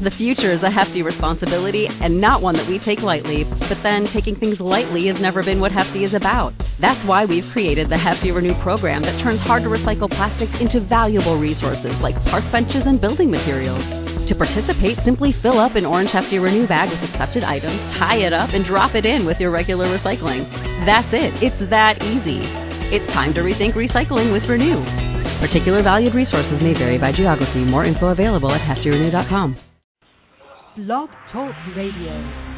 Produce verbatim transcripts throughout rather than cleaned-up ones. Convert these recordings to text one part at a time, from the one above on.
The future is a hefty responsibility and not one that we take lightly, but then taking things lightly has never been what Hefty is about. That's why we've created the Hefty Renew program that turns hard-to-recycle plastics into valuable resources like park benches and building materials. To participate, simply fill up an orange Hefty Renew bag with accepted items, tie it up, and drop it in with your regular recycling. That's it. It's that easy. It's time to rethink recycling with Renew. Particular valued resources may vary by geography. More info available at hefty renew dot com. Blog Talk Radio.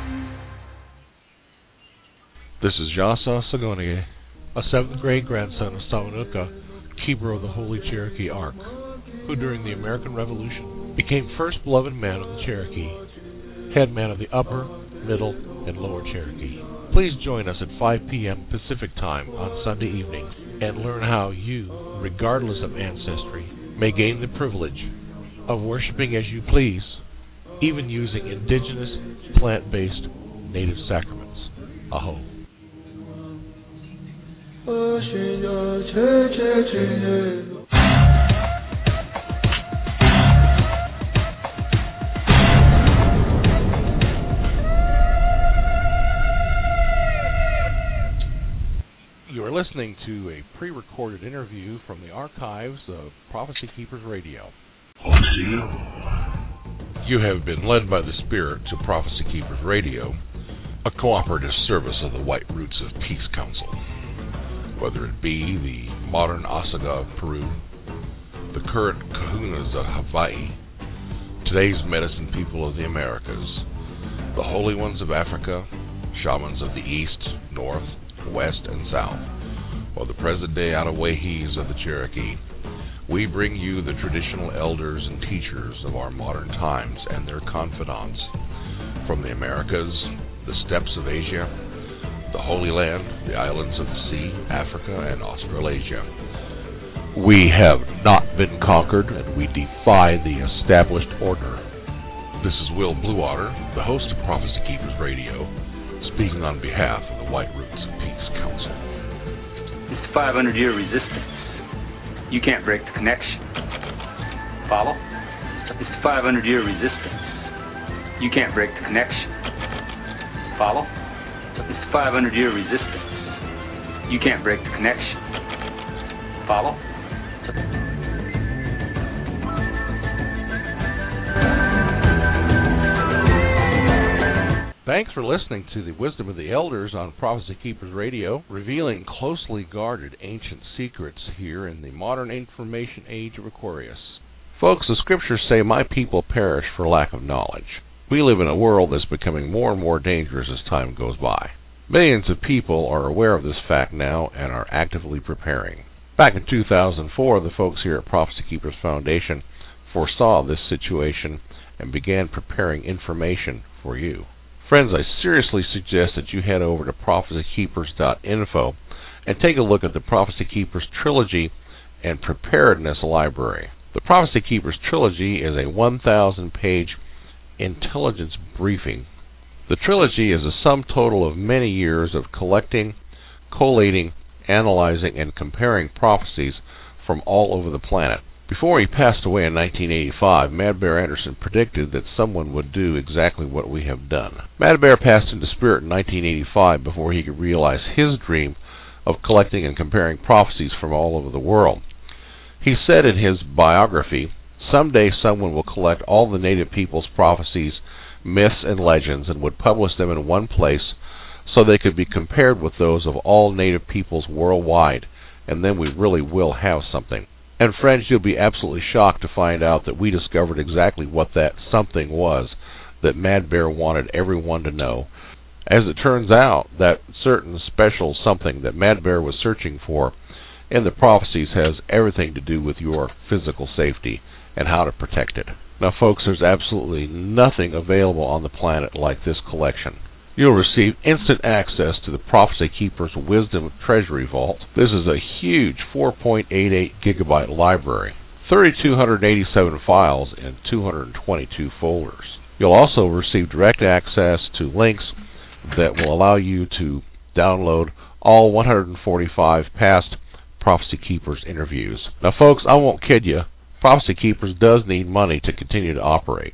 This is Yasa Sagonye, a seventh grade grandson of Sawanuka, keeper of the Holy Cherokee Ark, who during the American Revolution became first beloved man of the Cherokee, head man of the Upper, Middle, and Lower Cherokee. Please join us at five p.m. Pacific Time on Sunday evening and learn how you, regardless of ancestry, may gain the privilege of worshiping as you please, even using indigenous, plant-based, native sacraments. Aho. You are listening to a pre-recorded interview from the archives of Prophecy Keepers Radio. You have been led by the Spirit to Prophecy Keepers Radio, a cooperative service of the White Roots of Peace Council. Whether it be the modern Osaga of Peru, the current Kahunas of Hawaii, today's medicine people of the Americas, the holy ones of Africa, shamans of the East, North, West, and South, or the present-day Outaouais of the Cherokee, we bring you the traditional elders and teachers of our modern times and their confidants from the Americas, the steppes of Asia, the Holy Land, the islands of the sea, Africa, and Australasia. We have not been conquered, and we defy the established order. This is Will Bluewater, the host of Prophecy Keepers Radio, speaking on behalf of the White Roots of Peace Council. It's the five hundred year resistance. You can't break the connection. Follow? It's the five hundred year resistance. You can't break the connection. Follow? It's the five hundred year resistance. You can't break the connection. Follow? Thanks for listening to the Wisdom of the Elders on Prophecy Keepers Radio, revealing closely guarded ancient secrets here in the modern information age of Aquarius. Folks, the scriptures say, "My people perish for lack of knowledge." We live in a world that's becoming more and more dangerous as time goes by. Millions of people are aware of this fact now and are actively preparing. Back in two thousand four, the folks here at Prophecy Keepers Foundation foresaw this situation and began preparing information for you. Friends, I seriously suggest that you head over to prophecy keepers dot info and take a look at the Prophecy Keepers Trilogy and Preparedness Library. The Prophecy Keepers Trilogy is a one thousand page intelligence briefing. The trilogy is a sum total of many years of collecting, collating, analyzing, and comparing prophecies from all over the planet. Before he passed away in nineteen eighty-five, Mad Bear Anderson predicted that someone would do exactly what we have done. Mad Bear passed into spirit in nineteen eighty-five before he could realize his dream of collecting and comparing prophecies from all over the world. He said in his biography, "Someday someone will collect all the native people's prophecies, myths, and legends and would publish them in one place so they could be compared with those of all native peoples worldwide, and then we really will have something." And friends, you'll be absolutely shocked to find out that we discovered exactly what that something was that Mad Bear wanted everyone to know. As it turns out, that certain special something that Mad Bear was searching for in the prophecies has everything to do with your physical safety and how to protect it. Now folks, there's absolutely nothing available on the planet like this collection. You'll receive instant access to the Prophecy Keepers Wisdom Treasury Vault. This is a huge four point eight eight gigabyte library, three thousand two hundred eighty-seven files in two hundred twenty-two folders. You'll also receive direct access to links that will allow you to download all one hundred forty-five past Prophecy Keepers interviews. Now folks, I won't kid you, Prophecy Keepers does need money to continue to operate.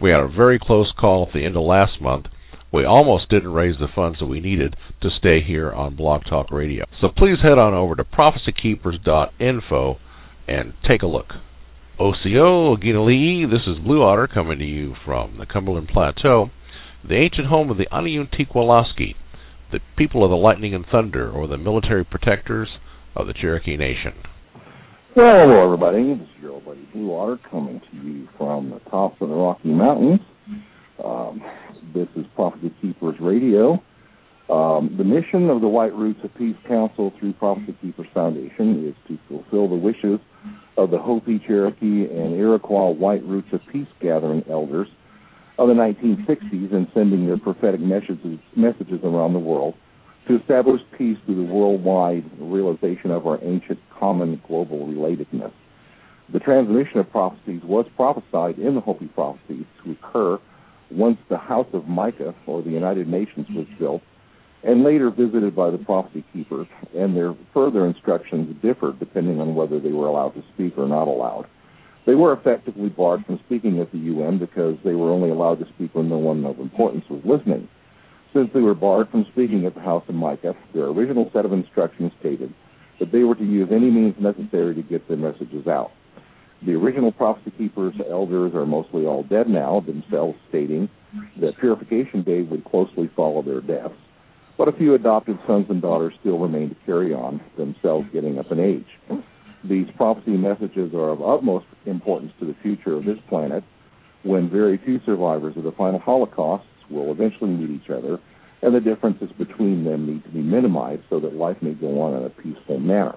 We had a very close call at the end of last month. We almost didn't raise the funds that we needed to stay here on Blog Talk Radio. So please head on over to prophecy keepers dot info and take a look. O C O, Oginale'i, this is Blue Otter coming to you from the Cumberland Plateau, the ancient home of the Aniuntigualaski, the people of the lightning and thunder, or the military protectors of the Cherokee Nation. Well, hello, everybody. This is your old buddy Blue Otter coming to you from the tops of the Rocky Mountains. Um, this is Prophecy Keepers Radio. Um, the mission of the White Roots of Peace Council through Prophecy Keepers Foundation is to fulfill the wishes of the Hopi, Cherokee, and Iroquois White Roots of Peace gathering elders of the nineteen sixties and sending their prophetic messages, messages around the world to establish peace through the worldwide realization of our ancient common global relatedness. The transmission of prophecies was prophesied in the Hopi prophecies to occur once the House of Micah, or the United Nations, was built, and later visited by the prophecy keepers, and their further instructions differed depending on whether they were allowed to speak or not allowed. They were effectively barred from speaking at the U N because they were only allowed to speak when no one of importance was listening. Since they were barred from speaking at the House of Micah, their original set of instructions stated that they were to use any means necessary to get their messages out. The original prophecy keepers' elders are mostly all dead now, themselves stating that Purification Day would closely follow their deaths, but a few adopted sons and daughters still remain to carry on, themselves getting up in age. These prophecy messages are of utmost importance to the future of this planet, when very few survivors of the final Holocausts will eventually meet each other, and the differences between them need to be minimized so that life may go on in a peaceful manner.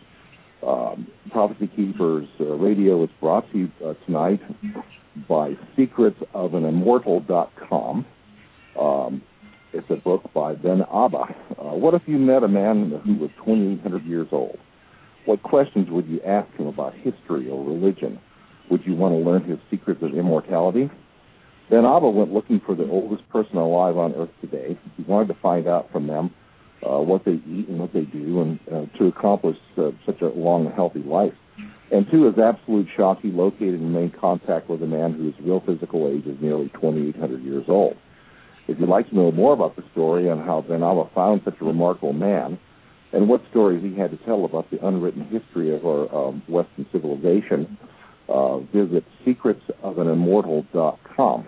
Um, Prophecy Keepers uh, Radio is brought to you uh, tonight by secrets of an immortal dot com. Um, it's a book by Ben Abba. Uh, what if you met a man who was twenty-eight hundred years old? What questions would you ask him about history or religion? Would you want to learn his secrets of immortality? Ben Abba went looking for the oldest person alive on Earth today. He wanted to find out from them uh, what they eat and what they do, and uh, to accomplish uh, such a long and healthy life. And to his absolute shock, he located and made contact with a man whose real physical age is nearly twenty-eight hundred years old. If you'd like to know more about the story on how Ben Abba found such a remarkable man, and what stories he had to tell about the unwritten history of our um, Western civilization, uh, visit secrets of an immortal dot com.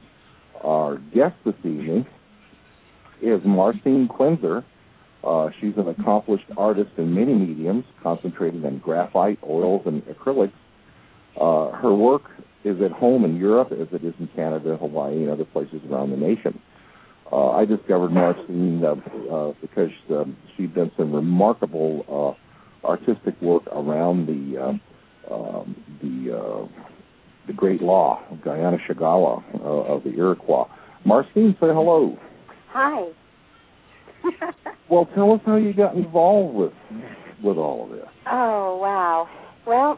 Our guest this evening is Marcine Quenzer. Uh, she's an accomplished artist in many mediums, concentrating on graphite, oils, and acrylics. Uh, her work is at home in Europe as it is in Canada, Hawaii, and other places around the nation. Uh, I discovered Marcine uh, uh, because um, she'd done some remarkable uh, artistic work around the uh, um, the uh, the Great Law, Guyana Shagawa uh, of the Iroquois. Marcine, say hello. Hi. Well, tell us how you got involved with with all of this. Oh, wow. Well,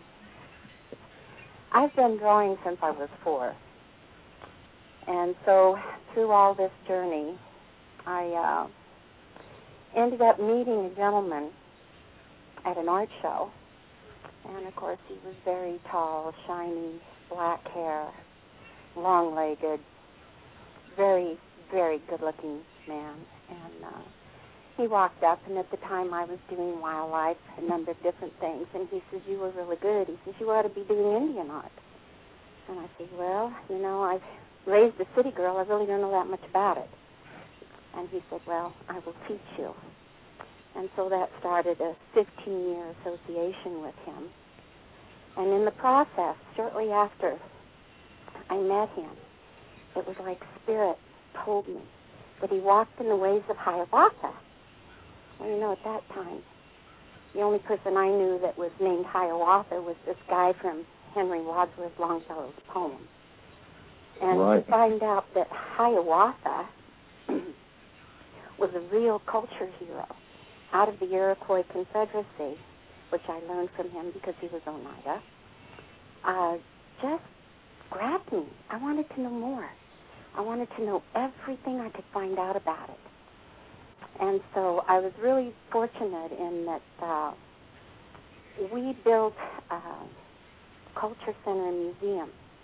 I've been drawing since I was four. And so through all this journey, I uh, ended up meeting a gentleman at an art show. And, of course, he was very tall, shiny, black hair, long-legged, very, very good-looking man. And uh, he walked up, and at the time I was doing wildlife, a number of different things. And he says, you were really good. He says, you ought to be doing Indian art. And I said, well, you know, I've raised a city girl. I really don't know that much about it. And he said, well, I will teach you. And so that started a fifteen-year association with him. And in the process, shortly after I met him, it was like Spirit told me that he walked in the ways of Hiawatha. Well, you know, at that time, the only person I knew that was named Hiawatha was this guy from Henry Wadsworth Longfellow's poem. And right. to find out that Hiawatha was a real culture hero out of the Iroquois Confederacy, which I learned from him because he was Oneida, uh, just grabbed me. I wanted to know more. I wanted to know everything I could find out about it. And so I was really fortunate in that uh, we built a culture center and museum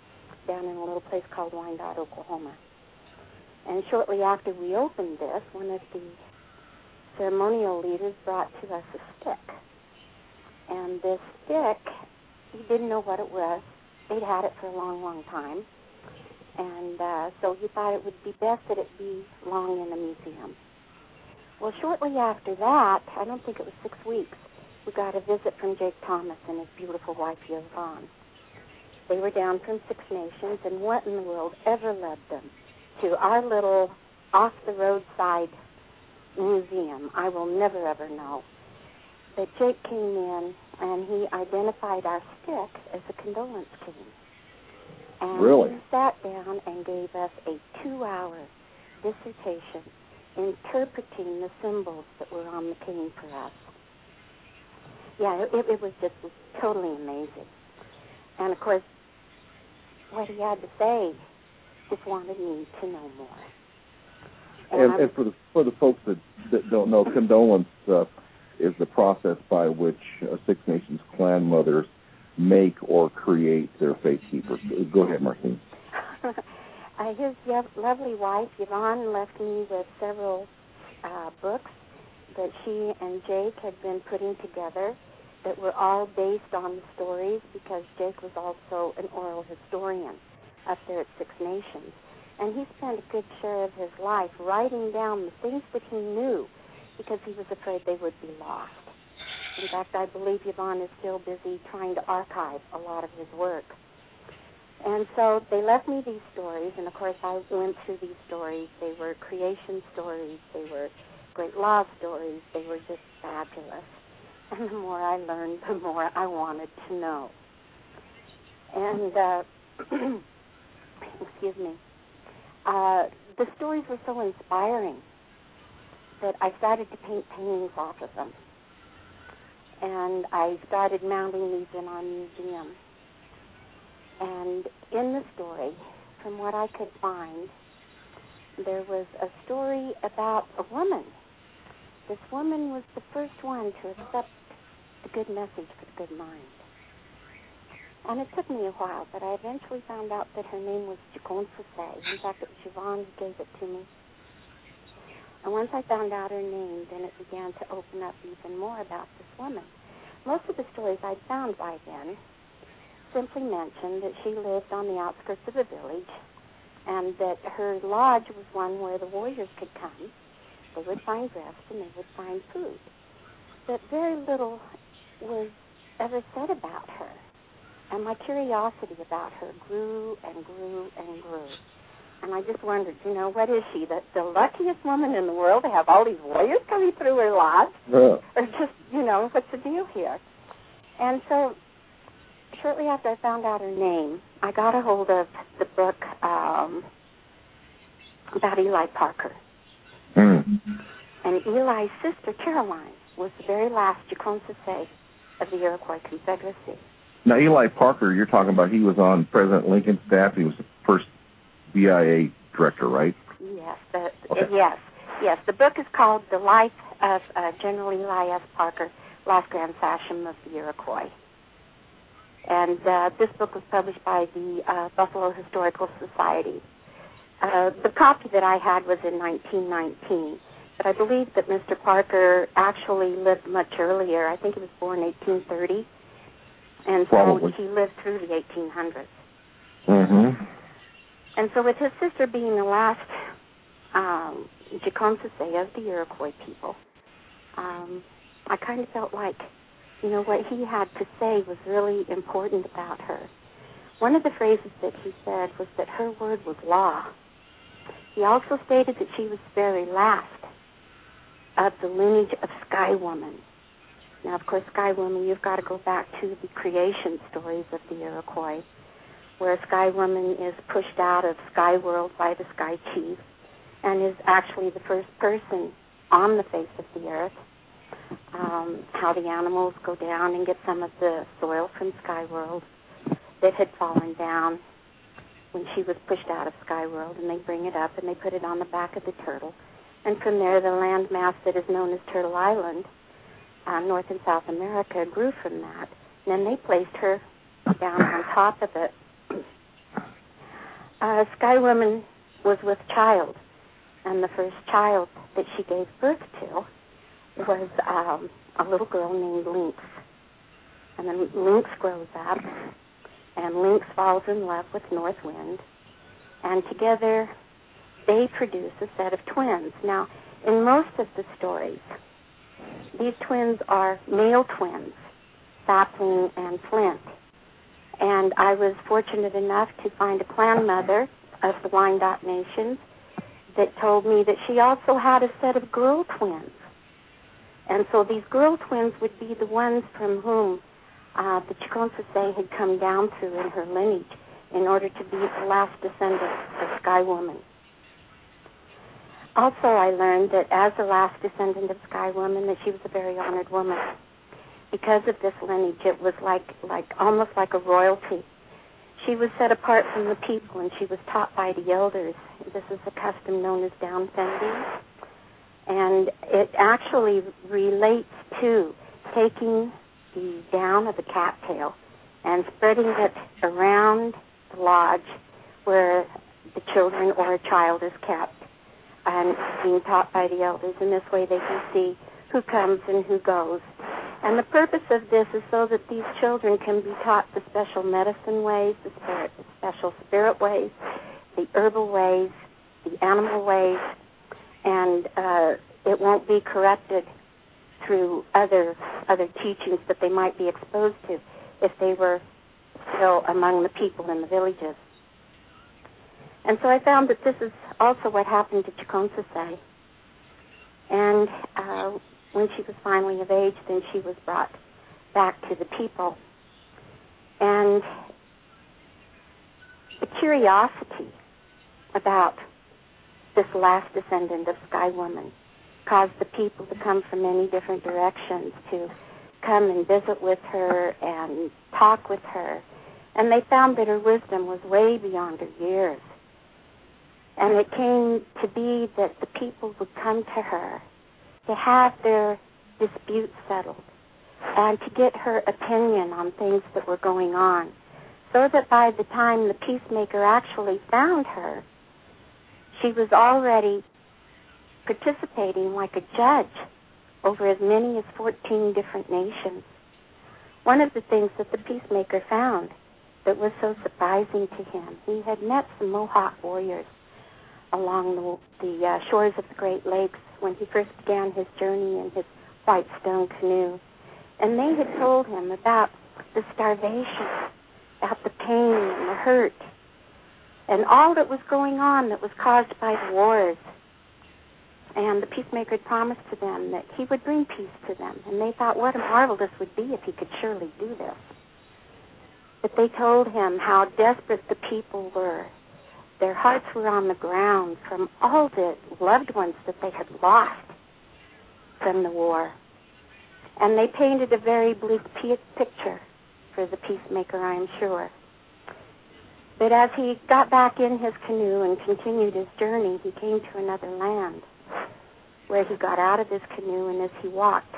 down in a little place called Wyandotte, Oklahoma. And shortly after we opened this, one of the ceremonial leaders brought to us a stick. And this stick, he didn't know what it was. They'd had it for a long, long time. And uh, so he thought it would be best that it be long in a museum. Well, shortly after that, I don't think it was six weeks, we got a visit from Jake Thomas and his beautiful wife, Yvonne. They were down from Six Nations, and what in the world ever led them to our little off-the-roadside museum, I will never, ever know. But Jake came in, and he identified our stick as a condolence cane. And really? he sat down and gave us a two-hour dissertation interpreting the symbols that were on the cane for us. Yeah, it, it was just totally amazing. And, of course, what he had to say just wanted me to know more. And, and, and for the for the folks that, that don't know, condolence uh, is the process by which uh, Six Nations clan mothers make or create their faith keepers. Go ahead, Martine. uh, his lovely wife, Yvonne, left me with several uh, books that she and Jake had been putting together that were all based on the stories, because Jake was also an oral historian up there at Six Nations. And he spent a good share of his life writing down the things that he knew, because he was afraid they would be lost. In fact, I believe Yvonne is still busy trying to archive a lot of his work. And so they left me these stories, and of course I went through these stories. They were creation stories. They were great law stories. They were just fabulous. And the more I learned, the more I wanted to know. And, uh, excuse me, uh, the stories were so inspiring that I started to paint paintings off of them. And I started mounting these in our museum. And in the story, from what I could find, there was a story about a woman. This woman was the first one to accept the good message for the good mind. And it took me a while, but I eventually found out that her name was Jiconsase. In fact, it was Yvonne who gave it to me. And once I found out her name, then it began to open up even more about this woman. Most of the stories I'd found by then simply mentioned that she lived on the outskirts of a village, and that her lodge was one where the warriors could come. They would find rest and they would find food. But very little was ever said about her. And my curiosity about her grew and grew and grew. And I just wondered, you know, what is she? The, the luckiest woman in the world to have all these warriors coming through her lodge? Yeah. Or just, you know, what's the deal here? And so shortly after I found out her name, I got a hold of the book um, about Eli Parker. Mm. And Eli's sister, Caroline, was the very last Jiconsase of the Iroquois Confederacy. Now, Eli Parker, you're talking about, he was on President Lincoln's staff. He was the first B I A director, right? Yes, the, okay. yes, yes. The book is called The Life of uh, General Eli S. Parker, Last Grand Sachem of the Iroquois. And uh, this book was published by the uh, Buffalo Historical Society. Uh, the copy that I had was in nineteen nineteen, but I believe that Mister Parker actually lived much earlier. I think he was born eighteen thirty, and so Probably. he lived through the eighteen hundreds. Mm-hmm. And so with his sister being the last um, Jiconsase of the Iroquois people, um, I kind of felt like, you know, what he had to say was really important about her. One of the phrases that he said was that her word was law. He also stated that she was the very last of the lineage of Sky Woman. Now, of course, Sky Woman, you've got to go back to the creation stories of the Iroquois, where Sky Woman is pushed out of Sky World by the Sky Chief and is actually the first person on the face of the earth. Um, how the animals go down and get some of the soil from Sky World that had fallen down when she was pushed out of Sky World, and they bring it up and they put it on the back of the turtle. And from there, the landmass that is known as Turtle Island, uh, North and South America, grew from that. And then they placed her down on top of it. uh, Sky Woman was with child, and the first child that she gave birth to was um, a little girl named Lynx. And then Lynx grows up, and Lynx falls in love with North Wind, and together they produce a set of twins. Now, in most of the stories, these twins are male twins, Sapling and Flint. And I was fortunate enough to find a clan mother of the Wyandotte Nations that told me that she also had a set of girl twins. And so these girl twins would be the ones from whom uh, the Tecumseh had come down through in her lineage in order to be the last descendant of Sky Woman. Also, I learned that as the last descendant of Sky Woman, that she was a very honored woman. Because of this lineage, it was like, like almost like a royalty. She was set apart from the people, and she was taught by the elders. This is a custom known as down sending. And it actually relates to taking the down of a cattail and spreading it around the lodge where the children or a child is kept, and being taught by the elders. In this way they can see who comes and who goes. And the purpose of this is so that these children can be taught the special medicine ways, the, spirit, the special spirit ways, the herbal ways, the animal ways, and uh, it won't be corrupted through other other teachings that they might be exposed to if they were still among the people in the villages. And so I found that this is also what happened to Tecumseh. And uh, when she was finally of age, then she was brought back to the people. And the curiosity about this last descendant of Sky Woman caused the people to come from many different directions to come and visit with her and talk with her. And they found that her wisdom was way beyond her years. And it came to be that the people would come to her to have their disputes settled and to get her opinion on things that were going on, so that by the time the peacemaker actually found her, she was already participating like a judge over as many as fourteen different nations. One of the things that the peacemaker found that was so surprising to him, he had met some Mohawk warriors along the, the uh, shores of the Great Lakes when he first began his journey in his white stone canoe. And they had told him about the starvation, about the pain and the hurt, and all that was going on that was caused by the wars. And the peacemaker had promised to them that he would bring peace to them. And they thought what a marvel this would be if he could surely do this. But they told him how desperate the people were. Their hearts were on the ground from all the loved ones that they had lost from the war. And they painted a very bleak p- picture for the peacemaker, I am sure. But as he got back in his canoe and continued his journey, he came to another land where he got out of his canoe, and as he walked,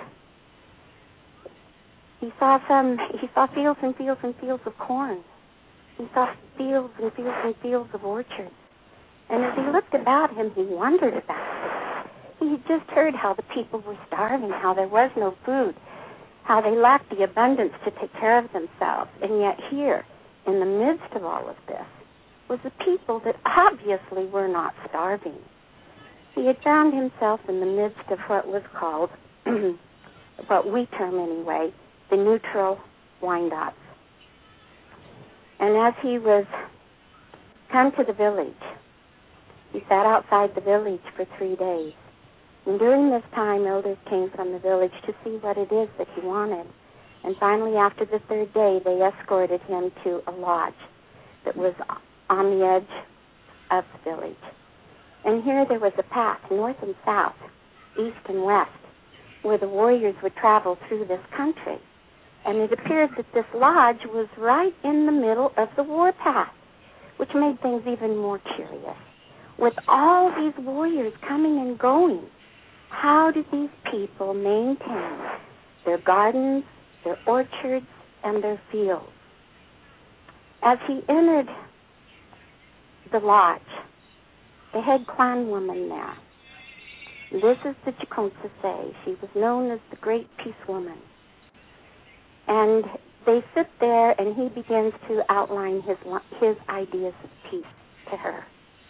he saw some, he saw fields and fields and fields of corn. He saw fields and fields and fields of orchards. And as he looked about him, he wondered about it. He had just heard how the people were starving, how there was no food, how they lacked the abundance to take care of themselves. And yet here, in the midst of all of this, was a people that obviously were not starving. He had found himself in the midst of what was called, what we term anyway, the neutral Wyandottes. And as he was come to the village, he sat outside the village for three days. And during this time, elders came from the village to see what it is that he wanted. And finally, after the third day, they escorted him to a lodge that was on the edge of the village. And here there was a path, north and south, east and west, where the warriors would travel through this country. And it appeared that this lodge was right in the middle of the warpath, which made things even more curious. With all these warriors coming and going, how did these people maintain their gardens, their orchards, and their fields? As he entered the lodge, the head clan woman there. This is the Tecumseh. She was known as the Great Peace Woman. And they sit there, and he begins to outline his his ideas of peace to her.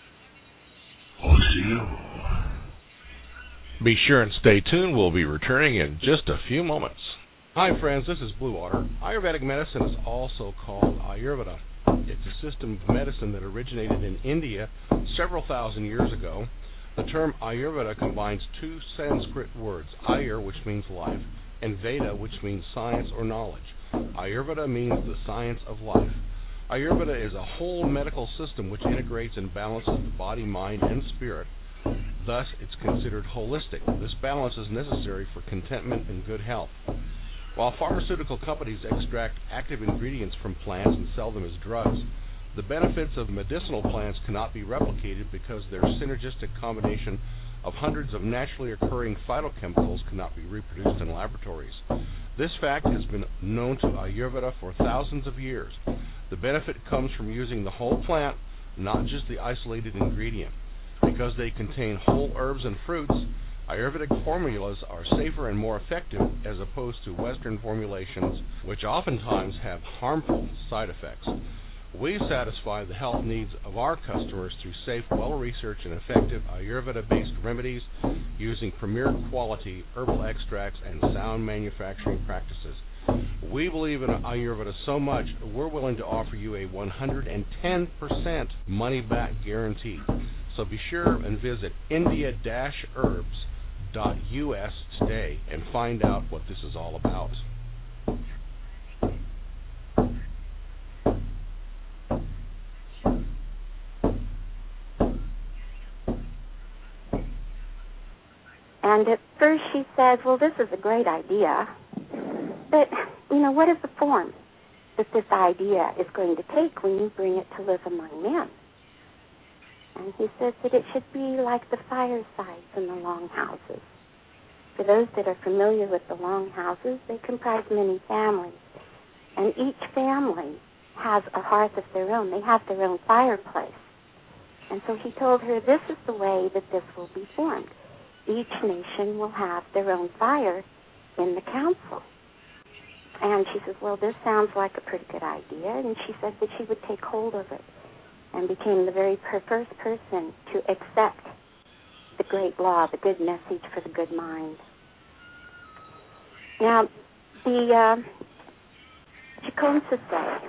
Be sure and stay tuned. We'll be returning in just a few moments. Hi, friends. This is Blue Water. Ayurvedic medicine is also called Ayurveda. It's a system of medicine that originated in India several thousand years ago. The term Ayurveda combines two Sanskrit words, Ayur, which means life, and Veda, which means science or knowledge. Ayurveda means the science of life. Ayurveda is a whole medical system which integrates and balances the body, mind, and spirit. Thus, it's considered holistic. This balance is necessary for contentment and good health. While pharmaceutical companies extract active ingredients from plants and sell them as drugs, the benefits of medicinal plants cannot be replicated because their synergistic combination of hundreds of naturally occurring phytochemicals cannot be reproduced in laboratories. This fact has been known to Ayurveda for thousands of years. The benefit comes from using the whole plant, not just the isolated ingredient. Because they contain whole herbs and fruits, Ayurvedic formulas are safer and more effective as opposed to Western formulations, which oftentimes have harmful side effects. We satisfy the health needs of our customers through safe, well-researched, and effective Ayurveda-based remedies using premier quality herbal extracts and sound manufacturing practices. We believe in Ayurveda so much, we're willing to offer you a one hundred ten percent money-back guarantee. So be sure and visit india dash herbs dot U S today and find out what this is all about. And at first she says, well, this is a great idea, but, you know, what is the form that this idea is going to take when you bring it to live among men? And he says that it should be like the firesides in the longhouses. For those that are familiar with the longhouses, they comprise many families. And each family has a hearth of their own. They have their own fireplace. And so he told her, this is the way that this will be formed. Each nation will have their own fire in the council. And she says, well, this sounds like a pretty good idea. And she said that she would take hold of it, and became the very first person to accept the great law, the good message for the good mind. Now, the uh, Tecumseh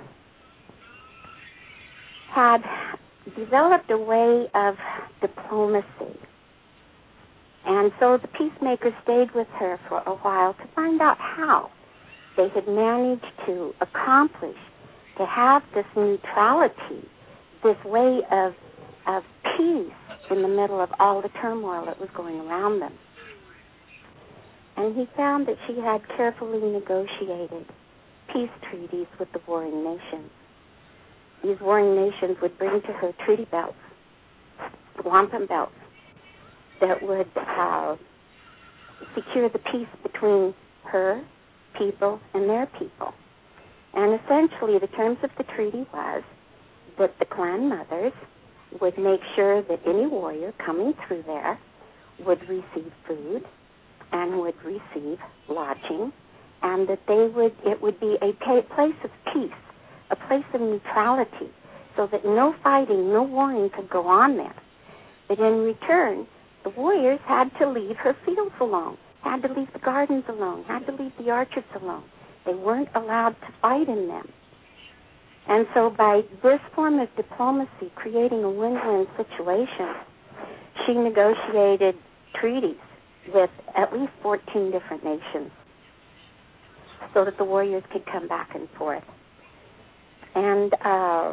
had developed a way of diplomacy, and so the peacemakers stayed with her for a while to find out how they had managed to accomplish to have this neutrality, this way of of peace in the middle of all the turmoil that was going around them. And he found that she had carefully negotiated peace treaties with the warring nations. These warring nations would bring to her treaty belts, wampum belts, that would uh, secure the peace between her people and their people. And essentially the terms of the treaty was that the clan mothers would make sure that any warrior coming through there would receive food and would receive lodging, and that they would it would be a place of peace, a place of neutrality, so that no fighting, no warring could go on there. But in return, the warriors had to leave her fields alone, had to leave the gardens alone, had to leave the orchards alone. They weren't allowed to fight in them. And so by this form of diplomacy, creating a win-win situation, she negotiated treaties with at least fourteen different nations so that the warriors could come back and forth. And uh,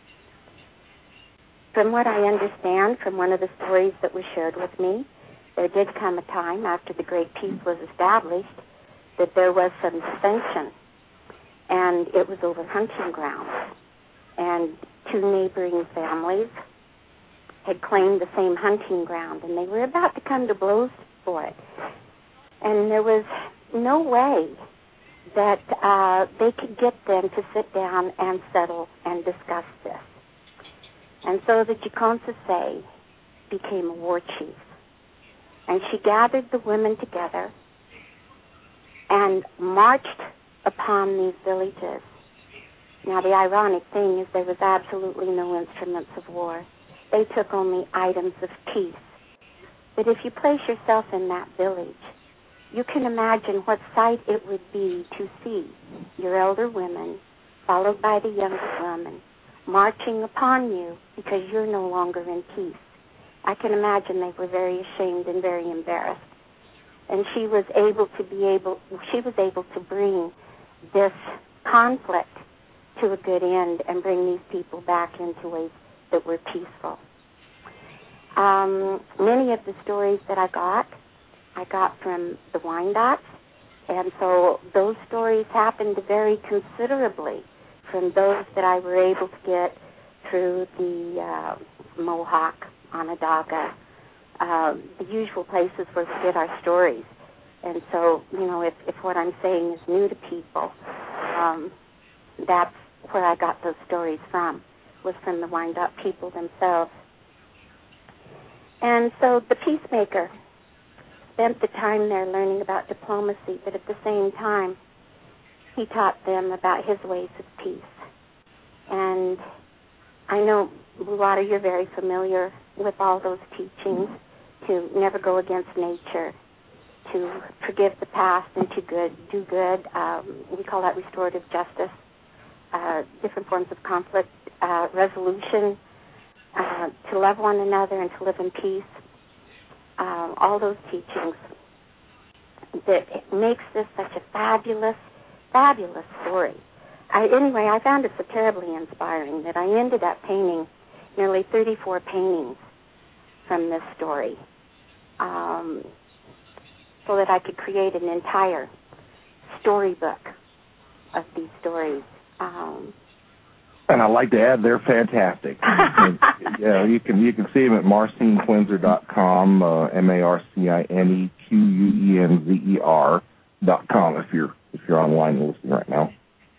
from what I understand from one of the stories that was shared with me, there did come a time after the Great Peace was established that there was some dissension, and it was over hunting grounds. And two neighboring families had claimed the same hunting ground, and they were about to come to blows for it. And there was no way that uh, they could get them to sit down and settle and discuss this. And so the Tecumseh became a war chief. And she gathered the women together and marched upon these villages. Now, the ironic thing is there was absolutely no instruments of war. They took only items of peace. But if you place yourself in that village, you can imagine what sight it would be to see your elder women, followed by the younger women, marching upon you because you're no longer in peace. I can imagine they were very ashamed and very embarrassed. And she was able to be able, she was able to bring this conflict to a good end and bring these people back into ways that were peaceful. Um, many of the stories that I got, I got from the Wyandottes, and so those stories happened to vary considerably from those that I were able to get through the uh, Mohawk, Onondaga, uh, the usual places where we get our stories. And so, you know, if, if what I'm saying is new to people, um, that's where I got those stories from, was from the Wyandotte people themselves. And so the peacemaker spent the time there learning about diplomacy, but at the same time, he taught them about his ways of peace. And I know, Blue Water, you're very familiar with all those teachings, to never go against nature, to forgive the past and to good, do good. Um, we call that restorative justice, uh, different forms of conflict uh, resolution, uh, to love one another and to live in peace. Um, all those teachings that makes this such a fabulous, fabulous story. I, anyway, I found it so terribly inspiring that I ended up painting nearly thirty-four paintings from this story, um, so that I could create an entire storybook of these stories. Um, and I'd like to add, they're fantastic. and, yeah, you can you can see them at marcine quenzer dot com, uh, M A R C I N E Q U E N Z E R dot com if you're if you're online listening right now.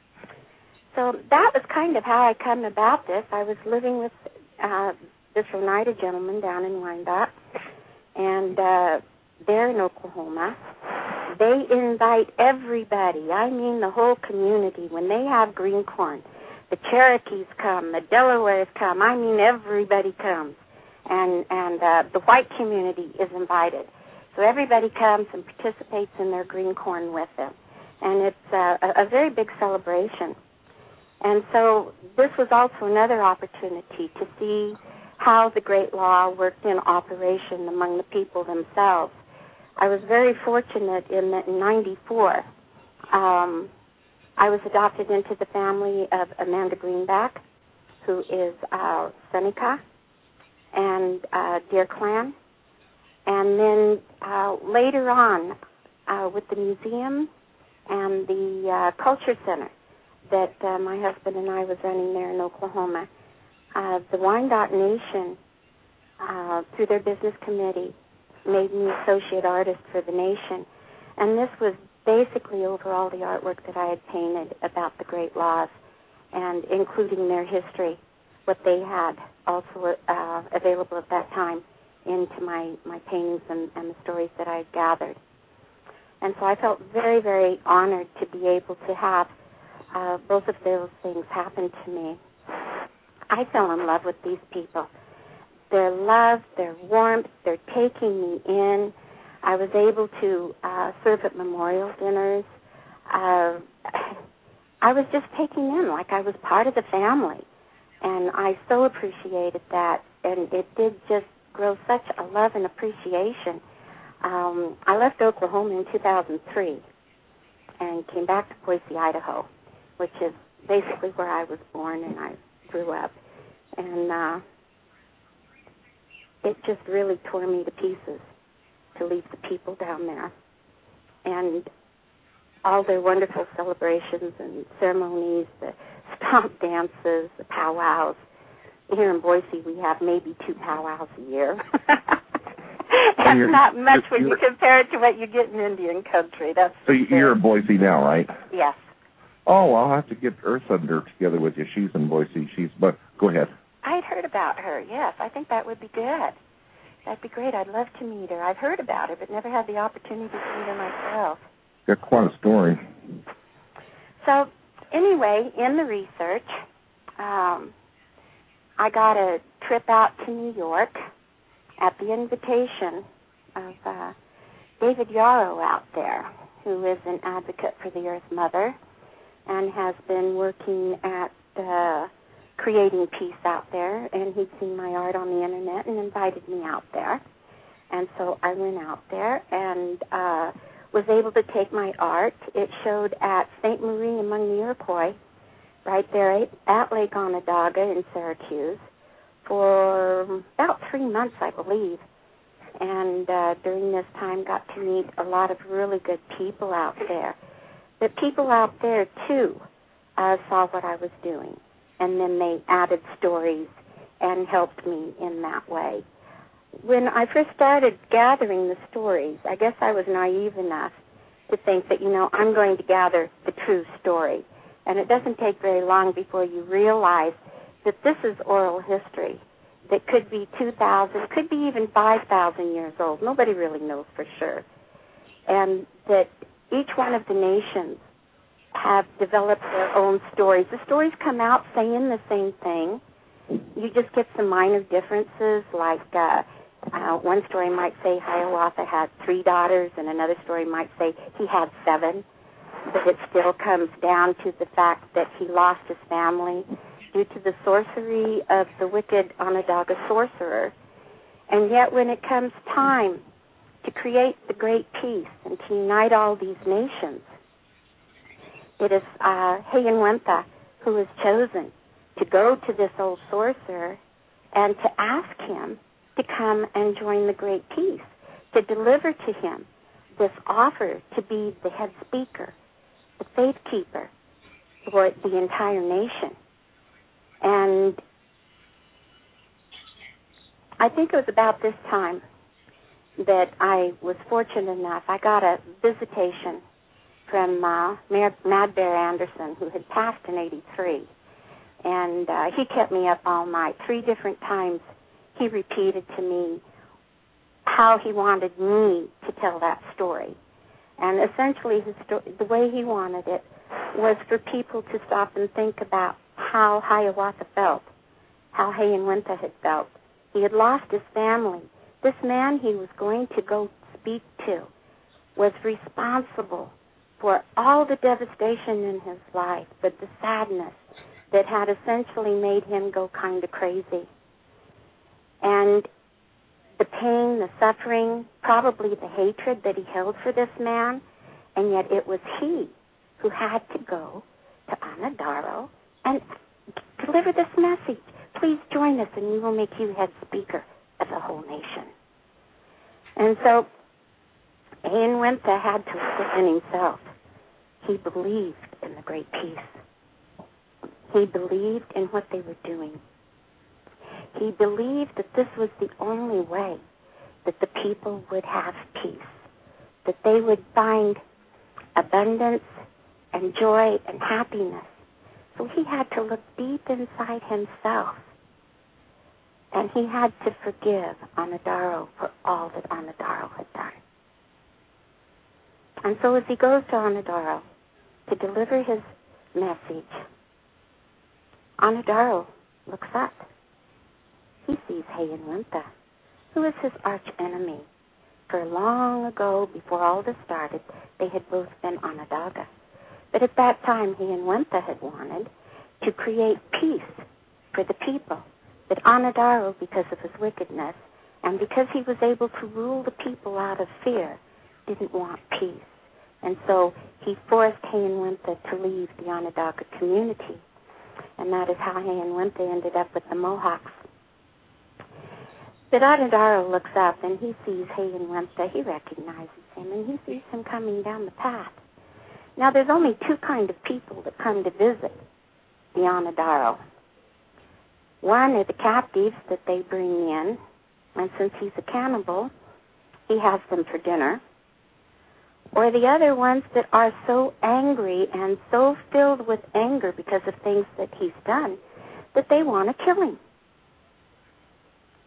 So that was kind of how I come about this. I was living with uh, this Oneida gentleman down in Wyandotte, and uh, there in Oklahoma, they invite everybody, I mean the whole community, when they have green corn. The Cherokees come, the Delawares come, I mean everybody comes, and, and uh, the white community is invited. So everybody comes and participates in their green corn with them, and it's uh, a, a very big celebration. And so this was also another opportunity to see how the Great Law worked in operation among the people themselves. I was very fortunate in that in ninety-four, um, I was adopted into the family of Amanda Greenback, who is uh, Seneca and uh, Deer Clan. And then uh, later on, uh, with the museum and the uh, Culture Center that uh, my husband and I was running there in Oklahoma, uh, the Wyandotte Nation, uh, through their business committee, made me associate artist for the nation. And this was basically over all the artwork that I had painted about the Great Laws, and including their history, what they had also uh, available at that time into my, my paintings and, and the stories that I had gathered. And so I felt very, very honored to be able to have uh, both of those things happen to me. I fell in love with these people. Their love, their warmth, their taking me in. I was able to uh, serve at memorial dinners. Uh, I was just taken in like I was part of the family. And I so appreciated that. And it did just grow such a love and appreciation. Um, I left Oklahoma in two thousand three and came back to Boise, Idaho, which is basically where I was born and I grew up. And uh, it just really tore me to pieces to leave the people down there and all their wonderful celebrations and ceremonies, the stomp dances, the powwows. Here in Boise, we have maybe two powwows a year. That's not much when you compare it to what you get in Indian country. That's so you're in Boise now, right? Yes. Oh, I'll have to get Earth Thunder together with you. She's in Boise. She's, but go ahead. I'd heard about her, yes. I think that would be good. That'd be great. I'd love to meet her. I've heard about her, but never had the opportunity to meet her myself. Got quite a story. So, anyway, in the research, um, I got a trip out to New York at the invitation of uh, David Yarrow out there, who is an advocate for the Earth Mother and has been working at uh, creating peace out there, and he'd seen my art on the internet and invited me out there. And so I went out there and uh, was able to take my art. It showed at Saint Marie among the Iroquois, right there at Lake Onondaga in Syracuse, for about three months, I believe. And uh, during this time got to meet a lot of really good people out there. But people out there, too, uh, saw what I was doing. And then they added stories and helped me in that way. When I first started gathering the stories, I guess I was naive enough to think that, you know, I'm going to gather the true story. And it doesn't take very long before you realize that this is oral history that could be two thousand, could be even five thousand years old. Nobody really knows for sure. And that each one of the nations have developed their own stories. The stories come out saying the same thing. You just get some minor differences, like uh, uh, one story might say Hiawatha had three daughters, and another story might say he had seven. But it still comes down to the fact that he lost his family due to the sorcery of the wicked Onondaga sorcerer. And yet when it comes time to create the great peace and to unite all these nations, it is uh, Hayinwentha who is chosen to go to this old sorcerer and to ask him to come and join the great peace, to deliver to him this offer to be the head speaker, the faith keeper for the entire nation. And I think it was about this time that I was fortunate enough. I got a visitation from uh, Mayor Mad Bear Anderson, who had passed in eighty-three. And uh, he kept me up all night. Three different times he repeated to me how he wanted me to tell that story. And essentially his sto- the way he wanted it was for people to stop and think about how Hiawatha felt, how Hayinwentha had felt. He had lost his family. This man he was going to go speak to was responsible for all the devastation in his life, but the sadness that had essentially made him go kind of crazy. And the pain, the suffering, probably the hatred that he held for this man, and yet it was he who had to go to Onondaga and deliver this message. Please join us and we will make you head speaker of the whole nation. And so Hayinwentha had to look within himself. He believed in the great peace. He believed in what they were doing. He believed that this was the only way that the people would have peace, that they would find abundance and joy and happiness. So he had to look deep inside himself, and he had to forgive Onondaga for all that Onondaga had done. And so as he goes to Onondaga to deliver his message, Onondaga looks up. He sees Hayinwentha, who is his arch enemy. For long ago, before all this started, they had both been Onondaga. But at that time, Hayinwentha had wanted to create peace for the people. But Onondaga, because of his wickedness, and because he was able to rule the people out of fear, didn't want peace. And so he forced Hayinwentha to leave the Onondaga community. And that is how Hayinwentha ended up with the Mohawks. But Onondaga looks up and he sees Hayinwentha. He recognizes him and he sees him coming down the path. Now there's only two kinds of people that come to visit the Onondaga. One are the captives that they bring in, and since he's a cannibal, he has them for dinner. Or the other ones that are so angry and so filled with anger because of things that he's done that they want to kill him.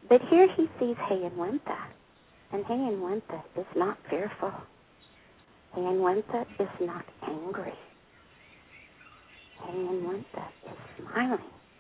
But here he sees Hayinwentha, and Hayinwentha is not fearful. Hayinwentha is not angry. Hayinwentha is smiling.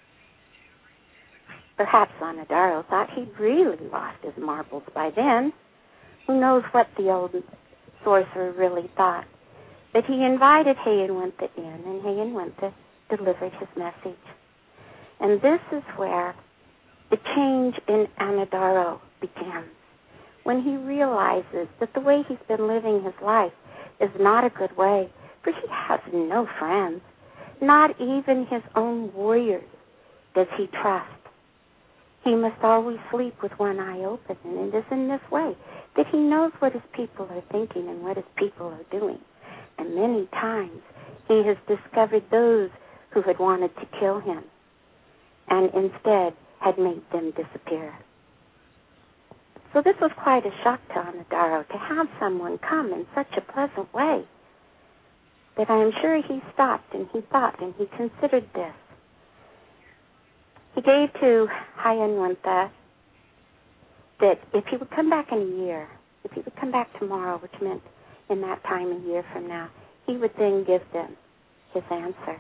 Perhaps Anadaro thought he'd really lost his marbles by then. Who knows what the old sorcerer really thought. But he invited Hayinwentha in, and Hayinwentha delivered his message. And this is where the change in Anadaro begins, when he realizes that the way he's been living his life is not a good way, for he has no friends. Not even his own warriors does he trust. He must always sleep with one eye open, and it is in this way that he knows what his people are thinking and what his people are doing. And many times he has discovered those who had wanted to kill him and instead had made them disappear. So this was quite a shock to Anadaro, to have someone come in such a pleasant way, that I am sure he stopped and he thought and he considered this. He gave to Hayinwentha that if he would come back in a year, if he would come back tomorrow, which meant in that time a year from now, he would then give them his answer.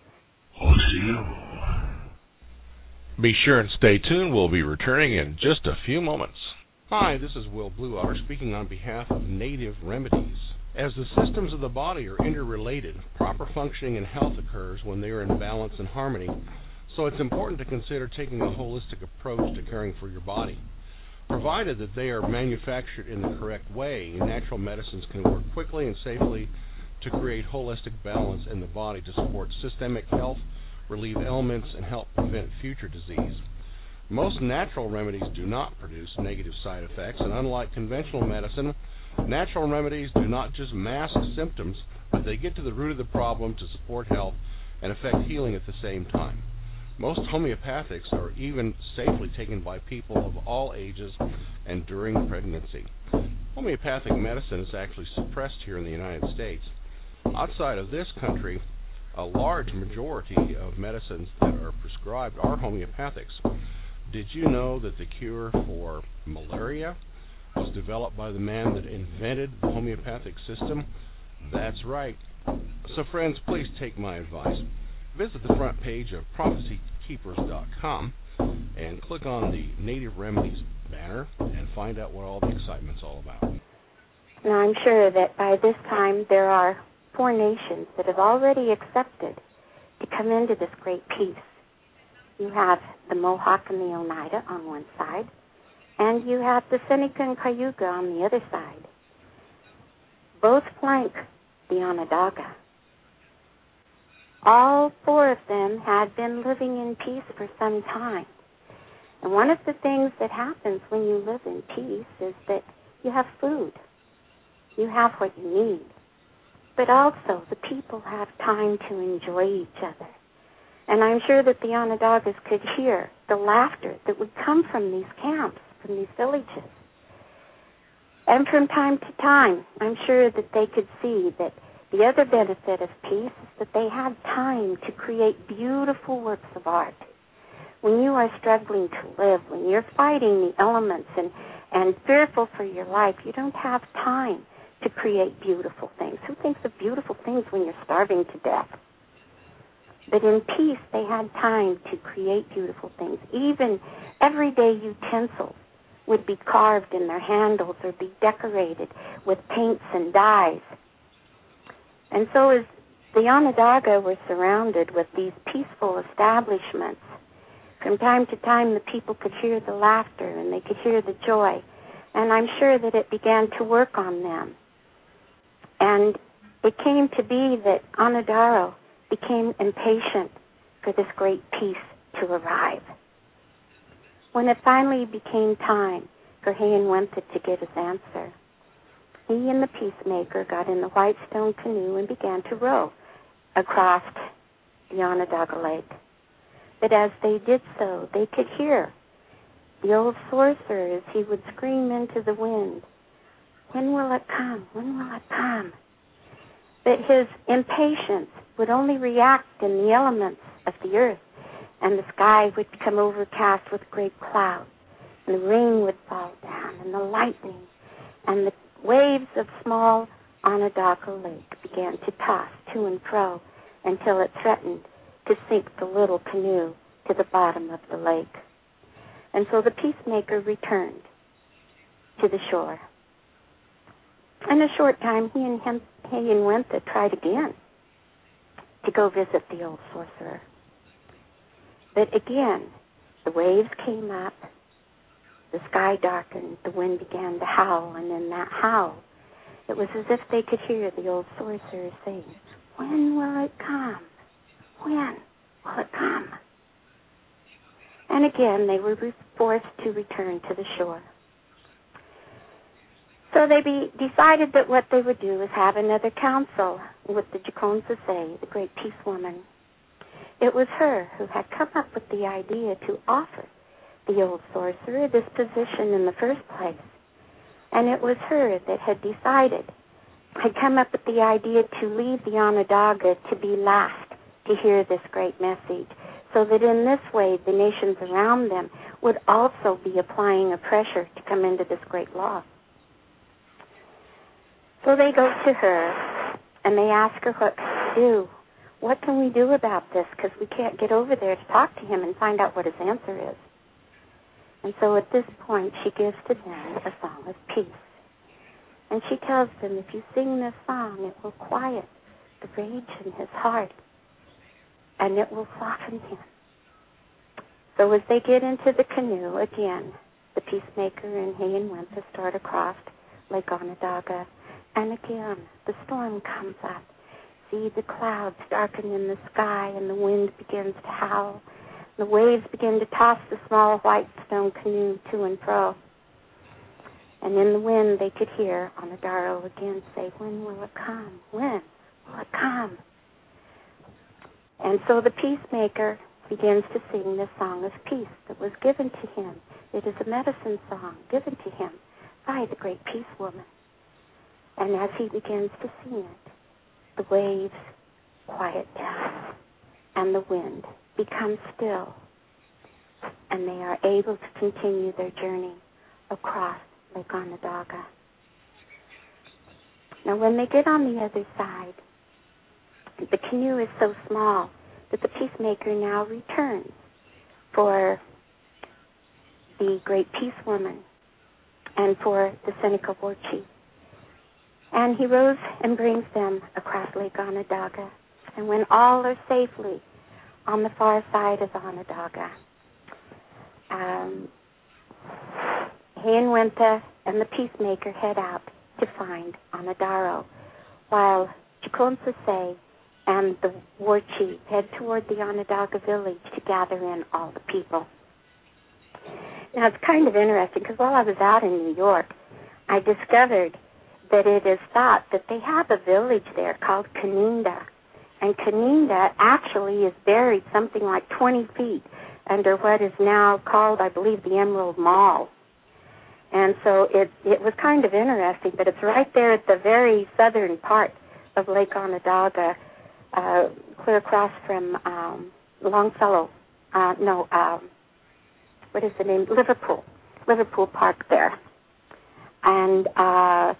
Be sure and stay tuned. We'll be returning in just a few moments. Hi, this is Will Blue Otter speaking on behalf of Native Remedies. As the systems of the body are interrelated, proper functioning and health occurs when they are in balance and harmony. So it's important to consider taking a holistic approach to caring for your body. Provided that they are manufactured in the correct way, natural medicines can work quickly and safely to create holistic balance in the body to support systemic health, relieve ailments, and help prevent future disease. Most natural remedies do not produce negative side effects, and unlike conventional medicine, natural remedies do not just mask symptoms, but they get to the root of the problem to support health and affect healing at the same time. Most homeopathics are even safely taken by people of all ages and during pregnancy. Homeopathic medicine is actually suppressed here in the United States. Outside of this country, a large majority of medicines that are prescribed are homeopathics. Did you know that the cure for malaria was developed by the man that invented the homeopathic system? That's right. So friends, please take my advice. Visit the front page of prophecy keepers dot com and click on the Native Remedies banner and find out what all the excitement's all about. Now, I'm sure that by this time there are four nations that have already accepted to come into this great peace. You have the Mohawk and the Oneida on one side, and you have the Seneca and Cayuga on the other side. Both flank the Onondaga. All four of them had been living in peace for some time. And one of the things that happens when you live in peace is that you have food. You have what you need. But also the people have time to enjoy each other. And I'm sure that the Onondagas could hear the laughter that would come from these camps, from these villages. And from time to time, I'm sure that they could see that the other benefit of peace is that they had time to create beautiful works of art. When you are struggling to live, when you're fighting the elements and, and fearful for your life, you don't have time to create beautiful things. Who thinks of beautiful things when you're starving to death? But in peace, they had time to create beautiful things. Even everyday utensils would be carved in their handles or be decorated with paints and dyes. And so as the Onondaga were surrounded with these peaceful establishments, from time to time the people could hear the laughter and they could hear the joy. And I'm sure that it began to work on them. And it came to be that Onodaro became impatient for this great peace to arrive. When it finally became time for Hayinwentha to get his answer, he and the peacemaker got in the white stone canoe and began to row across the Onondaga Lake. But as they did so, they could hear the old sorcerer as he would scream into the wind, "When will it come? When will it come?" But his impatience would only react in the elements of the earth, and the sky would become overcast with great clouds, and the rain would fall down, and the lightning, and the waves of small Onondaga Lake began to toss to and fro until it threatened to sink the little canoe to the bottom of the lake. And so the peacemaker returned to the shore. In a short time, he and Hayinwentha tried again to go visit the old sorcerer. But again, the waves came up, the sky darkened, the wind began to howl, and in that howl, it was as if they could hear the old sorcerer saying, "When will it come? When will it come?" And again, they were forced to return to the shore. So they be, decided that what they would do is have another council with the Jikonsasay, the great peace woman. It was her who had come up with the idea to offer the old sorcerer this position in the first place. And it was her that had decided, had come up with the idea to leave the Onondaga to be last to hear this great message, so that in this way the nations around them would also be applying a pressure to come into this great law. So they go to her, and they ask her what to do. What can we do about this? Because we can't get over there to talk to him and find out what his answer is. And so at this point, she gives to them a song of peace. And she tells them, if you sing this song, it will quiet the rage in his heart, and it will soften him. So as they get into the canoe, again, the peacemaker and Hayinwentha start across Lake Onondaga. And again, the storm comes up. See the clouds darken in the sky, and the wind begins to howl. The waves begin to toss the small white stone canoe to and fro. And in the wind, they could hear Onodaro again say, "When will it come? When will it come?" And so the peacemaker begins to sing this song of peace that was given to him. It is a medicine song given to him by the great peace woman. And as he begins to sing it, the waves quiet down and the wind becomes still, and they are able to continue their journey across Lake Onondaga. Now, when they get on the other side, the canoe is so small that the peacemaker now returns for the great peace woman and for the Seneca war chief. And he rows and brings them across Lake Onondaga. And when all are safely on the far side of Onondaga, um, Hayinwentha and the peacemaker head out to find Onodaro, while Jikonsasay and the war chief head toward the Onondaga village to gather in all the people. Now, it's kind of interesting, because while I was out in New York, I discovered that it is thought that they have a village there called Kaninda. And Kaninda actually is buried something like twenty feet under what is now called, I believe, the Emerald Mall. And so it it was kind of interesting, but it's right there at the very southern part of Lake Onondaga, uh, clear across from um, Longfellow, uh, no, um, what is the name? Liverpool, Liverpool Park there. And uh,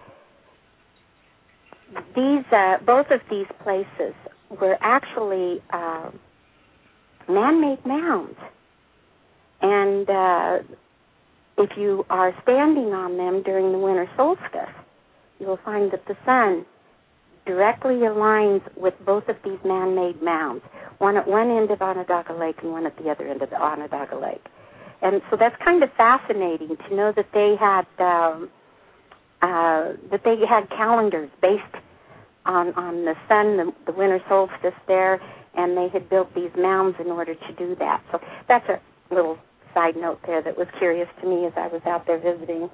these, uh, both of these places were actually uh, man-made mounds. And uh, if you are standing on them during the winter solstice, you will find that the sun directly aligns with both of these man-made mounds, one at one end of Onondaga Lake and one at the other end of the Onondaga Lake. And so that's kind of fascinating to know that they had um, uh, that they had calendars based on, on the sun, the, the winter solstice there, and they had built these mounds in order to do that. So that's a little side note there that was curious to me as I was out there visiting.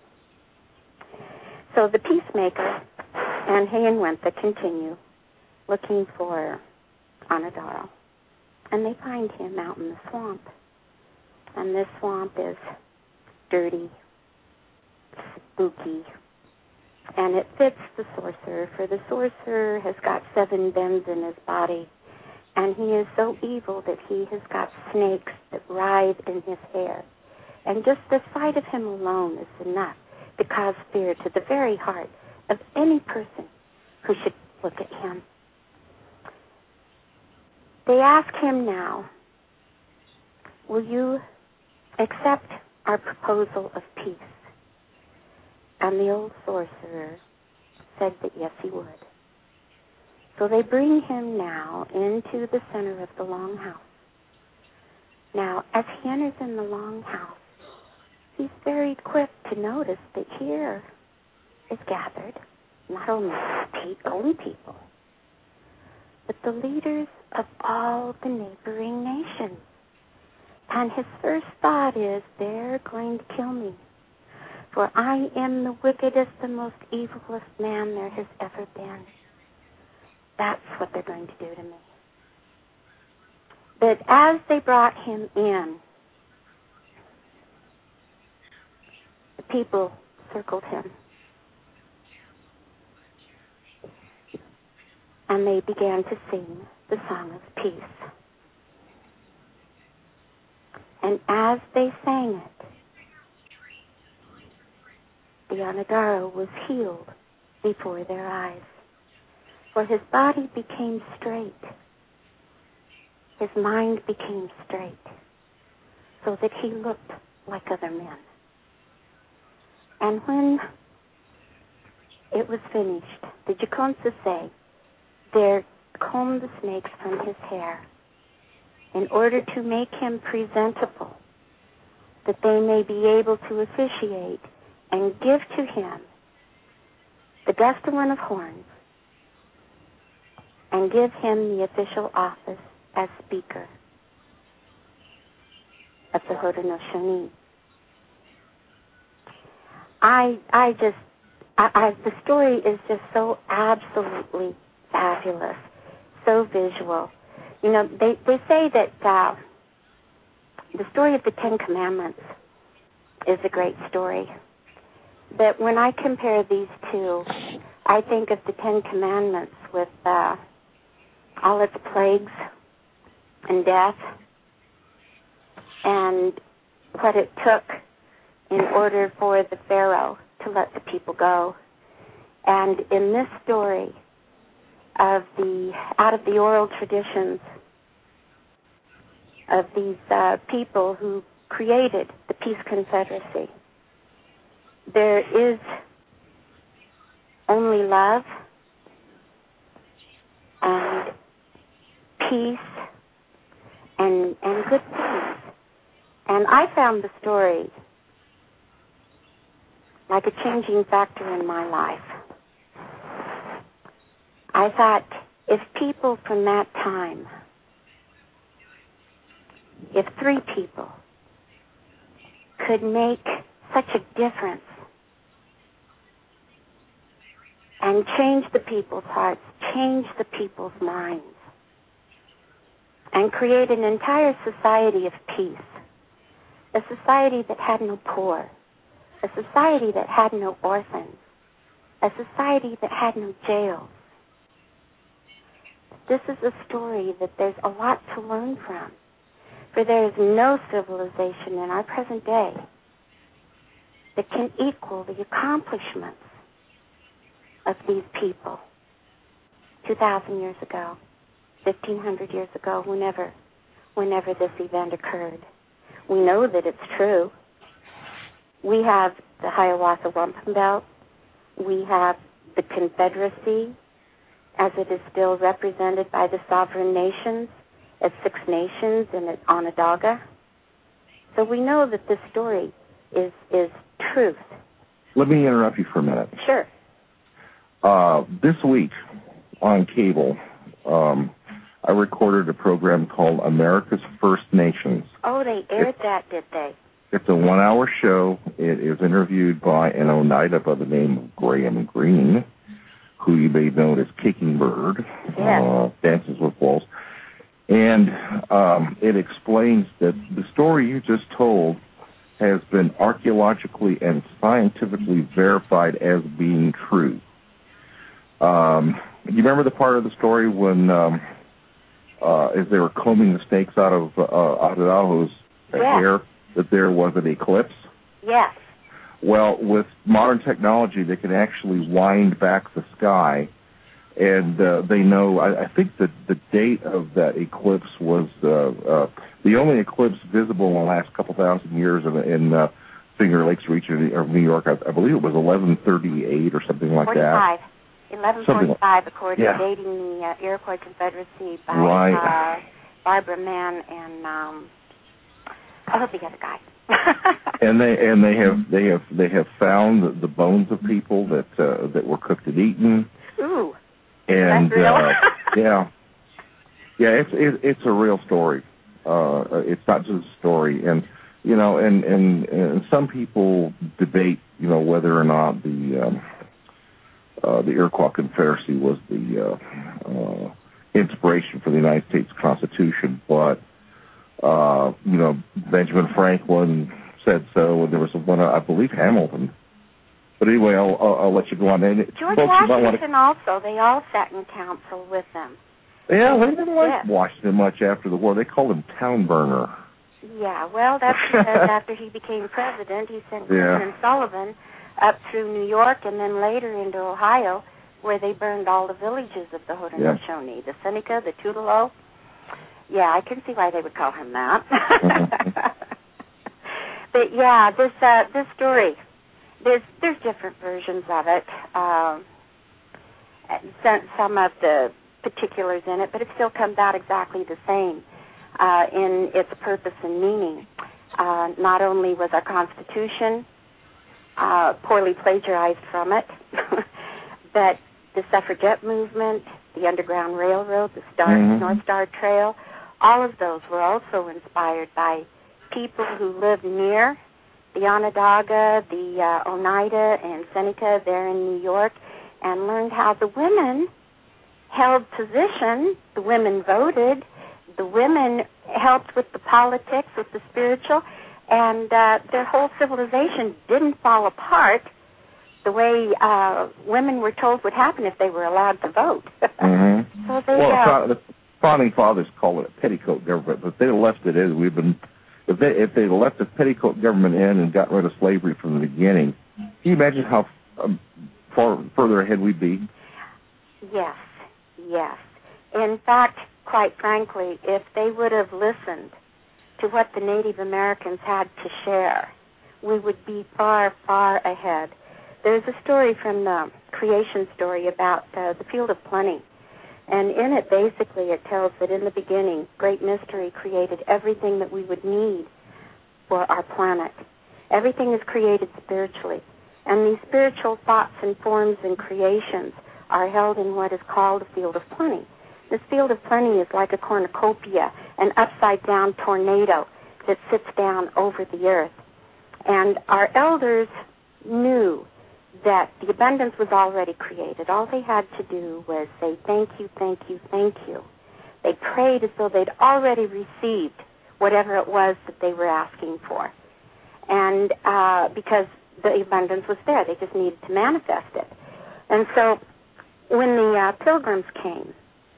So the peacemaker and Hayinwentha continue looking for Onodaro, and they find him out in the swamp. And this swamp is dirty, spooky, and it fits the sorcerer, for the sorcerer has got seven bends in his body, and he is so evil that he has got snakes that writhe in his hair, And just the sight of him alone is enough to cause fear to the very heart of any person who should look at him. They ask him now, will you accept our proposal of peace? And the old sorcerer said that yes, he would. So they bring him now into the center of the longhouse. Now, as he enters in the longhouse, he's very quick to notice that here is gathered not only eight own people, but the leaders of all the neighboring nations. And his first thought is, they're going to kill me, for I am the wickedest, the most evilest man there has ever been. That's what they're going to do to me. But as they brought him in, the people circled him. And they began to sing the song of peace. And as they sang it, the Onodara was healed before their eyes. For his body became straight. His mind became straight, so that he looked like other men. And when it was finished, the Jacunsa say, they combed the snakes from his hair in order to make him presentable, that they may be able to officiate and give to him the Gusterwin of horns and give him the official office as Speaker of the Haudenosaunee. I, I just, I, I, the story is just so absolutely fabulous, so visual. You know, they, they say that uh, the story of the Ten Commandments is a great story. But when I compare these two, I think of the Ten Commandments with uh, all its plagues and death and what it took in order for the Pharaoh to let the people go. And in this story of the out of the oral traditions of these uh, people who created the Peace Confederacy, there is only love and peace and and good things. And I found the story like a changing factor in my life. I thought, if people from that time, if three people could make such a difference and change the people's hearts, change the people's minds, and create an entire society of peace, a society that had no poor, a society that had no orphans, a society that had no jails. This is a story that there's a lot to learn from, for there is no civilization in our present day that can equal the accomplishments of these people two thousand years ago, fifteen hundred years ago, whenever, whenever this event occurred. We know that it's true. We have the Hiawatha Wampum Belt. We have the Confederacy, as it is still represented by the sovereign nations, as Six Nations and at Onondaga. So we know that this story is is truth. Let me interrupt you for a minute. Sure. Uh, this week on cable, um, I recorded a program called America's First Nations. Oh, they aired it's, that, did they? It's a one-hour show. It is interviewed by an Oneida by the name of Graham Greene, who you may know as Kicking Bird, yes. uh, Dances with Wolves. And um, it explains that the story you just told has been archaeologically and scientifically verified as being true. Um, you remember the part of the story when, um, uh, as they were combing the snakes out of uh, Adadaho's yeah. hair? that there was an eclipse? Yes. Well, with modern technology, they can actually wind back the sky, and uh, they know, I, I think that the date of that eclipse was uh, uh, the only eclipse visible in the last couple thousand years in, in uh, Finger Lakes region of New York. I, I believe it was eleven thirty-eight or something like forty-five. that. eleven forty-five, like, according yeah. to dating the uh, Iroquois Confederacy by right. uh, Barbara Mann and um, oh, the other guy. and they and they have they have they have found the, the bones of people that uh, that were cooked and eaten. Ooh. And That's real? uh, yeah, yeah, it's it, it's a real story. Uh, it's not just a story, and you know, and, and and some people debate, you know, whether or not the um, uh, the Iroquois Confederacy was the uh, uh, inspiration for the United States Constitution, but uh, you know, Benjamin Franklin said so, and there was one, I believe, Hamilton. But anyway, I'll, I'll, I'll let you go on. And George folks, Washington also, they all sat in council with them. Yeah, they didn't like yes. Washington much after the war. They called him town burner. Yeah, well, that's because after he became president, he sent yeah. President Sullivan up through New York and then later into Ohio, where they burned all the villages of the Haudenosaunee, yeah. the Seneca, the Tutelo. Yeah, I can see why they would call him that. But yeah, this uh, this story, there's there's different versions of it. Um, some of the particulars in it, but it still comes out exactly the same uh, in its purpose and meaning. Uh, not only was our Constitution uh, poorly plagiarized from it, but the suffragette movement, the Underground Railroad, the Star, mm-hmm. North Star Trail, all of those were also inspired by people who lived near the Onondaga, the uh, Oneida, and Seneca there in New York, and learned how the women held position, the women voted, the women helped with the politics, with the spiritual, and uh, their whole civilization didn't fall apart the way uh, women were told would happen if they were allowed to vote. mm-hmm. So they, well, uh, the founding fathers call it a petticoat government, but if they left it in, we've been, if they if they left the petticoat government in and got rid of slavery from the beginning, can you imagine how um, far further ahead we'd be? Yes, yes. In fact, quite frankly, if they would have listened to what the Native Americans had to share, we would be far, far ahead. There's a story from the creation story about uh, the Field of Plenty, and in it, basically, it tells that in the beginning, Great Mystery created everything that we would need for our planet. Everything is created spiritually, and these spiritual thoughts and forms and creations are held in what is called a Field of Plenty. This Field of Plenty is like a cornucopia, an upside-down tornado that sits down over the earth. And our elders knew that the abundance was already created. All they had to do was say, thank you, thank you, thank you. They prayed as though they'd already received whatever it was that they were asking for. And uh, because the abundance was there, they just needed to manifest it. And so when the uh, Pilgrims came,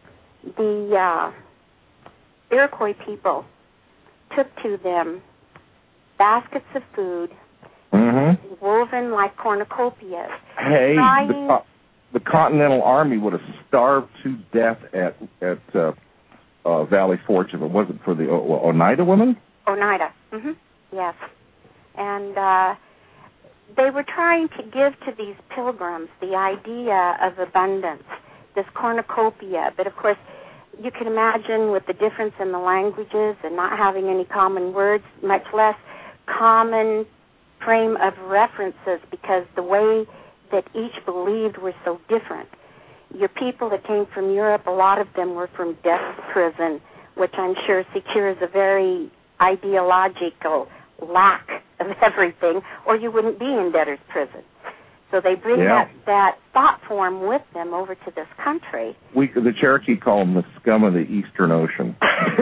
the uh, Iroquois people took to them baskets of food, mm-hmm. woven like cornucopias. Hey, the, uh, the Continental Army would have starved to death at at uh, uh, Valley Forge if it wasn't for the o- Oneida women? Oneida, mm-hmm. Yes. And uh, they were trying to give to these pilgrims the idea of abundance, this cornucopia. But, of course, you can imagine with the difference in the languages and not having any common words, much less common frame of references, because the way that each believed were so different. Your people that came from Europe, a lot of them were from death prison, which I'm sure secures a very ideological lack of everything, or you wouldn't be in debtor's prison. So they bring yeah. that, that thought form with them over to this country. We, the Cherokee call them the scum of the Eastern Ocean.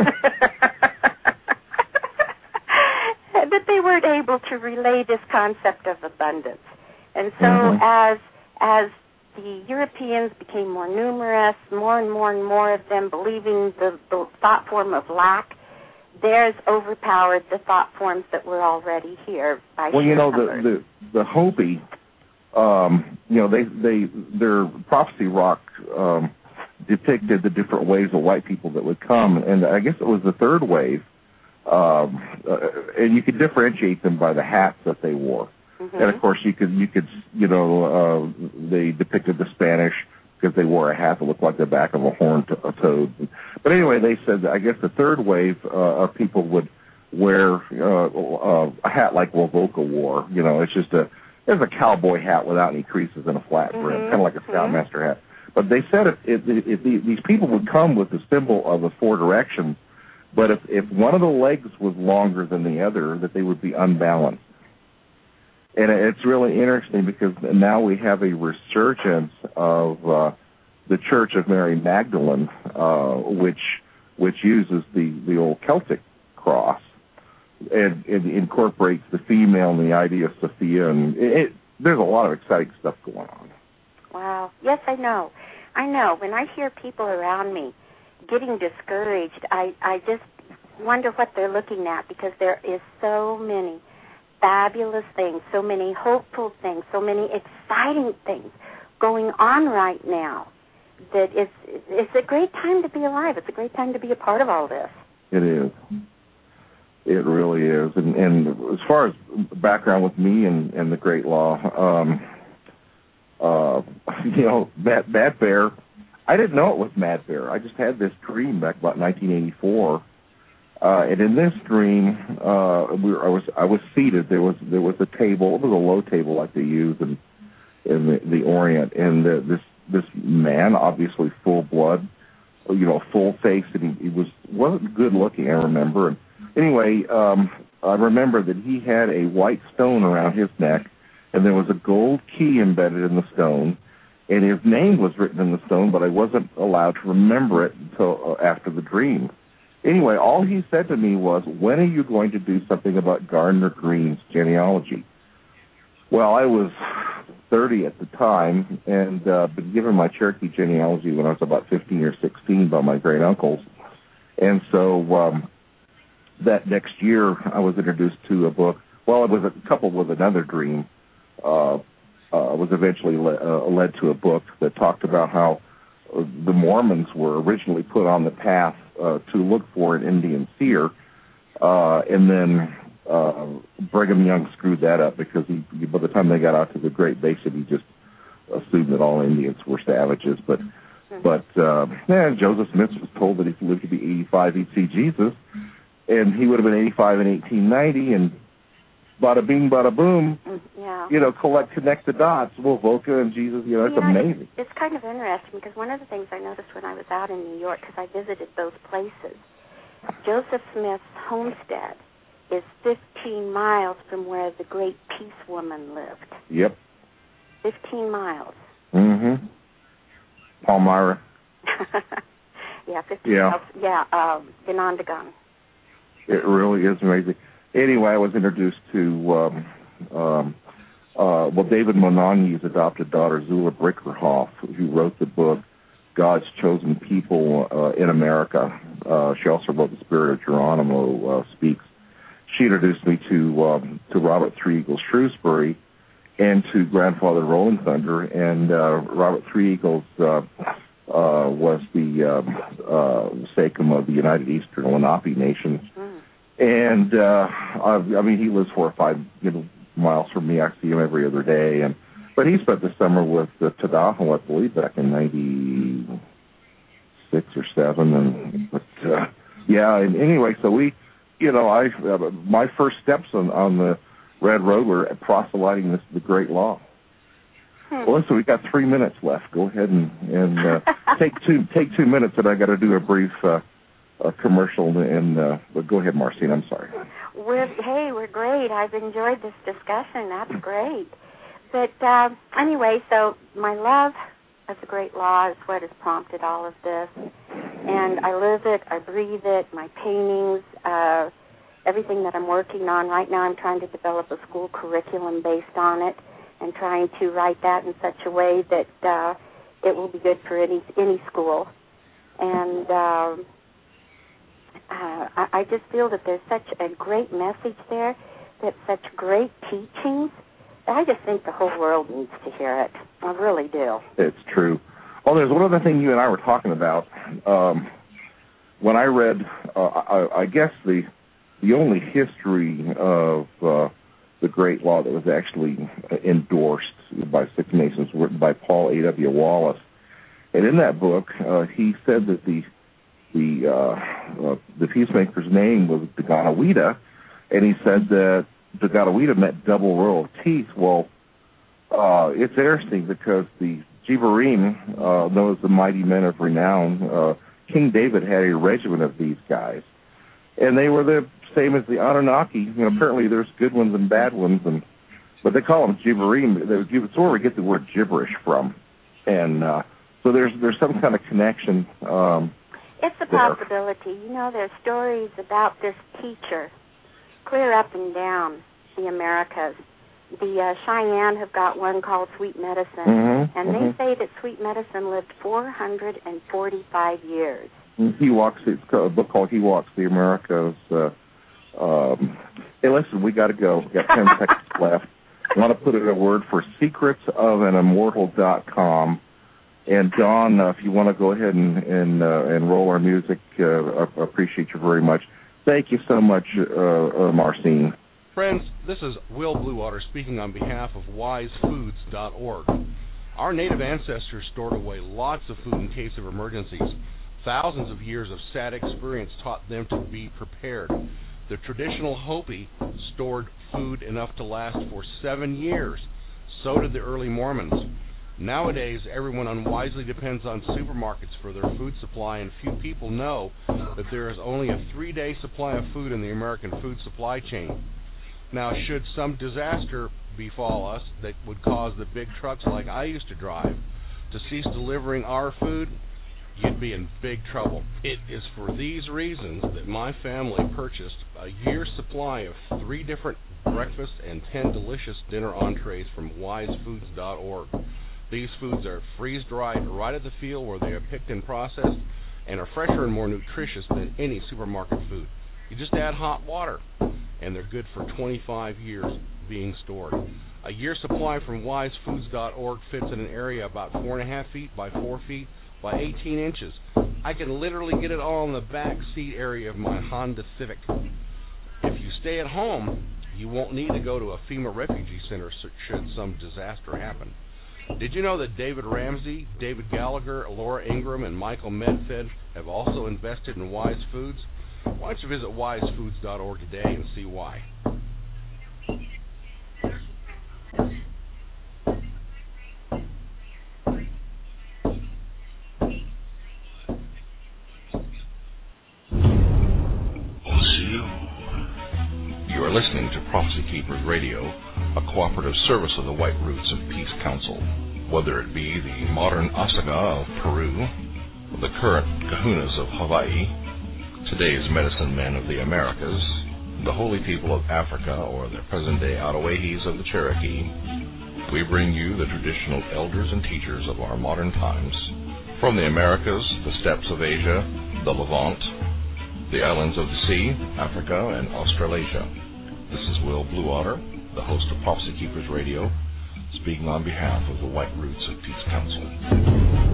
But they weren't able to relay this concept of abundance. And so mm-hmm. as as the Europeans became more numerous, more and more and more of them believing the, the thought form of lack, theirs overpowered the thought forms that were already here by Well, you know, numbers. the, the, the Hopi, um, you know, they, they, their prophecy rock um, depicted the different waves of white people that would come, and I guess it was the third wave, um, uh, and you could differentiate them by the hats that they wore. Mm-hmm. And, of course, you could, you could, you know, uh, they depicted the Spanish because they wore a hat that looked like the back of a horned a toad. But anyway, they said that I guess the third wave uh, of people would wear uh, uh, a hat like Wovoka wore. You know, it's just a it's a cowboy hat without any creases and a flat brim, mm-hmm. kind of like a Scoutmaster hat. But they said if, if, if the, these people would come with the symbol of the four directions, but if, if one of the legs was longer than the other, that they would be unbalanced. And it's really interesting because now we have a resurgence of uh, the Church of Mary Magdalene, uh, which which uses the, the old Celtic cross and, and incorporates the female and the idea of Sophia. And it, it, there's a lot of exciting stuff going on. Wow. Yes, I know. I know. When I hear people around me getting discouraged, I, I just wonder what they're looking at, because there is so many fabulous things, so many hopeful things, so many exciting things going on right now that it's, it's a great time to be alive. It's a great time to be a part of all this. It is. It really is. And, and as far as background with me and, and the Great Law, um, uh, you know, Mad, Mad Bear, I didn't know it was Mad Bear. I just had this dream back about nineteen eighty-four. Uh, and in this dream, uh, we were, I was I was seated. There was there was a table. It was a low table like they use in in the, the Orient. And uh, this this man, obviously full blood, you know, full face, and he, he was wasn't good looking. I remember. And anyway, um, I remember that he had a white stone around his neck, and there was a gold key embedded in the stone, and his name was written in the stone, but I wasn't allowed to remember it until uh, after the dream. Anyway, all he said to me was, when are you going to do something about Gardner Green's genealogy? Well, I was thirty at the time, and uh, been given my Cherokee genealogy when I was about fifteen or sixteen by my great-uncles. And so um, that next year, I was introduced to a book. Well, it was a coupled with another dream. Uh, uh, was eventually le- uh, led to a book that talked about how uh, the Mormons were originally put on the path uh, to look for an Indian seer, uh, and then uh, Brigham Young screwed that up because he, by the time they got out to the Great Basin, he just assumed that all Indians were savages. But but uh, yeah, Joseph Smith was told that if he lived to be eighty-five, he'd see Jesus, and he would have been eighty-five in eighteen ninety, and bada bing, bada boom. Yeah. You know, collect, connect the dots. Wovoka and Jesus, you know, it's yeah, amazing. It's, it's kind of interesting because one of the things I noticed when I was out in New York, because I visited those places, Joseph Smith's homestead is fifteen miles from where the great Peace Woman lived. Yep. fifteen miles. Mm-hmm. Palmyra. yeah, fifteen yeah. miles. Yeah, um, Ganondagun. It really is amazing. Anyway, I was introduced to, um, um, uh, well, David Monogny's adopted daughter, Zula Bricker-Hoff, who wrote the book, God's Chosen People uh, in America. Uh, she also wrote The Spirit of Geronimo uh, Speaks. She introduced me to um, to Robert Three Eagles Shrewsbury and to Grandfather Rolling Thunder. And uh, Robert Three Eagles uh, uh, was the um, uh, sachem of the United Eastern Lenape Nations. Mm. And, uh, I, I mean, he lives four or five you know, miles from me. I see him every other day. And But he spent the summer with uh, Tadaho, I believe, back in ninety-six or seven. And, but, uh, yeah, and anyway, so we, you know, I uh, my first steps on, on the Red Road were proselyting this, the Great Law. Hmm. Well, so we got three minutes left. Go ahead and, and uh, take two take two minutes, and I got to do a brief uh, a commercial. And uh, but go ahead, Marcine. I'm sorry. We're, hey, we're great. I've enjoyed this discussion. That's great. But uh, anyway, so my love of the Great Law is what has prompted all of this, and I live it. I breathe it. My paintings, uh, everything that I'm working on right now. I'm trying to develop a school curriculum based on it, and trying to write that in such a way that uh, it will be good for any any school. And uh, uh, I, I just feel that there's such a great message there, that such great teachings, that I just think the whole world needs to hear it. I really do. It's true. Oh, there's one other thing you and I were talking about. Um, when I read, uh, I, I guess the the only history of uh, the Great Law that was actually endorsed by Six Nations, written by Paul A W Wallace, and in that book, uh, he said that the the uh, uh, the peacemaker's name was Daganoweda, and he said that Daganoweda meant double row of teeth. Well, uh, it's interesting because the Jivarim, uh, known as the mighty men of renown, uh, King David had a regiment of these guys, and they were the same as the Anunnaki. You know, apparently there's good ones and bad ones, and but they call them Jivarim. It's where we get the word gibberish from, and uh, so there's there's some kind of connection. Um, it's a there. possibility. You know, there's stories about this teacher clear up and down the Americas. The uh, Cheyenne have got one called Sweet Medicine, mm-hmm, and mm-hmm. they say that Sweet Medicine lived four hundred forty-five years. He walks. It's a book called He Walks the Americas. Uh, um, hey, listen, we got to go. We got ten seconds left. I want to put in a word for secrets of an immortal dot com. And Don, uh, if you want to go ahead and and, uh, and roll our music, uh, I appreciate you very much. Thank you so much, uh, uh, Marcine. Friends, this is Will Bluewater speaking on behalf of wise foods dot org. Our native ancestors stored away lots of food in case of emergencies. Thousands of years of sad experience taught them to be prepared. The traditional Hopi stored food enough to last for seven years. So did the early Mormons. Nowadays, everyone unwisely depends on supermarkets for their food supply, and few people know that there is only a three-day supply of food in the American food supply chain. Now, should some disaster befall us that would cause the big trucks like I used to drive to cease delivering our food, you'd be in big trouble. It is for these reasons that my family purchased a year's supply of three different breakfast and ten delicious dinner entrees from wise foods dot org. These foods are freeze-dried right at the field where they are picked and processed, and are fresher and more nutritious than any supermarket food. You just add hot water, and they're good for twenty-five years being stored. A year's supply from wise foods dot org fits in an area about four and a half feet by four feet by eighteen inches. I can literally get it all in the back seat area of my Honda Civic. If you stay at home, you won't need to go to a FEMA refugee center should some disaster happen. Did you know that David Ramsey, David Gallagher, Laura Ingram, and Michael Medfed have also invested in Wise Foods? Why don't you visit wise foods dot org today and see why. You are listening to Prophecy Keepers Radio, a cooperative service of the White Roots of Peace Council. Whether it be the modern Asaga of Peru, or the current Kahunas of Hawaii, today's medicine men of the Americas, the holy people of Africa, or the present-day Ottawahis of the Cherokee, we bring you the traditional elders and teachers of our modern times, from the Americas, the steppes of Asia, the Levant, the islands of the sea, Africa, and Australasia. This is Will Bluewater, the host of Prophecy Keepers Radio, speaking on behalf of the White Roots of Peace Council.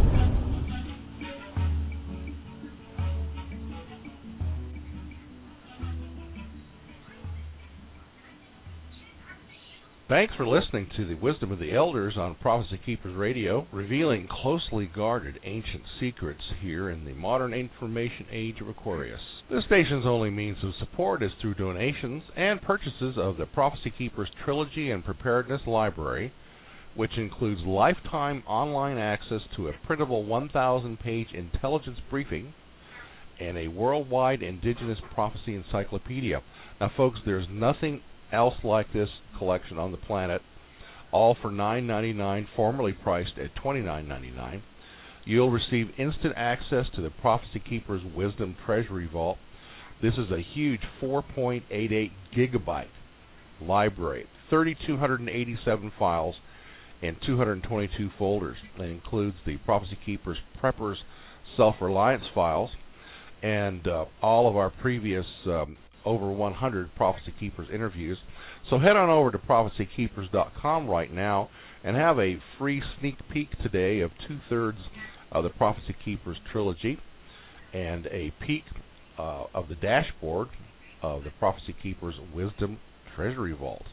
Thanks for listening to the Wisdom of the Elders on Prophecy Keepers Radio, revealing closely guarded ancient secrets here in the modern information age of Aquarius. This station's only means of support is through donations and purchases of the Prophecy Keepers Trilogy and Preparedness Library, which includes lifetime online access to a printable one thousand page intelligence briefing and a worldwide indigenous prophecy encyclopedia. Now, folks, there's nothing else like this collection on the planet, all for nine ninety-nine, formerly priced at twenty-nine ninety-nine. You'll receive instant access to the Prophecy Keepers Wisdom Treasury Vault. This is a huge four point eight eight gigabyte library, three thousand two hundred eighty-seven files, and two hundred twenty-two folders. That includes the Prophecy Keepers Preppers Self-Reliance files and uh, all of our previous um, over one hundred Prophecy Keepers interviews. So head on over to prophecy keepers dot com right now and have a free sneak peek today of two-thirds of the Prophecy Keepers trilogy and a peek uh, of the dashboard of the Prophecy Keepers Wisdom Treasury Vault.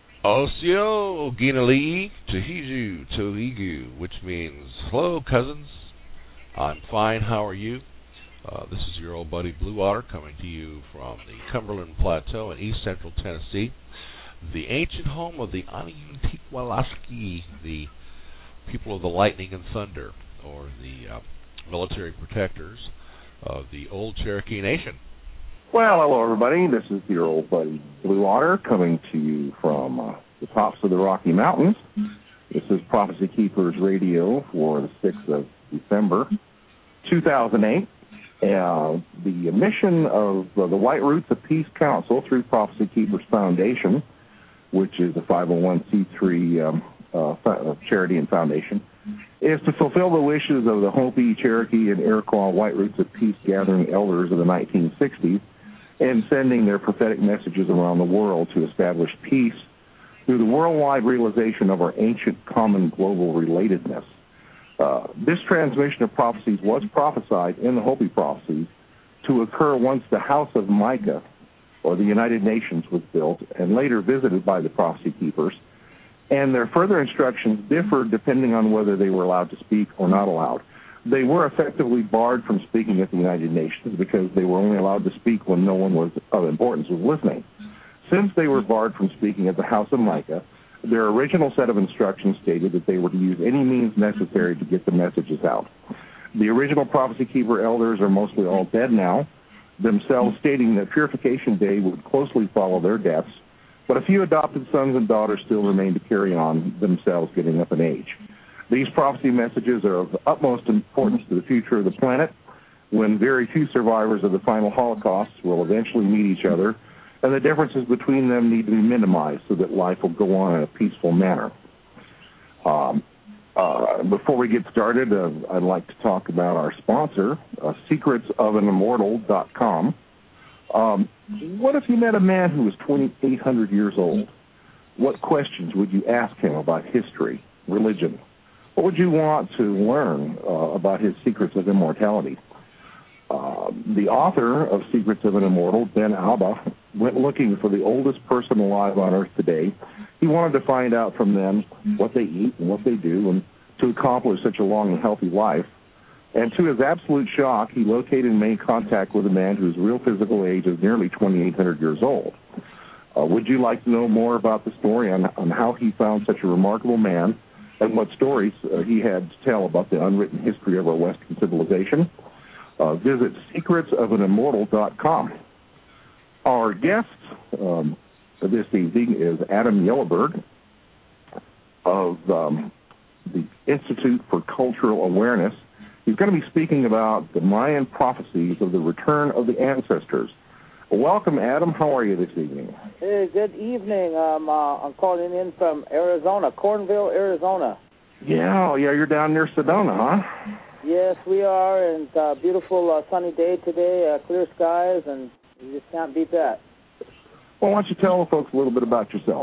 Osio Ginalii Tahizu Toigu, which means, hello cousins, I'm fine, how are you? Uh, this is your old buddy Blue Otter coming to you from the Cumberland Plateau in east central Tennessee, the ancient home of the Aniuntiqualaski, the people of the lightning and thunder, or the uh, military protectors of the old Cherokee Nation. Well, hello everybody. This is your old buddy Blue Otter coming to you from uh, the tops of the Rocky Mountains. This is Prophecy Keepers Radio for the sixth of December, two thousand eight. Uh, the mission of uh, the White Roots of Peace Council through Prophecy Keepers Foundation, which is a five oh one c three um, uh, charity and foundation, is to fulfill the wishes of the Hopi, Cherokee, and Iroquois White Roots of Peace gathering elders of the nineteen sixties and sending their prophetic messages around the world to establish peace through the worldwide realization of our ancient common global relatedness. Uh, this transmission of prophecies was prophesied in the Hopi prophecies to occur once the House of Micah, or the United Nations, was built and later visited by the Prophecy Keepers, and their further instructions differed depending on whether they were allowed to speak or not allowed. They were effectively barred from speaking at the United Nations because they were only allowed to speak when no one was of importance was listening. Since they were barred from speaking at the House of Micah, their original set of instructions stated that they were to use any means necessary to get the messages out. The original Prophecy Keeper elders are mostly all dead now, themselves stating that Purification Day would closely follow their deaths, but a few adopted sons and daughters still remain to carry on, themselves getting up in age. These prophecy messages are of utmost importance to the future of the planet, when very few survivors of the final Holocaust will eventually meet each other, and the differences between them need to be minimized so that life will go on in a peaceful manner. Um, uh, before we get started, uh, I'd like to talk about our sponsor, uh, secrets of an immortal dot com. Um, what if you met a man who was twenty-eight hundred years old? What questions would you ask him about history, religion? What would you want to learn uh, about his secrets of immortality? Uh, the author of Secrets of an Immortal, Ben Alba, went looking for the oldest person alive on Earth today. He wanted to find out from them what they eat and what they do and to accomplish such a long and healthy life. And to his absolute shock, he located and made contact with a man whose real physical age is nearly twenty-eight hundred years old. Uh, would you like to know more about the story on, on how he found such a remarkable man and what stories uh, he had to tell about the unwritten history of our Western civilization? Uh, visit secrets of an immortal dot com. Our guest um, this evening is Adam Yellowbird of um, the Institute for Cultural Awareness. He's going to be speaking about the Mayan prophecies of the return of the ancestors. Welcome, Adam. How are you this evening? Hey, good evening. Um, uh, I'm calling in from Arizona, Cornville, Arizona. Yeah, yeah, you're down near Sedona, huh? Yes, we are, and uh, beautiful uh, sunny day today, uh, clear skies, and you just can't beat that. Well, why don't you tell the folks a little bit about yourself?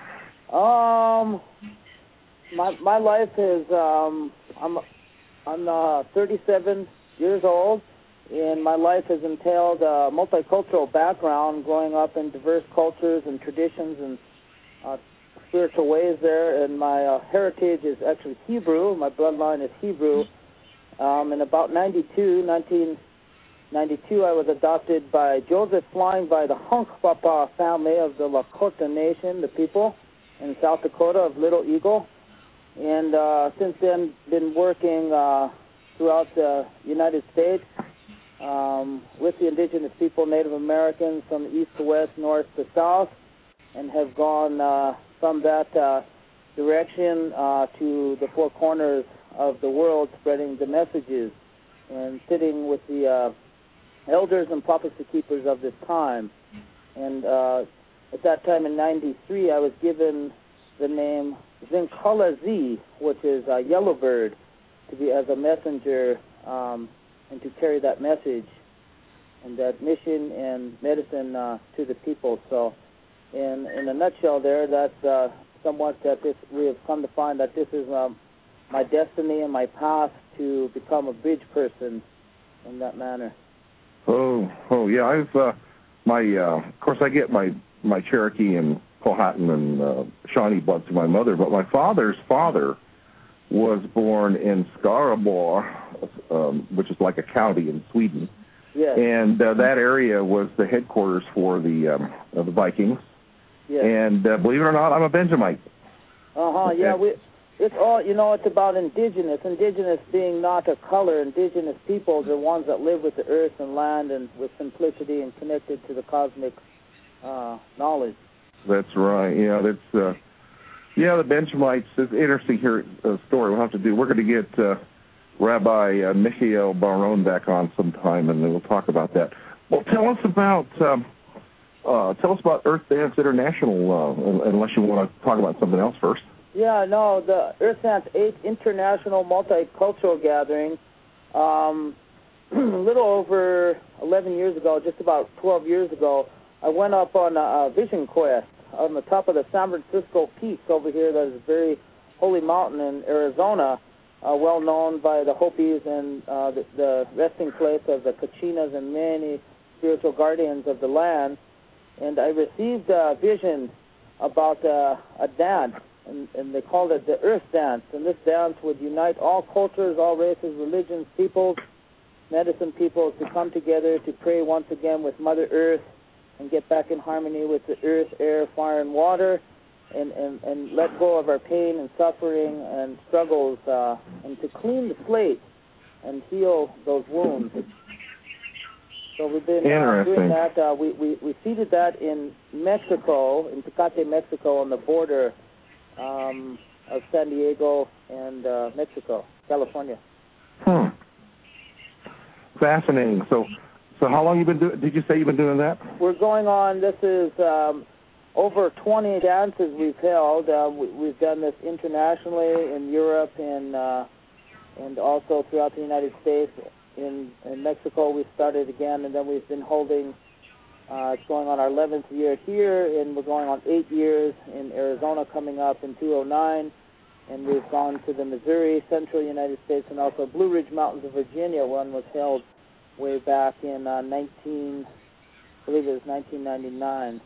Um, my my life is um, I'm I'm uh, thirty-seven years old, and my life has entailed a multicultural background, growing up in diverse cultures and traditions and uh, spiritual ways there. And my uh, heritage is actually Hebrew. My bloodline is Hebrew. Um, in about ninety-two, nineteen ninety-two, I was adopted by Joseph Flying by the Hunkpapa family of the Lakota Nation, the people in South Dakota of Little Eagle. And uh, since then, been working uh, throughout the United States um, with the indigenous people, Native Americans, from east to west, north to south, and have gone uh, from that uh, direction uh, to the four corners of the world, spreading the messages and sitting with the uh, elders and prophecy keepers of this time. And uh, at that time in ninety-three, I was given the name Zinkala Z, which is a yellowbird, to be as a messenger um, and to carry that message. and that mission and medicine uh, to the people. So, in in a nutshell, there, that's uh, somewhat that this we have come to find that this is um, my destiny and my path to become a bridge person in that manner. Oh, oh yeah. I've uh, my uh, of course I get my my Cherokee and Powhatan and uh, Shawnee blood to my mother, but my father's father was born in Skaraborg, um, which is like a county in Sweden. Yes. And uh, that area was the headquarters for the um, uh, the Vikings. Yes. And uh, believe it or not, I'm a Benjamite. Uh huh. Yeah. We. It's all, you know, it's about indigenous. Indigenous being not a color. Indigenous peoples are ones that live with the earth and land and with simplicity and connected to the cosmic uh, knowledge. That's right. Yeah, that's uh, yeah. The Benjamites. It's interesting here uh, story. We'll have to do. We're going to get uh, Rabbi uh, Michael Baron back on sometime, and then we'll talk about that. Well, tell us about um, uh, tell us about Earth Dance International. Uh, unless you want to talk about something else first. Yeah, no, the Earth Dance eighth International Multicultural Gathering, um, a little over eleven years ago, just about twelve years ago, I went up on a, a vision quest on the top of the San Francisco Peak over here. That is a very holy mountain in Arizona, uh, well known by the Hopis and uh, the, the resting place of the Kachinas and many spiritual guardians of the land. And I received a vision about uh, a dance. And, and they called it the Earth Dance. And this dance would unite all cultures, all races, religions, peoples, medicine peoples to come together to pray once again with Mother Earth and get back in harmony with the earth, air, fire, and water, and, and, and let go of our pain and suffering and struggles, uh, and to clean the slate and heal those wounds. So we've been uh, doing that. Uh, we, we, we seeded that in Mexico, in Tecate, Mexico, on the border Um, of San Diego and uh, Mexico, California. Hmm. Fascinating. So, so how long you been doing? Did you say you've been doing that? We're going on. This is um, over twenty dances we've held. Uh, we, we've done this internationally in Europe and uh, and also throughout the United States. In, in Mexico, we started again, and then we've been holding. Uh, it's going on our eleventh year here, and we're going on eight years in Arizona coming up in two thousand nine, and we've gone to the Missouri, central United States, and also Blue Ridge Mountains of Virginia. One was held way back in uh, nineteen, I believe it was nineteen ninety-nine.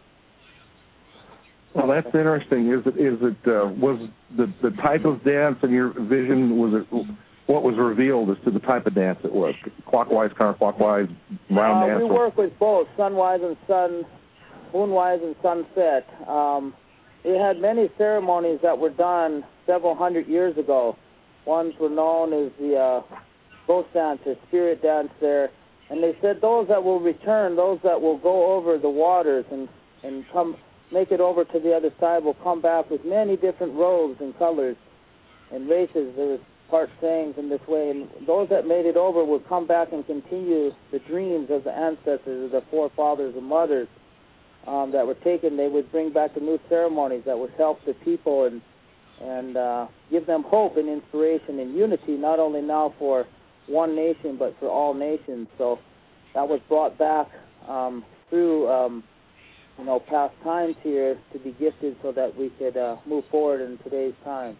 Well, that's interesting. Is it is it uh, was the the type of dance in your vision, was it what was revealed as to the type of dance it was? Clockwise, counterclockwise, round uh, dance? We work with both sunwise and sun, moonwise and sunset. Um, it had many ceremonies that were done several hundred years ago. Ones were known as the uh, ghost dance or spirit dance there. And they said those that will return, those that will go over the waters and, and come make it over to the other side will come back with many different robes and colors and races. There was part sayings in this way, and those that made it over would come back and continue the dreams of the ancestors, of the forefathers and mothers um, that were taken. They would bring back the new ceremonies that would help the people and and uh, give them hope and inspiration and unity, not only now for one nation but for all nations. So that was brought back um, through um, you know past times here to be gifted so that we could uh, move forward in today's time.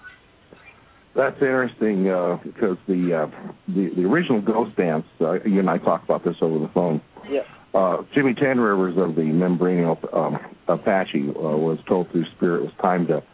That's interesting uh, because the, uh, the the original ghost dance, uh, you and I talked about this over the phone. Yeah. Uh, Jimmy Ten Rivers of the Membranio um, Apache uh, was told through Spirit it was time to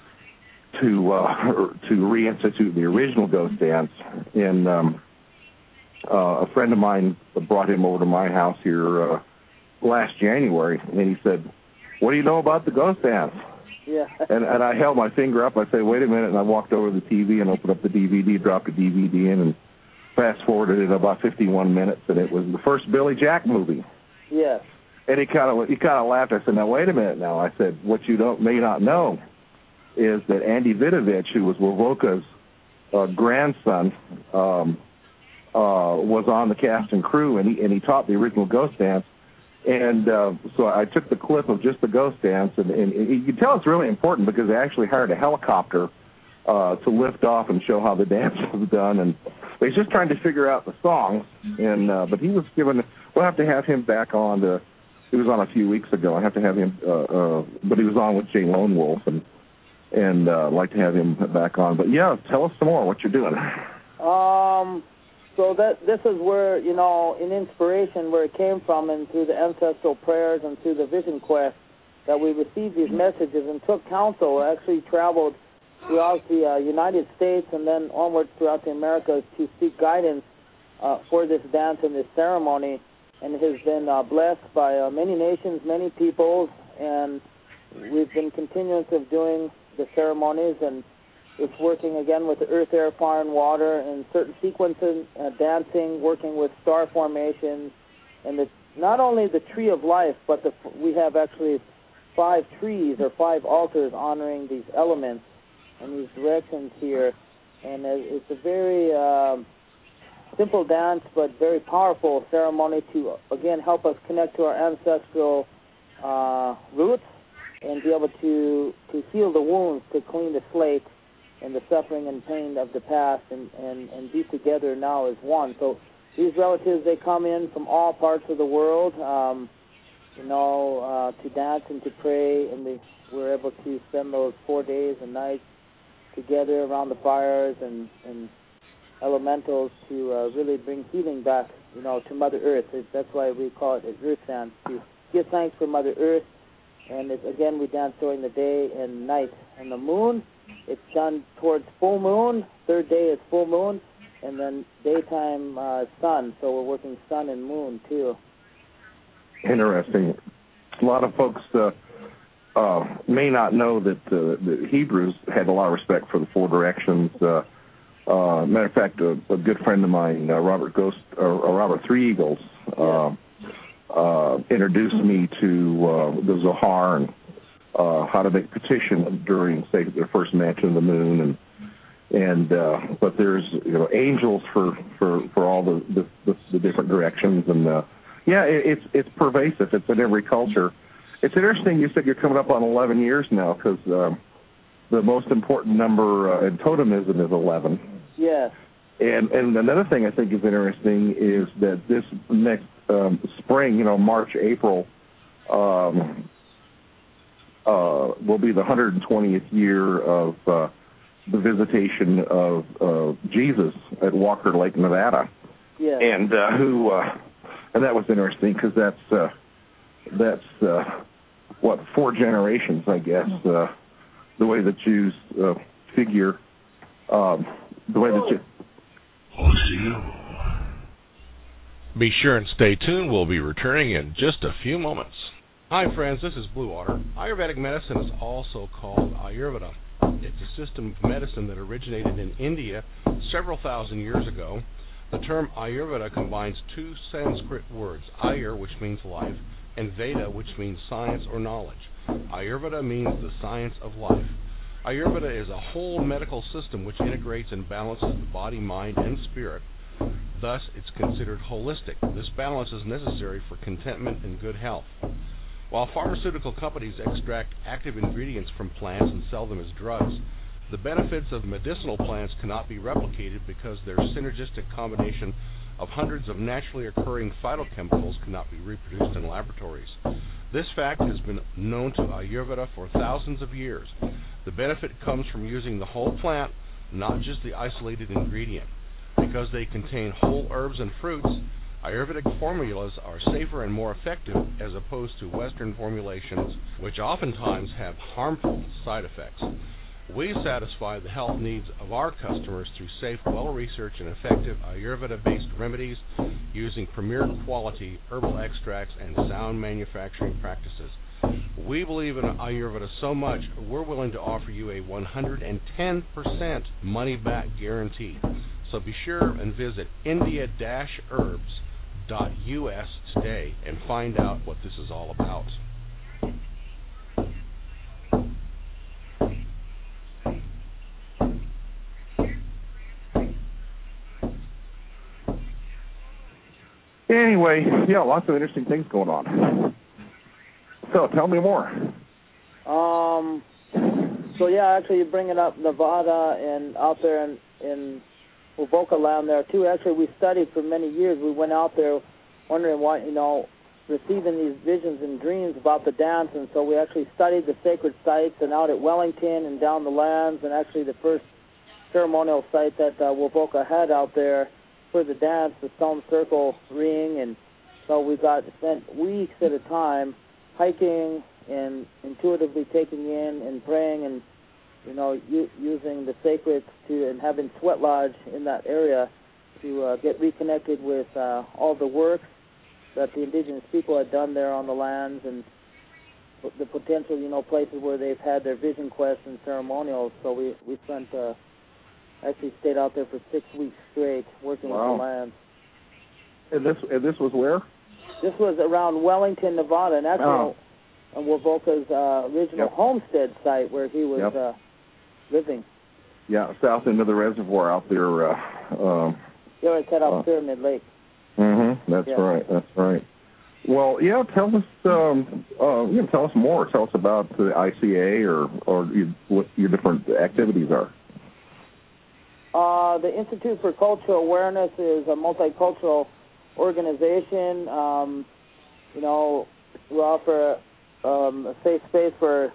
to uh, to reinstitute the original ghost dance. And um, uh, a friend of mine brought him over to my house here uh, last January, and he said, "What do you know about the ghost dance?" Yeah. and, and I held my finger up. I said, wait a minute, and I walked over to the T V and opened up the D V D, dropped the D V D in, and fast-forwarded it about fifty-one minutes, and it was the first Billy Jack movie. Yes. And he kind of he kind of laughed. I said, now, wait a minute now. I said, what you don't may not know is that Andy Vidovich, who was Wovoka's uh, grandson, um, uh, was on the cast and crew, and he, and he taught the original ghost dance. And uh, so I took the clip of just the ghost dance, and, and, and you can tell it's really important because they actually hired a helicopter uh, to lift off and show how the dance was done. And but he's just trying to figure out the songs. And uh, but he was given. We'll have to have him back on. To, he was on a few weeks ago. I have to have him, uh, uh, but he was on with Jay Lone Wolf, and and uh, I'd like to have him back on. But yeah, tell us some more what you're doing. Um. So that this is where, you know, in inspiration, where it came from, and through the ancestral prayers and through the vision quest, that we received these messages and took counsel. We actually traveled throughout the uh, United States and then onwards throughout the Americas to seek guidance uh, for this dance and this ceremony, and it has been uh, blessed by uh, many nations, many peoples, and we've been continuous of doing the ceremonies, and it's working again with the earth, air, fire, and water, and certain sequences, uh, dancing, working with star formations, and the, not only the tree of life, but the, we have actually five trees or five altars honoring these elements and these directions here. And it's a very um, simple dance, but very powerful ceremony to, again, help us connect to our ancestral uh, roots and be able to, to heal the wounds, to clean the slate, and the suffering and pain of the past, and, and, and be together now as one. So these relatives, they come in from all parts of the world, um, you know, uh, to dance and to pray, and we were able to spend those four days and nights together around the fires and, and elementals to uh, really bring healing back, you know, to Mother Earth. It, that's why we call it an Earth Dance, to give thanks for Mother Earth. And it, again, we dance during the day and night. And the moon, it's done towards full moon. Third day is full moon, and then daytime uh, sun. So we're working sun and moon too. Interesting. A lot of folks uh, uh, may not know that uh, the Hebrews had a lot of respect for the four directions. Uh, uh, matter of fact, a, a good friend of mine, uh, Robert Ghost, uh, Robert Three Eagles, uh, uh, introduced me to uh, the Zohar and Uh, how to make petition during, say, their first mention of the moon, and and uh, but there's, you know, angels for, for, for all the, the, the, the different directions, and uh, yeah, it, it's it's pervasive. It's in every culture. It's interesting. You said you're coming up on eleven years now, because um, the most important number uh, in totemism is eleven. Yes. And and another thing I think is interesting is that this next um, spring, you know, March, April. Um, Uh, will be the one hundred twentieth year of uh, the visitation of uh, Jesus at Walker Lake, Nevada. Yeah. And uh, who, uh, and that was interesting because that's uh, that's uh, what four generations, I guess. Uh, the way the Jews uh, figure, um, the way that you. Be sure and stay tuned. We'll be returning in just a few moments. Hi friends, this is Blue Water. Ayurvedic medicine is also called Ayurveda. It's a system of medicine that originated in India several thousand years ago. The term Ayurveda combines two Sanskrit words, Ayur, which means life, and Veda, which means science or knowledge. Ayurveda means the science of life. Ayurveda is a whole medical system which integrates and balances the body, mind, and spirit. Thus, it's considered holistic. This balance is necessary for contentment and good health. While pharmaceutical companies extract active ingredients from plants and sell them as drugs, the benefits of medicinal plants cannot be replicated because their synergistic combination of hundreds of naturally occurring phytochemicals cannot be reproduced in laboratories. This fact has been known to Ayurveda for thousands of years. The benefit comes from using the whole plant, not just the isolated ingredient. Because they contain whole herbs and fruits, Ayurvedic formulas are safer and more effective as opposed to Western formulations, which oftentimes have harmful side effects. We satisfy the health needs of our customers through safe, well-researched, and effective Ayurveda-based remedies using premier quality herbal extracts and sound manufacturing practices. We believe in Ayurveda so much, we're willing to offer you a one hundred ten percent money-back guarantee. So be sure and visit india dash herbs dot U S today and find out what this is all about. Anyway, yeah, lots of interesting things going on. So tell me more. Um. So yeah, actually, you're bringing up Nevada and out there in, in Wovoka land there too. Actually, we studied for many years. We went out there wondering why, you know, receiving these visions and dreams about the dance, and so we actually studied the sacred sites and out at Wellington and down the lands, and actually the first ceremonial site that uh, Wovoka had out there for the dance, the stone circle ring, and so we got spent weeks at a time hiking and intuitively taking in and praying and, you know, u- using the sacreds to and having sweat lodge in that area to uh, get reconnected with uh, all the works that the indigenous people had done there on the lands and the potential, you know, places where they've had their vision quests and ceremonials. So we we spent uh, actually stayed out there for six weeks straight working wow. with the land. And this and this was where? This was around Wellington, Nevada, and actually oh. on Wovoka's uh, original yep. homestead site where he was yep. uh, living. Yeah, south into the reservoir out there. Uh, um, yeah, right cut off uh, Pyramid Lake. Mm-hmm. That's yeah. right. That's right. Well, yeah. Tell us. Um, uh, you know, tell us more. Tell us about the I C A or or you, what your different activities are. Uh, the Institute for Cultural Awareness is a multicultural organization. Um, you know, we offer um, a safe space for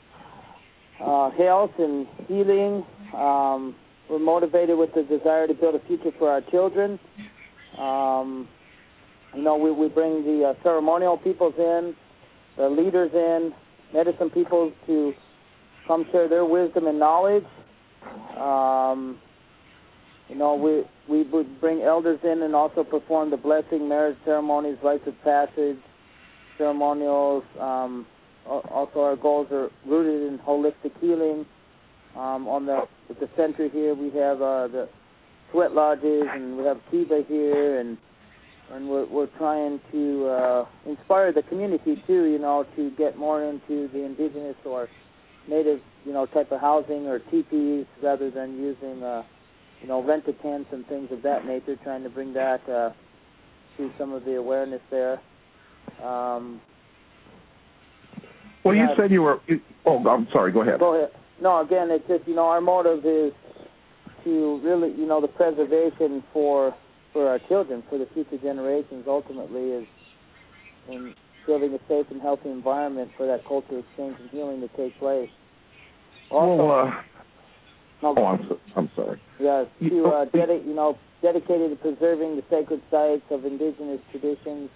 uh, health and healing. Um, we're motivated with the desire to build a future for our children. Um, you know, we, we bring the uh, ceremonial peoples in, the leaders in, medicine peoples to come share their wisdom and knowledge. Um, You know, we we would bring elders in and also perform the blessing, marriage ceremonies, rites of passage, ceremonials. Um, also, our goals are rooted in holistic healing. Um, on the at the center here, we have uh, the sweat lodges, and we have Kiva here, and and we're we're trying to uh, inspire the community too. You know, to get more into the indigenous or native, you know, type of housing or teepees rather than using. Uh, you know, rent-a-tents and things of that nature, trying to bring that uh, to some of the awareness there. Um, well, you yeah, said you were... You, oh, I'm sorry. Go ahead. Go ahead. No, again, it's just, you know, our motive is to really, you know, the preservation for for our children, for the future generations, ultimately, is in building a safe and healthy environment for that culture exchange and healing to take place. Also, well, uh, no, oh, I'm, so, I'm sorry. Yeah, to uh, dedi- you know, dedicated to preserving the sacred sites of indigenous traditions,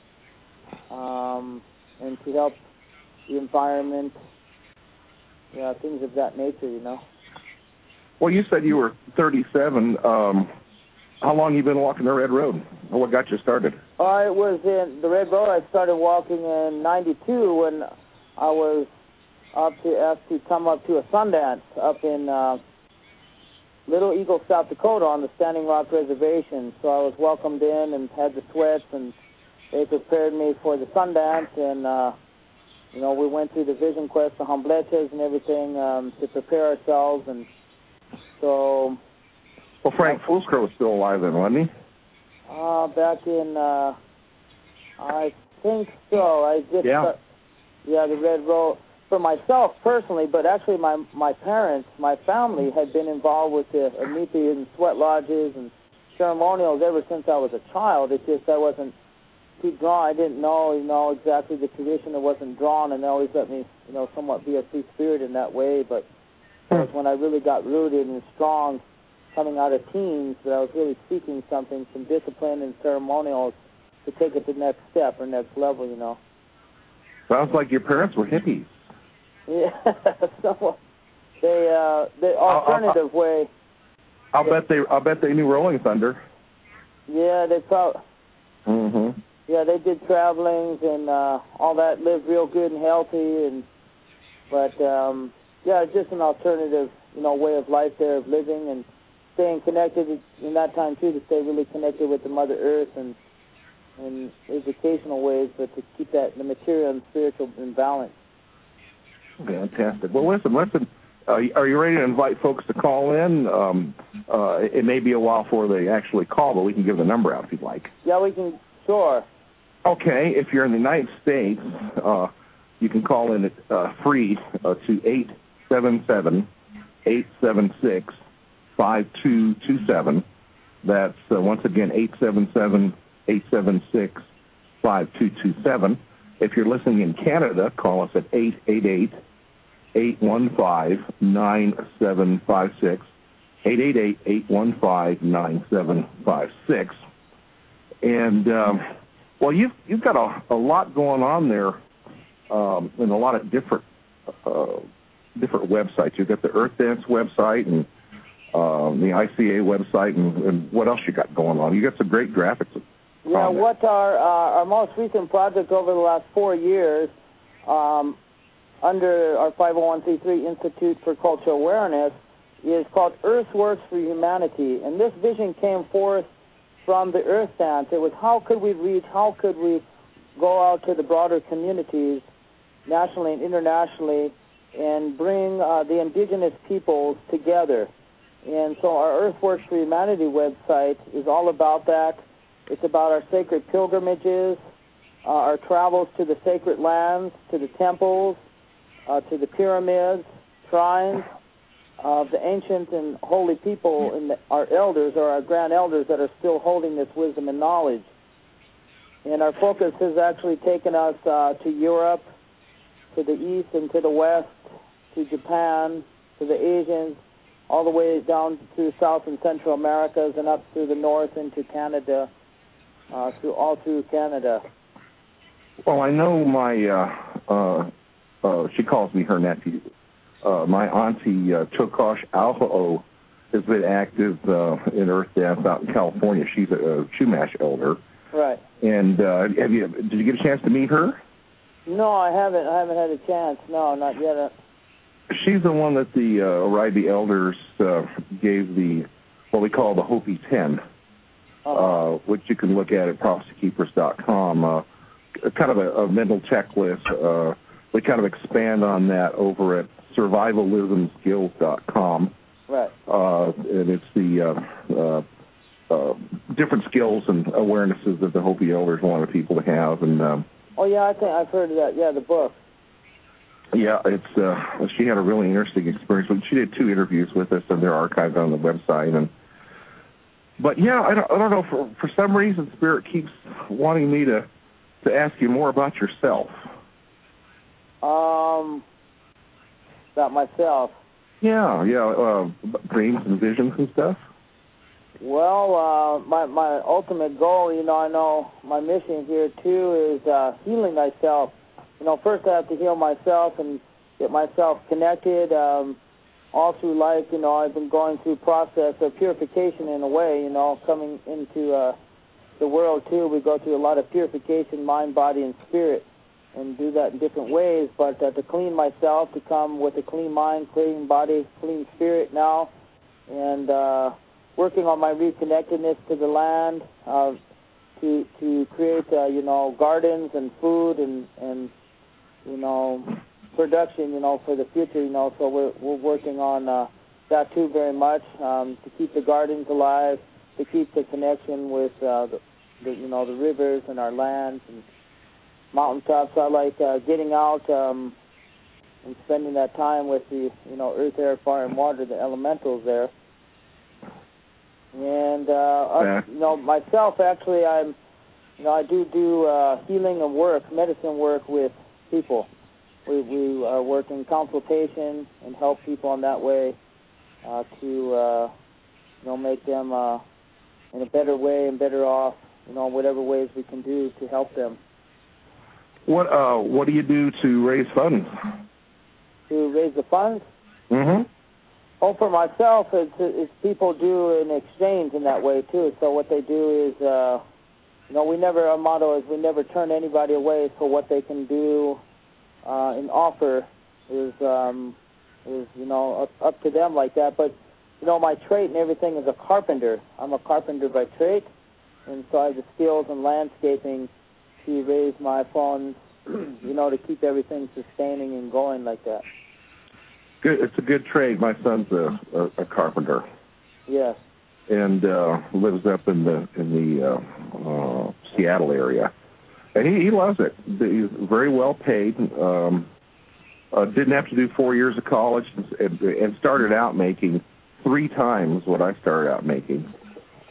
um, and to help the environment, yeah, things of that nature, you know. Well, you said you were thirty-seven. Um, how long you been walking the Red Road? What got you started? I was in the Red Road. I started walking in ninety-two when I was up to asked to come up to a Sundance up in uh, Little Eagle, South Dakota, on the Standing Rock Reservation. So I was welcomed in and had the sweats, and they prepared me for the Sundance, and uh, you know, we went through the Vision Quest, the Humbleches, and everything um, to prepare ourselves, and so. Well, Frank Fusco was still alive then, wasn't he? Uh, back in, uh, I think so. I just, yeah, uh, yeah, the Red Road. For myself personally, but actually my my parents, my family had been involved with the Amipi and sweat lodges and ceremonials ever since I was a child. It's just I wasn't too drawn. I didn't know, you know, exactly the tradition. It wasn't drawn, and they always let me, you know, somewhat be a free spirit in that way. But it was when I really got rooted and strong coming out of teens that I was really seeking something, some discipline and ceremonials to take it to the next step or next level, you know. Sounds like your parents were hippies. Yeah, so they uh, the alternative I'll, I'll, way. I'll bet they. I'll bet they knew Rolling Thunder. Yeah, they probably. Mm-hmm. Yeah, they did travelings and uh, all that. Lived real good and healthy, and but um, yeah, it's just an alternative, you know, way of life there of living and staying connected in that time too, to stay really connected with the Mother Earth and in educational ways, but to keep that the material and spiritual in balance. Fantastic. Well, listen, listen. Uh, are you ready to invite folks to call in? Um, uh, it may be a while before they actually call, but we can give the number out if you'd like. Yeah, we can. Sure. Okay. If you're in the United States, uh, you can call in at uh, free uh, to eight seven seven, eight seven six, five two two seven. That's, uh, once again, eight seven seven, eight seven six, five two two seven. If you're listening in Canada, call us at eight eight eight, eight one five, nine seven five six, eight eight eight, eight one five, nine seven five six. And, um, well, you've, you've got a, a lot going on there um, and a lot of different uh, different websites. You've got the Earth Dance website and um, the I C A website, and, and what else you got going on? You got some great graphics. Yeah, what our uh, our most recent project over the last four years, um, under our five oh one c three Institute for Cultural Awareness, is called Earthworks for Humanity. And this vision came forth from the Earth Dance. It was how could we reach, how could we go out to the broader communities, nationally and internationally, and bring uh, the indigenous peoples together. And so our Earthworks for Humanity website is all about that. It's about our sacred pilgrimages, uh, our travels to the sacred lands, to the temples, uh, to the pyramids, shrines of the ancient and holy people, and the, our elders or our grand elders that are still holding this wisdom and knowledge. And our focus has actually taken us uh, to Europe, to the east and to the west, to Japan, to the Asians, all the way down through South and Central Americas and up through the north into Canada, uh, through all through Canada. Well, I know my, uh, uh, uh, she calls me her nephew, uh, my auntie uh, Chokosh Alho'o has been active uh, in Earth Dance out in California. She's a, a Chumash elder. Right. And uh, have you, did you get a chance to meet her? No, I haven't. I haven't had a chance. No, not yet. She's the one that the uh, Oribe elders uh, gave the, what we call the Hopi ten, uh-huh. uh, which you can look at at prophecy keepers dot com. Uh, kind of a, a mental checklist. Uh, we kind of expand on that over at survivalism skills dot com. Right. Uh, and it's the uh, uh, uh, different skills and awarenesses that the Hopi elders wanted people to have. And um, oh, yeah, I think I've heard of that. Yeah, the book. Yeah, it's uh, she had a really interesting experience. But she did two interviews with us, and they're archived on the website. And but yeah, I don't, I don't know. For for some reason, Spirit keeps wanting me to to ask you more about yourself. Um, about myself. Yeah, yeah, uh, dreams and visions and stuff. Well, uh, my my ultimate goal, you know, I know my mission here too is uh, healing myself. You know, first I have to heal myself and get myself connected. Um, all through life, you know, I've been going through process of purification in a way, you know, coming into uh, the world too. We go through a lot of purification, mind, body, and spirit, and do that in different ways. But uh, to clean myself, to come with a clean mind, clean body, clean spirit now, and uh, working on my reconnectedness to the land, uh, to to create, uh, you know, gardens and food and, and you know, production, you know, for the future, you know, so we're we're working on uh, that too very much, um, to keep the gardens alive, to keep the connection with, uh, the, the, you know, the rivers and our lands and mountaintops. I like uh, getting out um, and spending that time with the, you know, earth, air, fire, and water, the elementals there. And, uh, yeah. us, you know, myself, actually, I'm, you know, I do do uh, healing and work, medicine work with people. We we uh, work in consultation and help people in that way uh, to, uh, you know, make them uh, in a better way and better off, you know, whatever ways we can do to help them. What uh what do you do to raise funds? To raise the funds? Mm-hmm. Oh, for myself, it's, it's people do an exchange in that way too. So what they do is, uh, you know, we never, our motto is we never turn anybody away for what they can do uh, and offer is, um, is you know, up, up to them like that. But, you know, my trait and everything is a carpenter. I'm a carpenter by trait, and so I have the skills in landscaping to raise my funds, you know, to keep everything sustaining and going like that. Good. It's a good trade. My son's a, a, a carpenter. Yes. And uh, lives up in the in the uh, uh, Seattle area, and he, he loves it. He's very well paid. Um, uh, didn't have to do four years of college, and, and started out making three times what I started out making.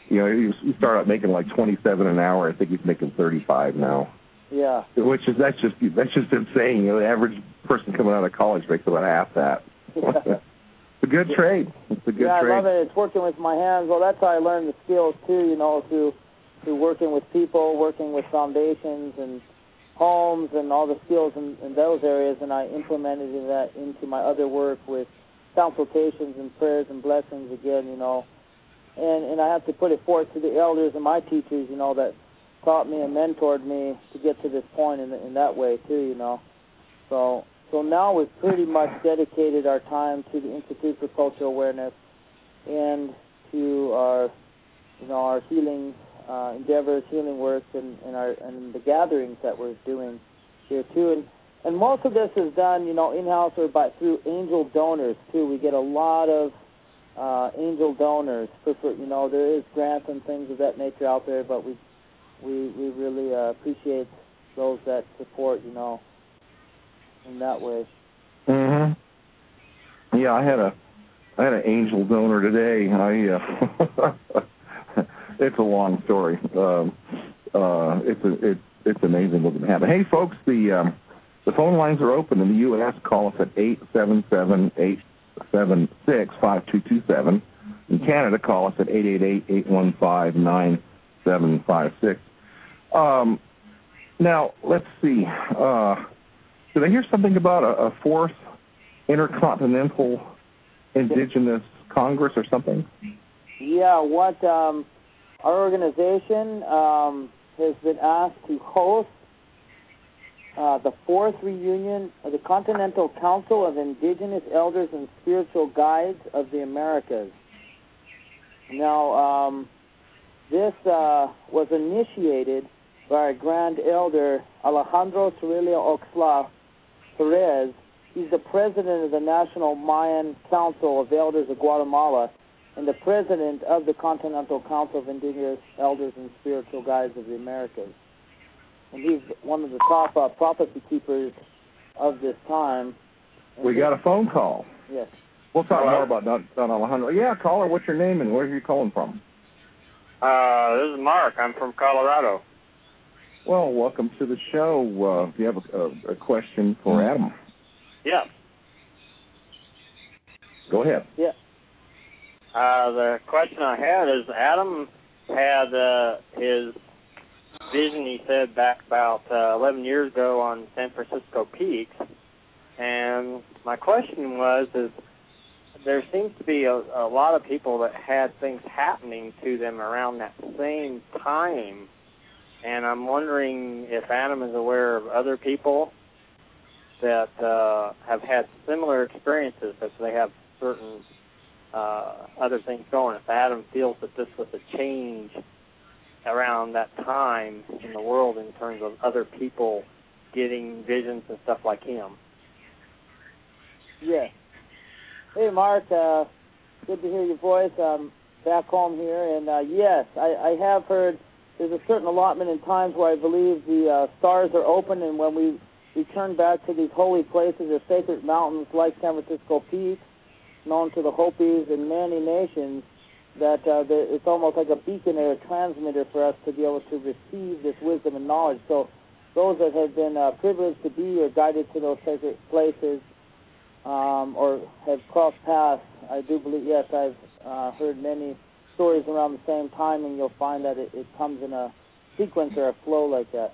You know, he, he started out making like twenty-seven an hour. I think he's making thirty-five now. Yeah. Which is that's just that's just insane. You know, the average person coming out of college makes about half that. Yeah. It's a good trade. It's a good yeah, trade. I love it. It's working with my hands. Well, that's how I learned the skills too. You know, through through working with people, working with foundations and homes, and all the skills in, in those areas, and I implemented that into my other work with consultations and prayers and blessings again. You know, and and I have to put it forth to the elders and my teachers. You know, that taught me and mentored me to get to this point in in that way too. You know, so. So now we've pretty much dedicated our time to the Institute for Cultural Awareness and to our, you know, our healing uh, endeavors, healing work, and, and our and the gatherings that we're doing here too. And and most of this is done, you know, in-house or by through angel donors too. We get a lot of uh, angel donors. For, for, you know, there is grants and things of that nature out there, but we we we really uh, appreciate those that support, you know, in that way. Mhm. Yeah, I had a I had an angel donor today. I uh, it's a long story. Um, uh, it's a, it, it's amazing what can happen. Hey, folks, the um, the phone lines are open in the U S Call us at eight seven seven, eight seven six, five two two seven. In Canada, call us at eight eight eight, eight one five, nine seven five six. Um, now, let's see. Uh, Did I hear something about a, a fourth intercontinental indigenous Congress or something? Yeah, what um, our organization um, has been asked to host uh, the fourth reunion of the Continental Council of Indigenous Elders and Spiritual Guides of the Americas. Now, um, this uh, was initiated by our Grand Elder Alejandro Cirilio Oxla Perez. He's the president of the National Mayan Council of Elders of Guatemala and the president of the Continental Council of Indigenous Elders and Spiritual Guides of the Americas. And he's one of the top uh, prophecy keepers of this time. And we got a phone call. Yes. We'll talk Hello? more about Don, Don Alejandro. Yeah, caller, what's your name and where are you calling from? Uh, this is Mark. I'm from Colorado. Well, welcome to the show. Uh, do you have a, a, a question for Adam? Yeah. Go ahead. Yeah. Uh, the question I had is Adam had uh, his vision, he said, back about uh, eleven years ago on San Francisco Peaks. And my question was, is there seems to be a, a lot of people that had things happening to them around that same time. And I'm wondering if Adam is aware of other people that uh, have had similar experiences, if they have certain uh, other things going. If Adam feels that this was a change around that time in the world in terms of other people getting visions and stuff like him. Yes. Hey, Mark. Uh, good to hear your voice. I'm back home here. And, uh, yes, I, I have heard there's a certain allotment in times where I believe the uh, stars are open, and when we return back to these holy places or sacred mountains like San Francisco Peak, known to the Hopis and many nations, that uh, the, it's almost like a beacon or a transmitter for us to be able to receive this wisdom and knowledge. So those that have been uh, privileged to be or guided to those sacred places um, or have crossed paths, I do believe, yes, I've uh, heard many stories around the same time, and you'll find that it, it comes in a sequence or a flow like that.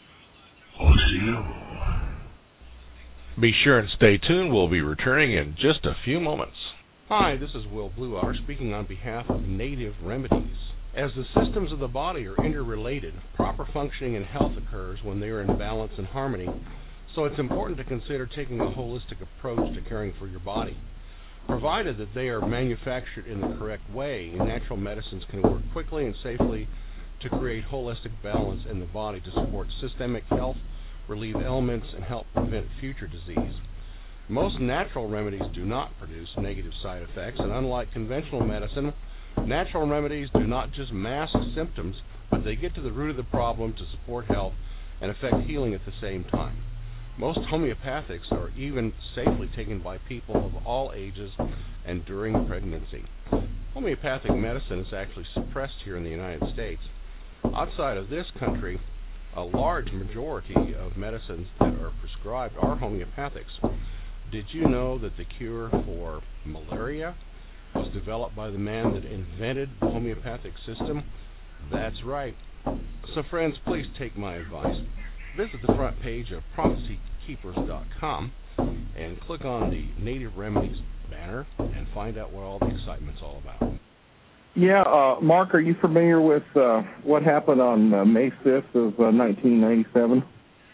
Be sure and stay tuned. We'll be returning in just a few moments. Hi, this is Will Blueotter speaking on behalf of Native Remedies. As the systems of the body are interrelated, proper functioning and health occurs when they are in balance and harmony, so it's important to consider taking a holistic approach to caring for your body. Provided that they are manufactured in the correct way, natural medicines can work quickly and safely to create holistic balance in the body to support systemic health, relieve ailments, and help prevent future disease. Most natural remedies do not produce negative side effects, and unlike conventional medicine, natural remedies do not just mask symptoms, but they get to the root of the problem to support health and affect healing at the same time. Most homeopathics are even safely taken by people of all ages and during pregnancy. homeopathic medicine is actually suppressed here in the United States. Outside of this country, a large majority of medicines that are prescribed are homeopathics. Did you know that the cure for malaria was developed by the man that invented the homeopathic system? That's right. So friends, please take my advice. Visit the front page of prophecy keepers dot com and click on the Native Remedies banner and find out what all the excitement's all about. Yeah, uh, Mark, are you familiar with uh, what happened on uh, May fifth of uh, nineteen ninety-seven?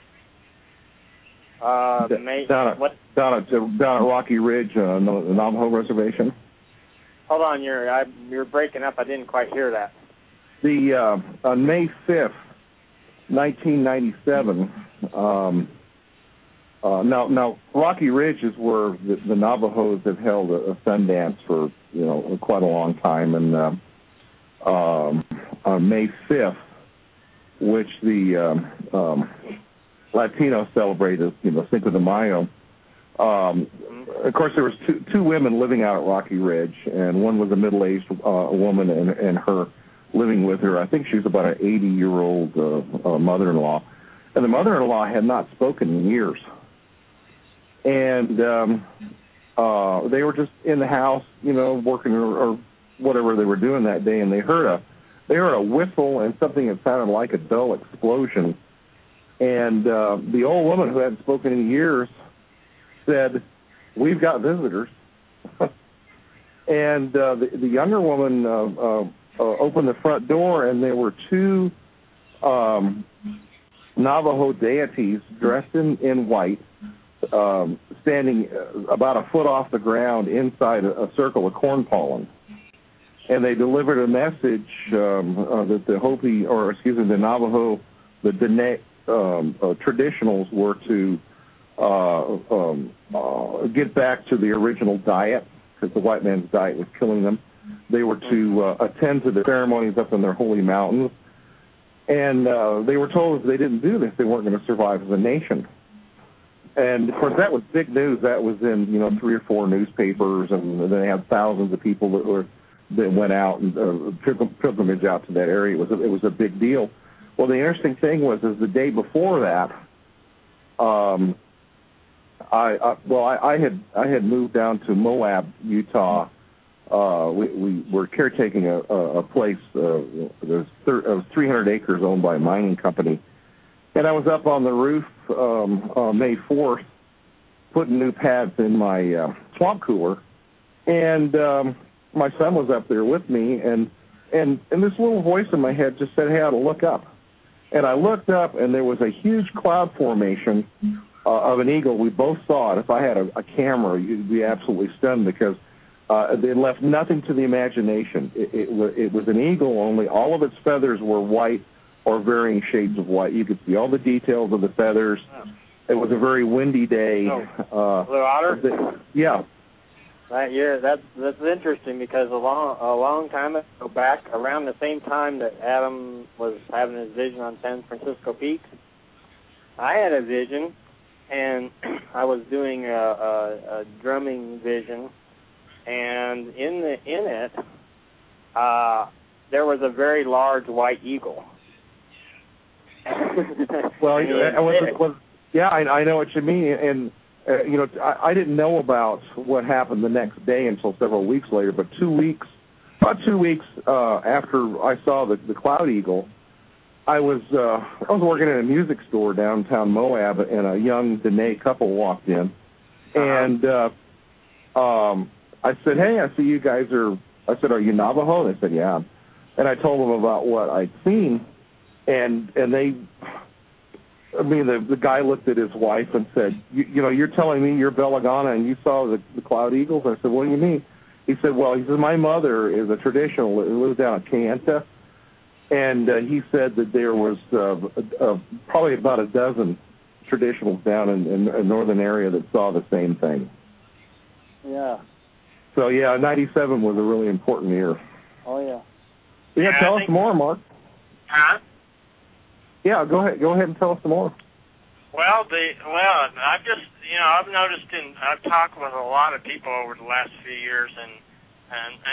Uh, May, down, at, what? down, at, down at Rocky Ridge, uh, the Navajo Reservation. Hold on, you're I, you're breaking up. I didn't quite hear that. The uh, on May fifth, nineteen ninety-seven. Um, uh, now, now Rocky Ridge is where the, the Navajos have held a, a sun dance for you know quite a long time, and uh, um, on May fifth, which the um, um, Latinos celebrate as you know Cinco de Mayo. Um, of course, there was two, two women living out at Rocky Ridge, and one was a middle-aged uh, woman, and, and her living with her. I think she was about an eighty-year-old uh, uh, mother-in-law, and the mother-in-law had not spoken in years. And um, uh, they were just in the house, you know, working or, or whatever they were doing that day, and they heard a they heard a whistle and something that sounded like a dull explosion. And uh, the old woman who hadn't spoken in years said, "We've got visitors." And uh, the, the younger woman uh, uh, uh, opened the front door, and there were two um, Navajo deities dressed in, in white, um, standing about a foot off the ground inside a, a circle of corn pollen. And they delivered a message um, uh, that the Hopi, or excuse me, the Navajo, the Dene um, uh, traditionals were to uh, um, uh, get back to the original diet, because the white man's diet was killing them. They were to uh, attend to the ceremonies up in their holy mountains. And uh, they were told if they didn't do this, they weren't going to survive as a nation. And, of course, that was big news. That was in, you know, three or four newspapers, and they had thousands of people that were that went out and uh, pilgrimage out to that area. It was a, it was a big deal. Well, the interesting thing was, is the day before that, um, I, I well, I, I had I had moved down to Moab, Utah. Uh, we, we were caretaking a, a, a place. Uh, there's thir- it was three hundred acres owned by a mining company, and I was up on the roof um, uh, May fourth, putting new pads in my uh, swamp cooler, and um, my son was up there with me, and and and this little voice in my head just said, "Hey, I ought to look up." And I looked up, and there was a huge cloud formation uh, of an eagle. We both saw it. If I had a, a camera, you'd be absolutely stunned, because uh, they left nothing to the imagination. It, it, it was an eagle, only all of its feathers were white or varying shades of white. You could see all the details of the feathers. It was a very windy day. Oh. Uh, Blue Otter? The, yeah. That year, that's that's interesting, because a long a long time ago, back around the same time that Adam was having his vision on San Francisco Peaks, I had a vision, and I was doing a, a, a drumming vision, and in the in it, uh, there was a very large white eagle. Well, it was, it was, yeah, I, I know what you mean, and. Uh, you know, I, I didn't know about what happened the next day until several weeks later, but two weeks, about two weeks uh, after I saw the, the cloud eagle, I was uh, I was working at a music store downtown Moab, and a young Dene couple walked in, and uh, um, I said, "Hey, I see you guys are," I said, "Are you Navajo?" They said, "Yeah," and I told them about what I'd seen, and and they... I mean, the, the guy looked at his wife and said, you, you know, you're telling me you're Belagana and you saw the, the cloud eagles? I said, what do you mean? He said, well, he said, my mother is a traditional, lives down at Kayenta, and uh, he said that there was uh, uh, probably about a dozen traditionals down in, in a northern area that saw the same thing. Yeah. So, yeah, ninety-seven was a really important year. Oh, yeah. Yeah, yeah tell us more, Mark. Huh? Yeah, go ahead. Go ahead and tell us some more. Well, the well, I've just you know I've noticed in I've talked with a lot of people over the last few years, and and and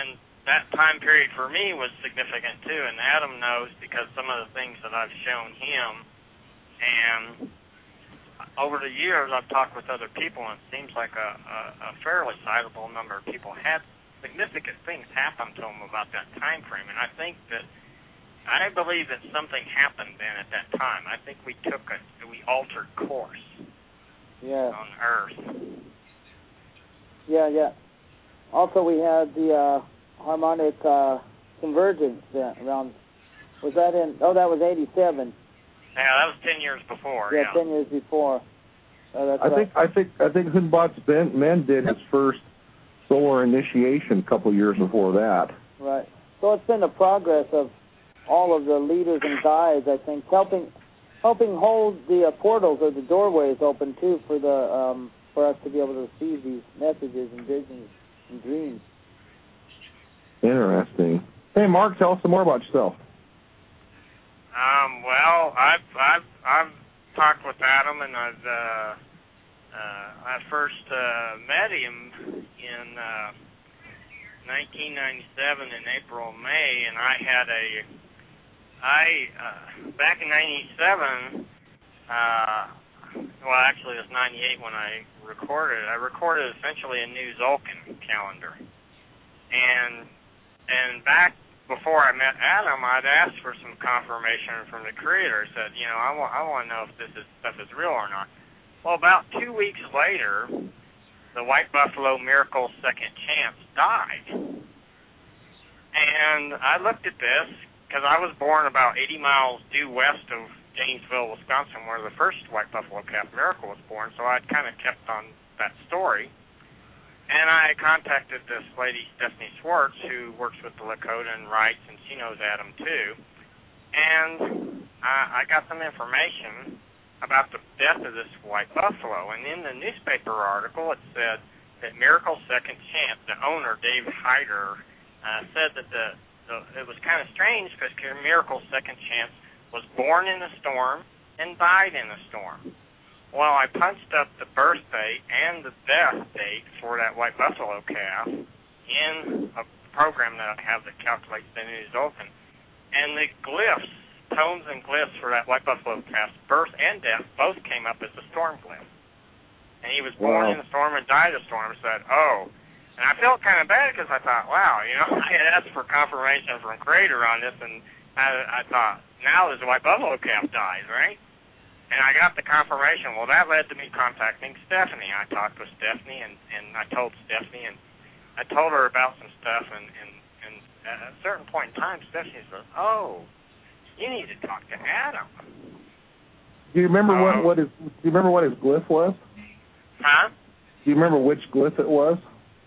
that time period for me was significant too, and Adam knows because some of the things that I've shown him, and over the years I've talked with other people, and it seems like a, a, a fairly sizable number of people had significant things happen to them about that time frame, and I think that I believe that something happened then at that time. I think we took a, we altered course yeah. on Earth. Yeah, yeah. Also, we had the uh, harmonic uh, convergence uh, around. Was that in? Oh, that was eighty-seven. Yeah, that was ten years before. Yeah, yeah. ten years before. Oh, that's I right. think I think I think Hunbot's Men did his first solar initiation a couple years before that. Right. So it's been the progress of all of the leaders and guides, I think, helping helping hold the uh, portals or the doorways open too for the um, for us to be able to receive these messages and visions and dreams. Interesting. Hey, Mark, tell us some more about yourself. Um, well, I've I've I've talked with Adam, and I've uh, uh, I first uh, met him in uh, nineteen ninety-seven in April, May, and I had a I uh, back in ninety-seven. Uh, well, actually, it was ninety-eight when I recorded. I recorded essentially a new Zolkin calendar, and and back before I met Adam, I'd asked for some confirmation from the Creator. I said, you know, I want I want to know if this is, stuff is real or not. Well, about two weeks later, the White Buffalo Miracle Second Chance died, and I looked at this because I was born about eighty miles due west of Janesville, Wisconsin, where the first White Buffalo Calf Miracle was born, so I'd kind of kept on that story. And I contacted this lady, Stephanie Schwartz, who works with the Lakota and writes, and she knows Adam too. And I, I got some information about the death of this white buffalo. And in the newspaper article, it said that Miracle Second Chance, the owner, Dave Hyder, uh, said that the, the it was kind of strange because Miracle Second Chance was born in a storm and died in a storm. Well, I punched up the birth date and the death date for that white buffalo calf in a program that I have that calculates the new Zolkin. And the glyphs, tones and glyphs for that white buffalo calf's birth and death both came up as the storm glyph. And he was born wow. in a storm and died in a storm. I said, oh. And I felt kind of bad because I thought, wow, you know, I had asked for confirmation from Creator on this, and I, I thought, now this white buffalo calf dies, right? And I got the confirmation. Well, that led to me contacting Stephanie. I talked with Stephanie, and, and I told Stephanie, and I told her about some stuff, and, and, and at a certain point in time, Stephanie said, oh, you need to talk to Adam. Do you remember uh, what, what his do you remember what his glyph was? Huh? Do you remember which glyph it was?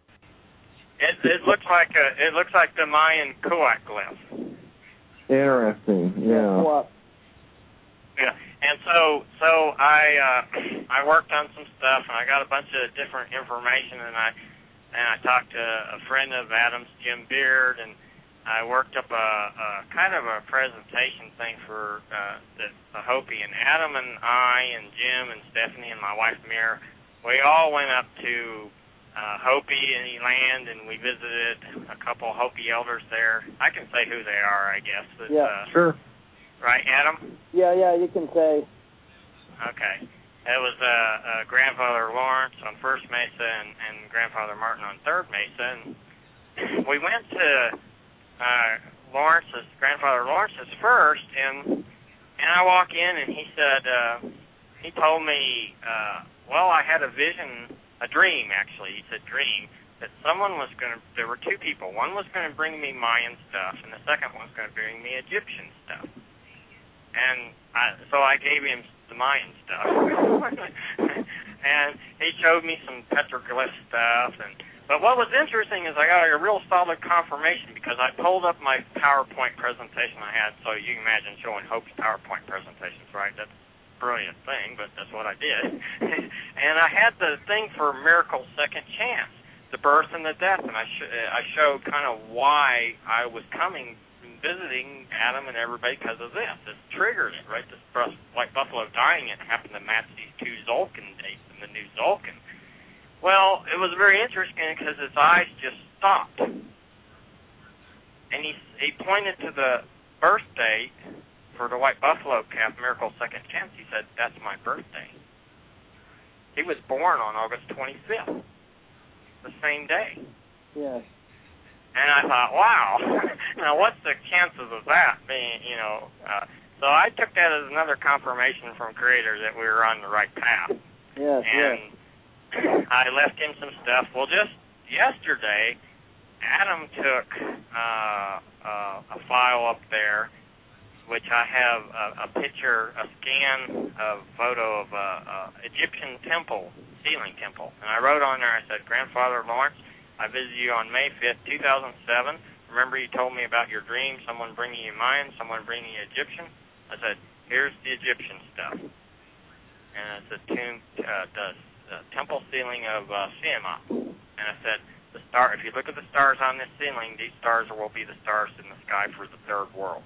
It, it looks like a, it looks like the Mayan Kuat glyph. Interesting, yeah. Yeah. And so, so I uh, I worked on some stuff, and I got a bunch of different information, and I and I talked to a friend of Adam's, Jim Beard, and I worked up a, a kind of a presentation thing for uh, the, the Hopi. And Adam and I and Jim and Stephanie and my wife Mir, we all went up to uh, Hopi and Eland, and we visited a couple Hopi elders there. I can say who they are, I guess. But, yeah, uh, sure. Right, Adam? Yeah, yeah, you can say. Okay. It was uh, uh, Grandfather Lawrence on First Mesa and, and Grandfather Martin on Third Mesa. And we went to uh, Lawrence's, Grandfather Lawrence's first, and and I walk in, and he said, uh, he told me, uh, well, I had a vision, a dream, actually. He said dream, that someone was going to, there were two people. One was going to bring me Mayan stuff, and the second one was going to bring me Egyptian stuff. And I, so I gave him the Mayan stuff. And he showed me some petroglyph stuff. And But what was interesting is I got a real solid confirmation because I pulled up my PowerPoint presentation I had. So you can imagine showing Hope's PowerPoint presentations, right? That's a brilliant thing, but that's what I did. And I had the thing for Miracle Second Chance, the birth and the death. And I, sh- I showed kind of why I was coming visiting Adam and everybody because of this. This triggered it, right? This white buffalo dying, it happened to match these two Zolkin dates in the new Zolkin. Well, it was very interesting because his eyes just stopped. and he he pointed to the birth date for the white buffalo calf, Miracle Second Chance. He said, "That's my birthday." He was born on August twenty-fifth, the same day. Yes. And I thought, wow, now what's the chances of that being, you know? Uh, so I took that as another confirmation from Creator that we were on the right path. Yes, and yes. I left him some stuff. Well, just yesterday, Adam took uh, uh, a file up there, which I have a, a picture, a scan, a photo of a, a Egyptian temple, ceiling temple. And I wrote on there, I said, "Grandfather Lawrence, I visited you on May fifth, two thousand seven. Remember you told me about your dream, someone bringing you Mayan, someone bringing you Egyptian? I said, here's the Egyptian stuff. And it's a tomb, uh, the uh, temple ceiling of uh, Tiamat. And I said, the star. If you look at the stars on this ceiling, these stars will be the stars in the sky for the third world."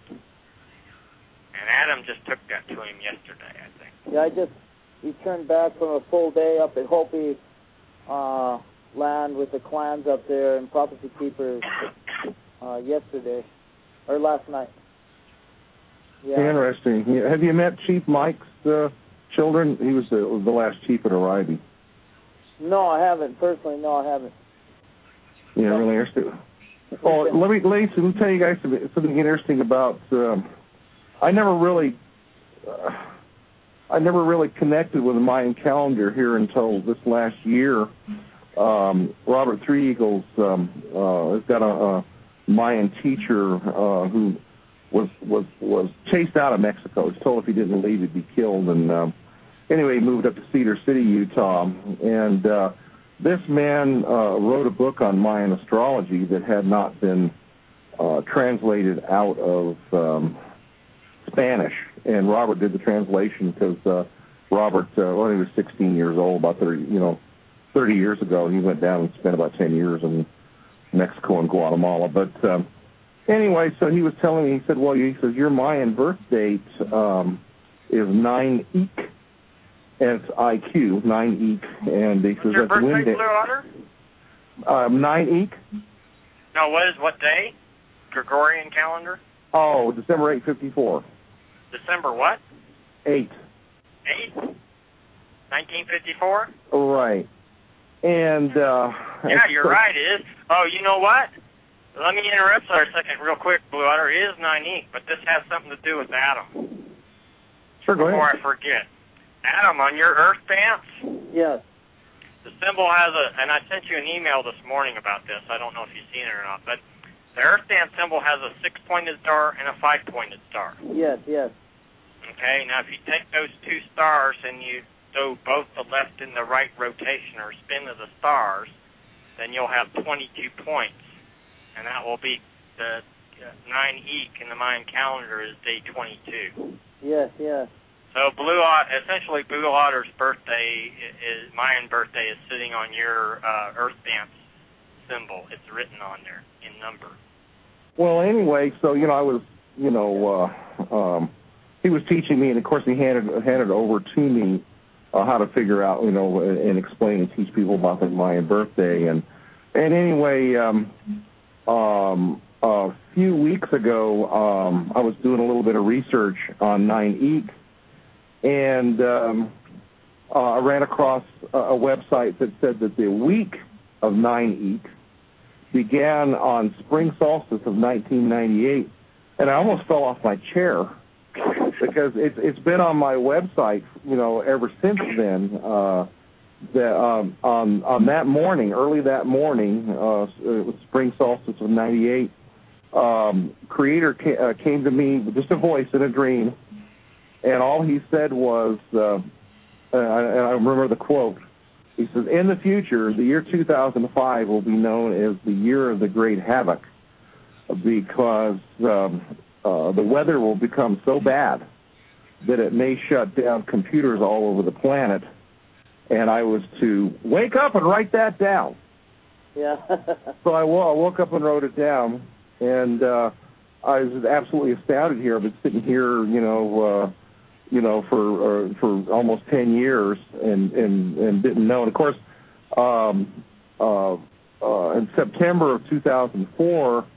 And Adam just took that to him yesterday, I think. Yeah, I just returned back from a full day up at Hopi uh, land with the clans up there and Prophecy Keepers uh, yesterday, or last night. Yeah. Interesting. Have you met Chief Mike's uh, children? He was the, the last chief at Arriving. No, I haven't. Personally, no, I haven't. Yeah, no. Really interesting. Oh, let me, let me tell you guys something, something interesting about... Um, I never really, uh, I never really connected with the Mayan calendar here until this last year. Um, Robert Three Eagles um, uh, has got a, a Mayan teacher uh, who was was was chased out of Mexico. He's told if he didn't leave, he'd be killed. And um, anyway, he moved up to Cedar City, Utah. And uh, this man uh, wrote a book on Mayan astrology that had not been uh, translated out of Um, Spanish, and Robert did the translation because uh, Robert, uh, when he was sixteen years old, about thirty, you know, thirty years ago, he went down and spent about ten years in Mexico and Guatemala. But um, anyway, so he was telling me, he said, "Well, he says your Mayan birth date um, is nine Eek, and it's I Q nine Eek, and he What's says your that's birthday, Wednesday. Blue Otter? Um, nine Eek. No, what is what day? Gregorian calendar? Oh, December eighth, fifty-four. December what? Eight. Eight? Nineteen fifty-four? Right. And uh, yeah, you're so, right. It is. Oh, you know what? Let me interrupt for a second, real quick, Blue Otter. It is nine Eek, but this has something to do with Adam. Sure, go Before ahead. I forget, Adam, on your Earth pants. Yes. The symbol has a, and I sent you an email this morning about this. I don't know if you've seen it or not, but the Earth dance symbol has a six-pointed star and a five-pointed star. Yes, yes. Okay, now if you take those two stars and you do both the left and the right rotation or spin of the stars, then you'll have twenty-two points, and that will be the uh, nine Eek in the Mayan calendar is day twenty-two. Yes, yes. So Blue Otter, essentially Blue Otter's birthday is Mayan birthday is sitting on your uh, Earth dance symbol. It's written on there in number. Well, anyway, so you know, I was, you know, uh, um, he was teaching me, and of course, he handed handed over to me uh, how to figure out, you know, and explain and teach people about the Mayan birthday. And and anyway, um, um, a few weeks ago, um, I was doing a little bit of research on nine Eek, and um, uh, I ran across a, a website that said that the week of nine Eek began on spring solstice of nineteen ninety-eight, and I almost fell off my chair because it's it's been on my website, you know, ever since then. Uh, that um, on on that morning, early that morning, uh, it was spring solstice of ninety-eight. Um, Creator ca- uh, came to me with just a voice in a dream, and all he said was, uh, and I, I remember the quote. He says, "In the future, the year two thousand five will be known as the year of the great havoc because um, uh, the weather will become so bad that it may shut down computers all over the planet." And I was to wake up and write that down. Yeah. So I, I woke up and wrote it down, and uh, I was absolutely astounded here. I've been sitting here, you know, uh, you know, for uh, for almost ten years, and, and, and didn't know. And of course, um, uh, uh, in September of two thousand four,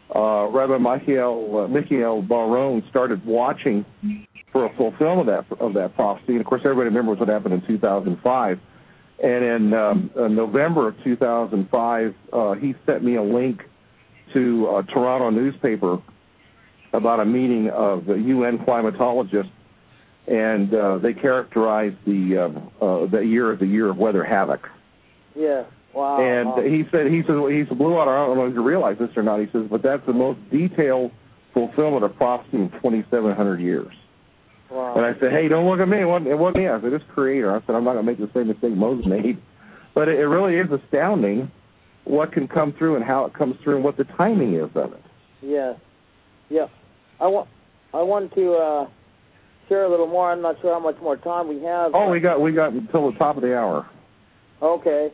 uh, Rabbi Michael, uh, Michael Baron started watching for a fulfillment of that, of that prophecy. And, of course, everybody remembers what happened in two thousand five. And in um, uh, November of two thousand five, uh, he sent me a link to a Toronto newspaper about a meeting of the U N climatologists, and uh, they characterized the uh, uh, the year as the year of weather havoc. Yeah. Wow. And wow. he said, he says, he said, Bluewater, I don't know if you realize this or not. He says, but that's the most detailed fulfillment of prophecy in twenty-seven hundred years. Wow. And I said, hey, don't look at me. It wasn't, it wasn't me. I said, it's Creator. I said, I'm not going to make the same mistake Moses made. But it, it really is astounding what can come through and how it comes through and what the timing is of it. Yeah. Yeah. I want, I want to uh, share a little more. I'm not sure how much more time we have. Oh, we got we got until the top of the hour. Okay.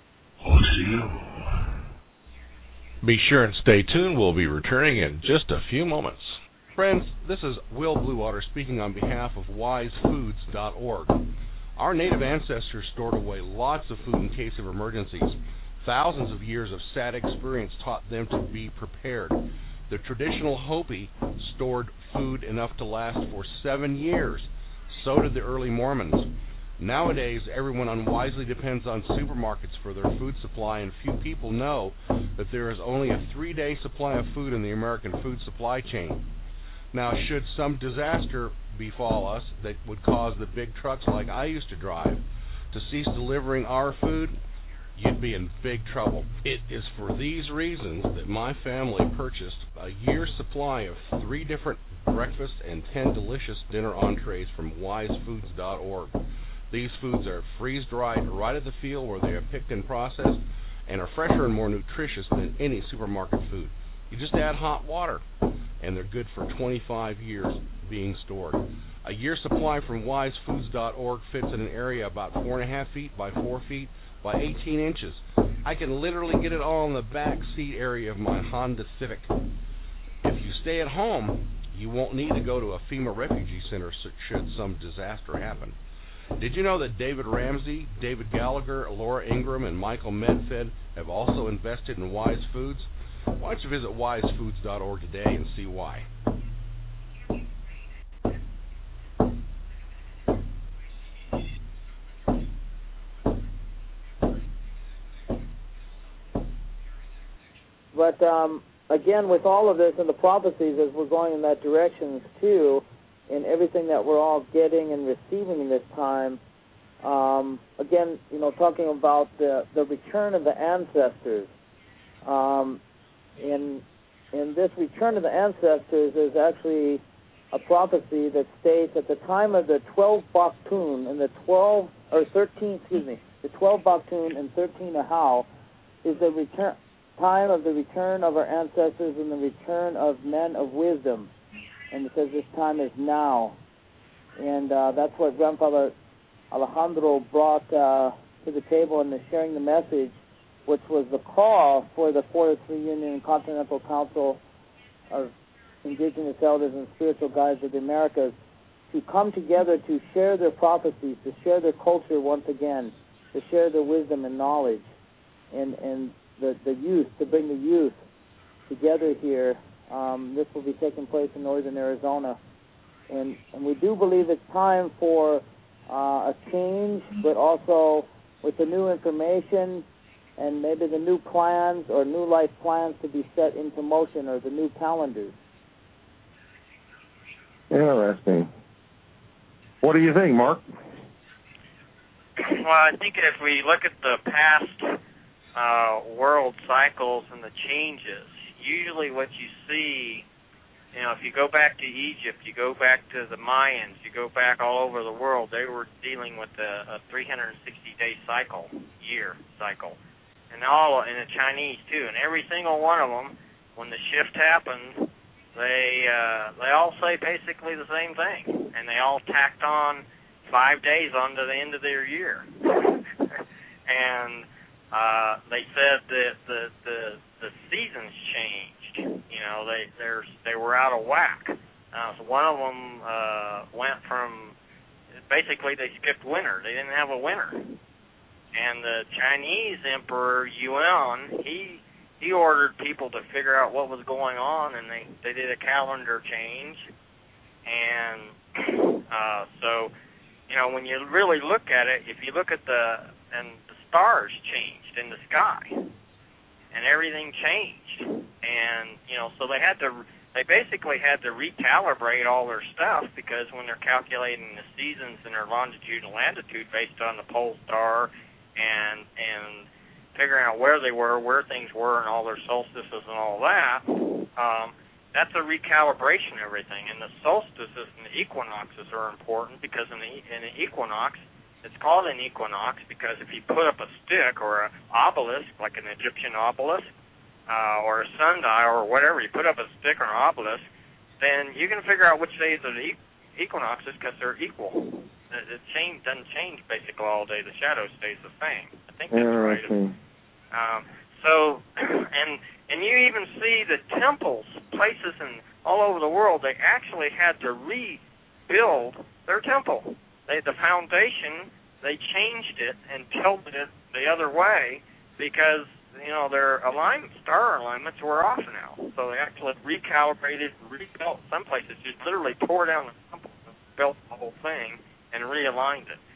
Be sure and stay tuned. We'll be returning in just a few moments. Friends, this is Will Bluewater speaking on behalf of wise foods dot org. Our native ancestors stored away lots of food in case of emergencies. Thousands of years of sad experience taught them to be prepared. The traditional Hopi stored food enough to last for seven years. So did the early Mormons. Nowadays, everyone unwisely depends on supermarkets for their food supply, and few people know that there is only a three-day supply of food in the American food supply chain. Now, should some disaster befall us that would cause the big trucks like I used to drive to cease delivering our food, you'd be in big trouble. It is for these reasons that my family purchased a year's supply of three different breakfast and ten delicious dinner entrees from wise foods dot org. These foods are freeze-dried right at the field where they are picked and processed and are fresher and more nutritious than any supermarket food. You just add hot water, and they're good for twenty-five years being stored. A year's supply from wise foods dot org fits in an area about four and a half feet by four feet by eighteen inches. I can literally get it all in the back seat area of my Honda Civic. If you stay at home, you won't need to go to a FEMA refugee center should some disaster happen. Did you know that David Ramsey, David Gallagher, Laura Ingram, and Michael Medfed have also invested in Wise Foods? Why don't you visit wise foods dot org today and see why. But um, again, with all of this and the prophecies, as we're going in that direction too, and everything that we're all getting and receiving in this time, um, again, you know, talking about the, the return of the ancestors. Um, in in this return of the ancestors is actually a prophecy that states at the time of the twelve Baktun and the twelve or thirteen, excuse me, the twelve Baktun and thirteen Ahau is the return time of the return of our ancestors and the return of men of wisdom. And it says this time is now. And uh, that's what Grandfather Alejandro brought uh, to the table in the sharing the message, which was the call for the Fourth Reunion and Continental Council of Indigenous Elders and Spiritual Guides of the Americas to come together to share their prophecies, to share their culture once again, to share their wisdom and knowledge, and, and the, the youth, to bring the youth together here. Um, this will be taking place in northern Arizona. And, and we do believe it's time for uh, a change, but also with the new information and maybe the new plans or new life plans to be set into motion, or the new calendars. Interesting. What do you think, Mark? Well, I think if we look at the past uh, world cycles and the changes, usually what you see, you know, if you go back to Egypt, you go back to the Mayans, you go back all over the world, they were dealing with a, a three hundred sixty day cycle, year cycle. And all in the Chinese too, and every single one of them, when the shift happens, they uh, they all say basically the same thing, and they all tacked on five days onto the end of their year, and uh, they said that the the the seasons changed. You know, they they're they were out of whack. Uh, so one of them uh, went from basically they skipped winter. They didn't have a winter. And the Chinese Emperor Yuan, he he ordered people to figure out what was going on, and they, they did a calendar change. And uh, so, you know, when you really look at it, if you look at the, and the stars changed in the sky, and everything changed. And, you know, so they had to, they basically had to recalibrate all their stuff, because when they're calculating the seasons and their longitude and latitude based on the pole star and, and figuring out where they were, where things were, and all their solstices and all that, um, that's a recalibration of everything. And the solstices and the equinoxes are important, because in, the, in an equinox, it's called an equinox because if you put up a stick or an obelisk, like an Egyptian obelisk, uh, or a sundial or whatever, you put up a stick or an obelisk, then you can figure out which days are the equinoxes because they're equal. It, it change, doesn't change basically all day. The shadow stays the same. I think that's right. Um, so, and and you even see the temples, places in all over the world, they actually had to rebuild their temple. They, the foundation, they changed it and tilted it the other way because, you know, their alignment, star alignments were off now. So they actually recalibrated, rebuilt. Some places just literally tore down the temple and built the whole thing and realigned it.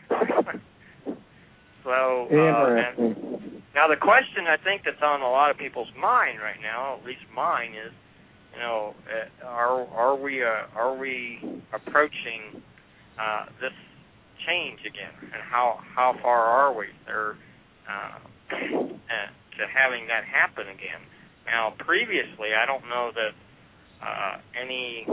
So, uh, and now the question I think that's on a lot of people's mind right now, at least mine, is, you know, are are we uh, are we approaching uh, this change again, and how how far are we there uh, to having that happen again? Now, previously, I don't know that uh, any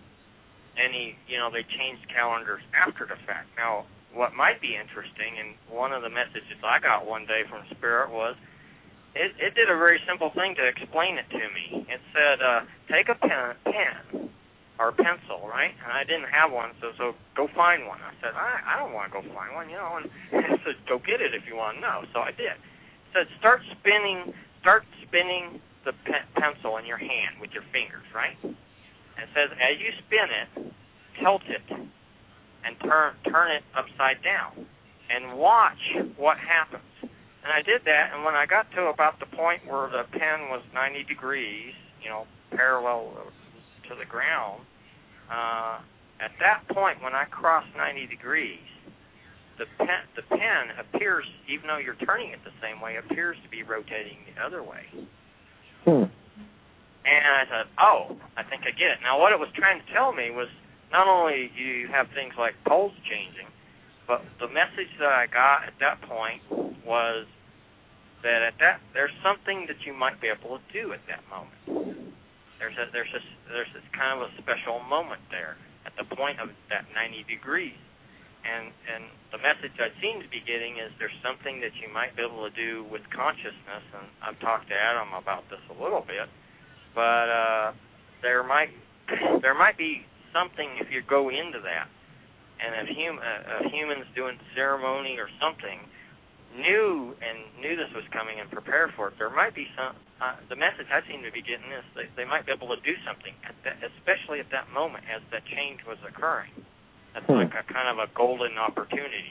any you know they changed calendars after the fact. Now, what might be interesting, and one of the messages I got one day from Spirit was, it, it did a very simple thing to explain it to me. It said, uh, take a pen, pen or pencil, right? And I didn't have one, so so go find one. I said, I, I don't want to go find one, you know. And it said, go get it if you want to know. So I did. It said, start spinning, start spinning the pe- pencil in your hand with your fingers, right? And it says, as you spin it, tilt it. And turn turn it upside down, and watch what happens. And I did that, and when I got to about the point where the pen was ninety degrees, you know, parallel to the ground, uh, at that point, when I crossed ninety degrees, the pen the pen appears, even though you're turning it the same way, appears to be rotating the other way. Hmm. And I said, oh, I think I get it. Now, what it was trying to tell me was, not only do you have things like poles changing, but the message that I got at that point was that at that there's something that you might be able to do at that moment. There's a, there's this there's this kind of a special moment there at the point of that ninety degrees, and and the message I seem to be getting is there's something that you might be able to do with consciousness, and I've talked to Adam about this a little bit, but uh, there might there might be something if you go into that, and if hum, uh, uh, humans doing ceremony or something knew and knew this was coming and prepared for it, there might be some. Uh, the message I seem to be getting is they, they might be able to do something, at that, especially at that moment as that change was occurring. That's hmm. like a kind of a golden opportunity.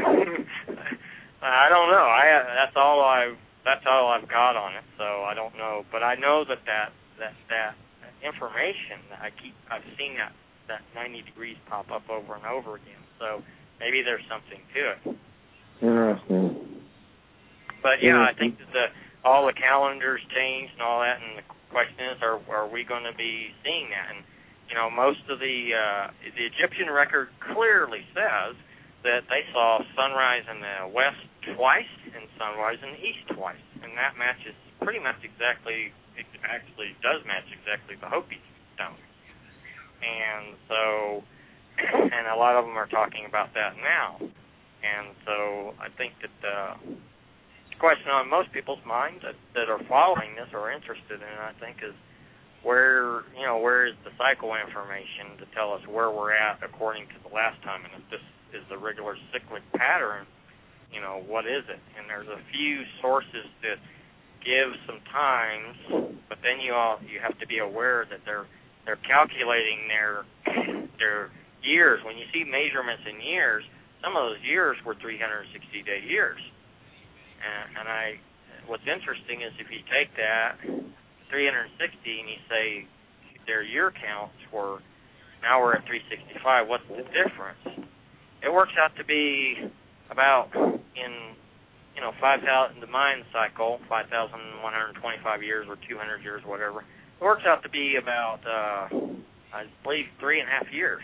I don't know. I that's all I that's all I've got on it. So I don't know, but I know that that that that information I keep I've seen that. that ninety degrees pop up over and over again. So maybe there's something to it. Interesting. But yeah, I think that the, all the calendars changed and all that, and the question is, are are we going to be seeing that? And you know, most of the uh, the Egyptian record clearly says that they saw sunrise in the west twice and sunrise in the east twice, and that matches pretty much exactly. It actually does match exactly the Hopi stone. And so, and a lot of them are talking about that now. And so I think that uh, the question on most people's minds that, that are following this or interested in it, I think, is where, you know, where is the cycle information to tell us where we're at according to the last time? And if this is the regular cyclic pattern, you know, what is it? And there's a few sources that give some times, but then you all you have to be aware that they're They're calculating their their years. When you see measurements in years, some of those years were three hundred sixty day years. And, and I what's interesting is if you take that three hundred sixty and you say their year counts were, now we're at three sixty-five, what's the difference? It works out to be about in, you know, five thousand, the Mayan cycle, five thousand one hundred twenty-five years or two hundred years, whatever. It works out to be about, uh, I believe, three and a half years.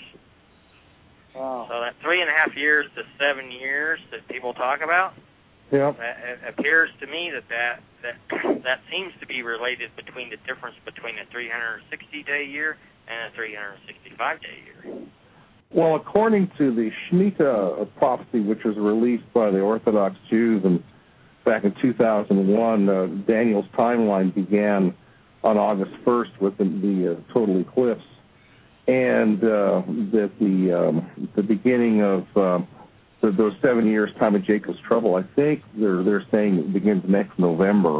Wow. So that three and a half years to seven years that people talk about, yeah, it appears to me that that, that that seems to be related between the difference between a three hundred sixty day year and a three hundred sixty-five day year. Well, according to the Shemitah prophecy, which was released by the Orthodox Jews and back in two thousand one, uh, Daniel's timeline began on August first with the, the uh, total eclipse, and uh, that the um, the beginning of uh, the, those seven years, time of Jacob's trouble, I think they're they're saying it begins next November.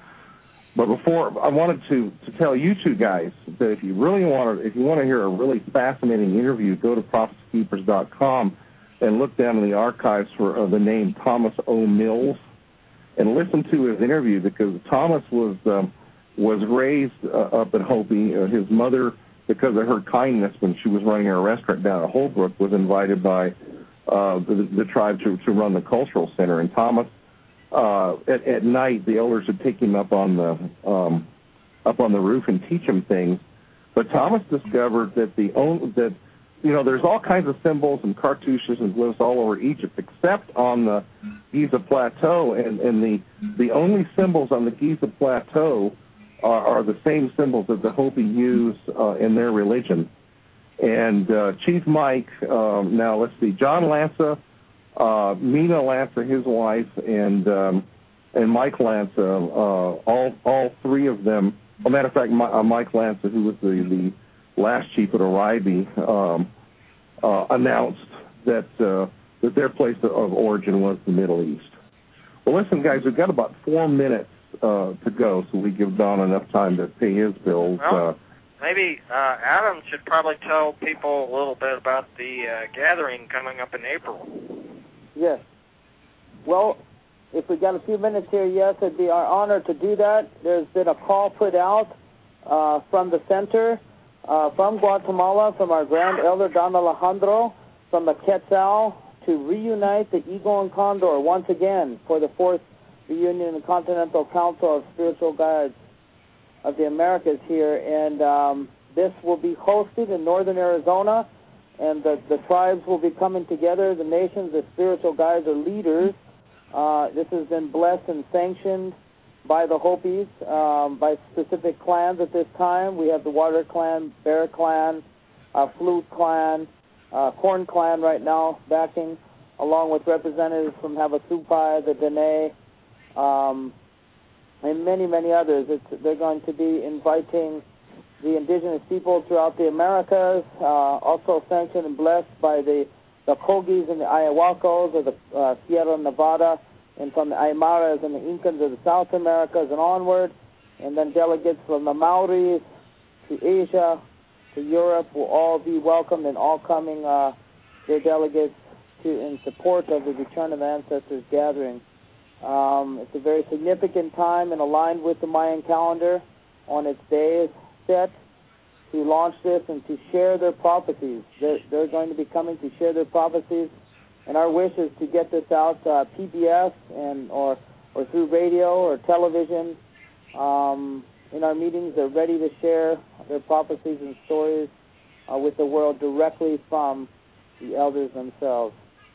But before, I wanted to, to tell you two guys that if you really want to, if you want to hear a really fascinating interview, go to prophecy keepers dot com and look down in the archives for uh, the name Thomas O. Mills and listen to his interview, because Thomas was um, was raised uh, up at Hopi. Uh, his mother, because of her kindness when she was running a restaurant down at Holbrook, was invited by uh, the, the tribe to, to run the cultural center. And Thomas, Uh, at, at night, the elders would take him up on the um, up on the roof and teach him things. But Thomas discovered that the only, that you know there's all kinds of symbols and cartouches and glyphs all over Egypt, except on the Giza Plateau, and, and the the only symbols on the Giza Plateau are, are the same symbols that the Hopi use uh, in their religion. And uh, Chief Mike, um, now let's see, John Lanza, Uh, Mina Lanza, his wife, and um, and Mike Lanza, uh, all all three of them. As a matter of fact, my, uh, Mike Lanza, who was the, the last chief at Oribe, um, uh, announced that uh, that their place of origin was the Middle East. Well, listen, guys, we've got about four minutes uh, to go, so we give Don enough time to pay his bills. Well, uh, maybe uh, Adam should probably tell people a little bit about the uh, gathering coming up in April. Yes. Well, if we got a few minutes here, yes, it'd be our honor to do that. There's been a call put out uh, from the center, uh, from Guatemala, from our Grand Elder Don Alejandro, from the Quetzal, to reunite the Eagle and Condor once again for the fourth reunion of the Continental Council of Spiritual Guides of the Americas here. And um, this will be hosted in northern Arizona. And the, the tribes will be coming together, the nations, the spiritual guides or leaders. Uh, this has been blessed and sanctioned by the Hopis, um, by specific clans at this time. We have the Water Clan, Bear Clan, uh, Flute Clan, uh, Corn Clan right now backing, along with representatives from Havasupai, the Dene, um, and many, many others. It's, they're going to be inviting the indigenous people throughout the Americas, uh, also sanctioned and blessed by the, the Kogis and the Ayahuascos of the uh, Sierra Nevada, and from the Aymaras and the Incans of the South Americas and onward, and then delegates from the Maoris to Asia, to Europe will all be welcomed, and all coming, uh, their delegates to in support of the Return of Ancestors gathering. Um, it's a very significant time and aligned with the Mayan calendar on its days set to launch this and to share their prophecies. They're, they're going to be coming to share their prophecies, and our wish is to get this out uh, P B S and or or through radio or television. Um, in our meetings, they're ready to share their prophecies and stories uh, with the world directly from the elders themselves.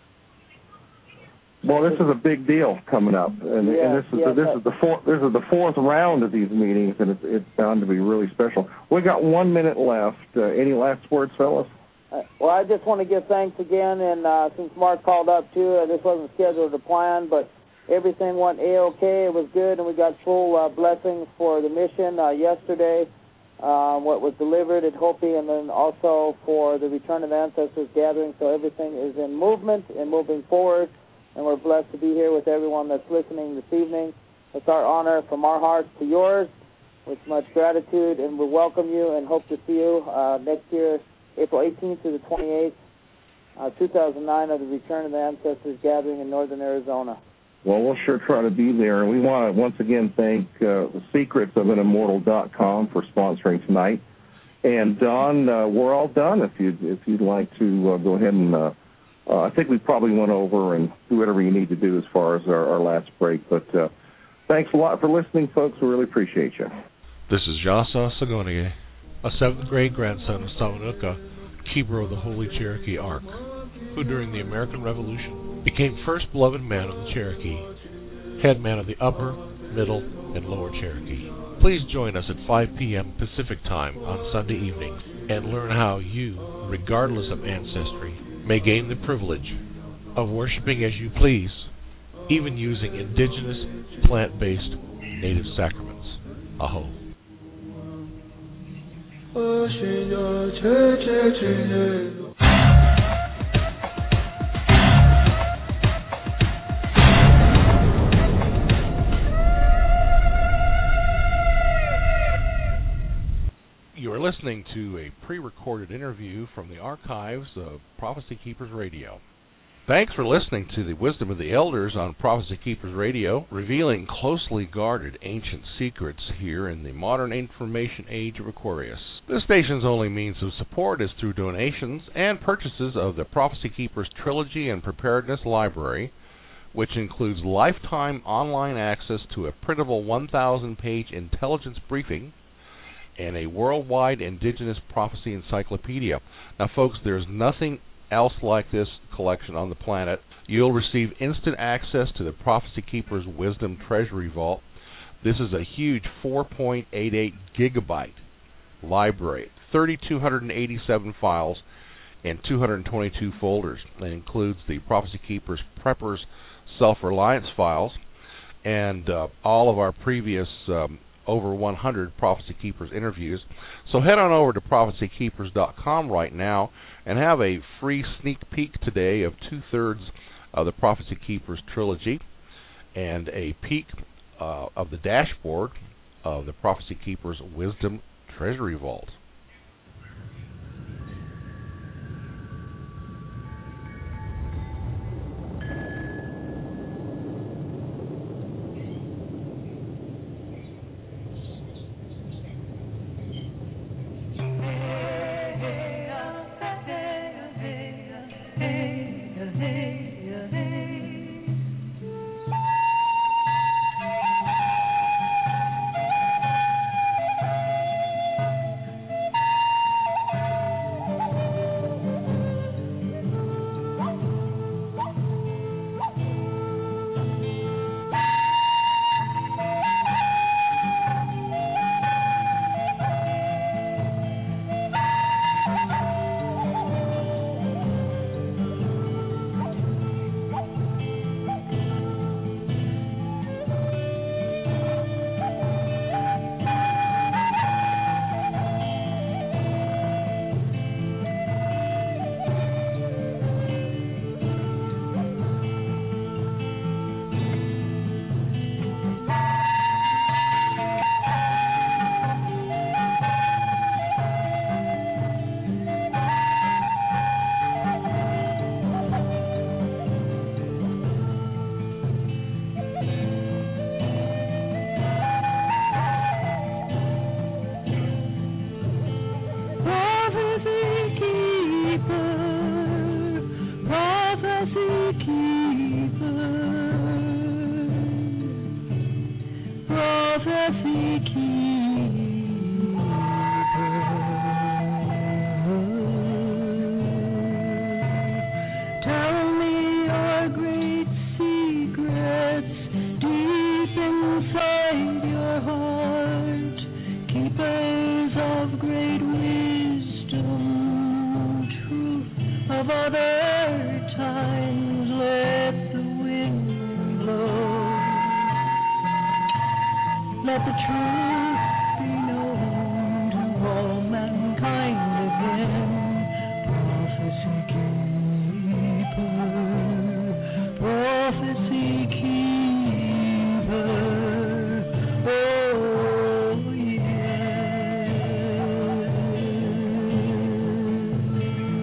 Well, this is a big deal coming up, and, yes, and this is yes, the, this is the fourth this is the fourth round of these meetings, and it's, it's bound to be really special. We got one minute left. Uh, any last words, fellas? Uh, well, I just want to give thanks again, and uh, since Mark called up too, uh, this wasn't scheduled to plan, but everything went a-okay. It was good, and we got full uh, blessings for the mission uh, yesterday. Uh, what was delivered at Hopi, and then also for the Return of Ancestors gathering. So everything is in movement and moving forward. And we're blessed to be here with everyone that's listening this evening. It's our honor from our hearts to yours, with much gratitude, and we welcome you and hope to see you uh, next year, April eighteenth to the twenty-eighth, uh, two thousand nine, of the Return of the Ancestors gathering in northern Arizona. Well, we'll sure try to be there. And we want to once again thank uh, the secrets of an immortal dot com for sponsoring tonight. And Don, uh, we're all done. If you'd if you'd like to uh, go ahead and, uh, uh, I think we probably went over and do whatever you need to do as far as our, our last break. But uh, thanks a lot for listening, folks. We really appreciate you. This is Jasa Sagonie, a seventh grade grandson of Samanuka, keeper of the Holy Cherokee Ark, who during the American Revolution became first beloved man of the Cherokee, head man of the Upper, Middle, and Lower Cherokee. Please join us at five p.m. Pacific Time on Sunday evenings and learn how you, regardless of ancestry, may gain the privilege of worshiping as you please, even using indigenous, plant-based, native sacraments. Aho. You are listening to a pre-recorded interview from the archives of Prophecy Keepers Radio. Thanks for listening to the Wisdom of the Elders on Prophecy Keepers Radio, revealing closely guarded ancient secrets here in the modern information age of Aquarius. This station's only means of support is through donations and purchases of the Prophecy Keepers Trilogy and Preparedness Library, which includes lifetime online access to a printable one thousand page intelligence briefing and a worldwide indigenous prophecy encyclopedia. Now, folks, there's nothing else like this collection on the planet. You'll receive instant access to the Prophecy Keepers Wisdom Treasury Vault. This is a huge four point eight eight gigabyte library, three thousand two hundred eighty-seven files, and two hundred twenty-two folders. That includes the Prophecy Keepers Preppers Self-Reliance files and uh, all of our previous um, over one hundred Prophecy Keepers interviews. So head on over to prophecy keepers dot com right now and have a free sneak peek today of two-thirds of the Prophecy Keepers trilogy and a peek uh, of the dashboard of the Prophecy Keepers Wisdom Treasury Vault.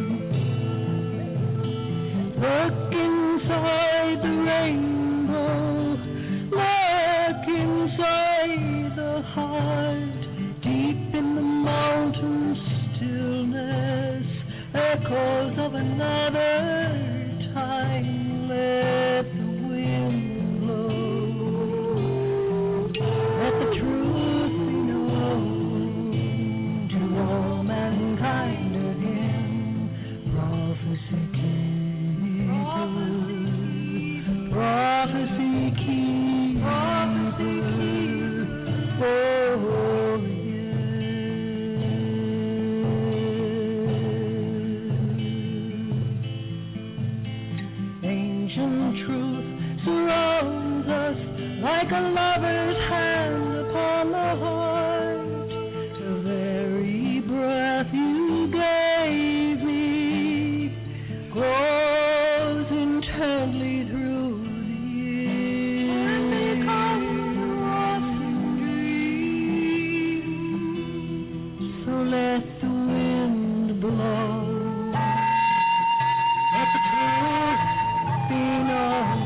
Look inside the rainbow. echoes of another time. Let the wind blow. Let the truth be known to all mankind again. Prophecy keeper, prophecy keeper, prophecy keeper. Oh, like a lover's hand upon the heart, the very breath you gave me grows intently through the years. They come dreams, so let the wind blow. Let the truth be known.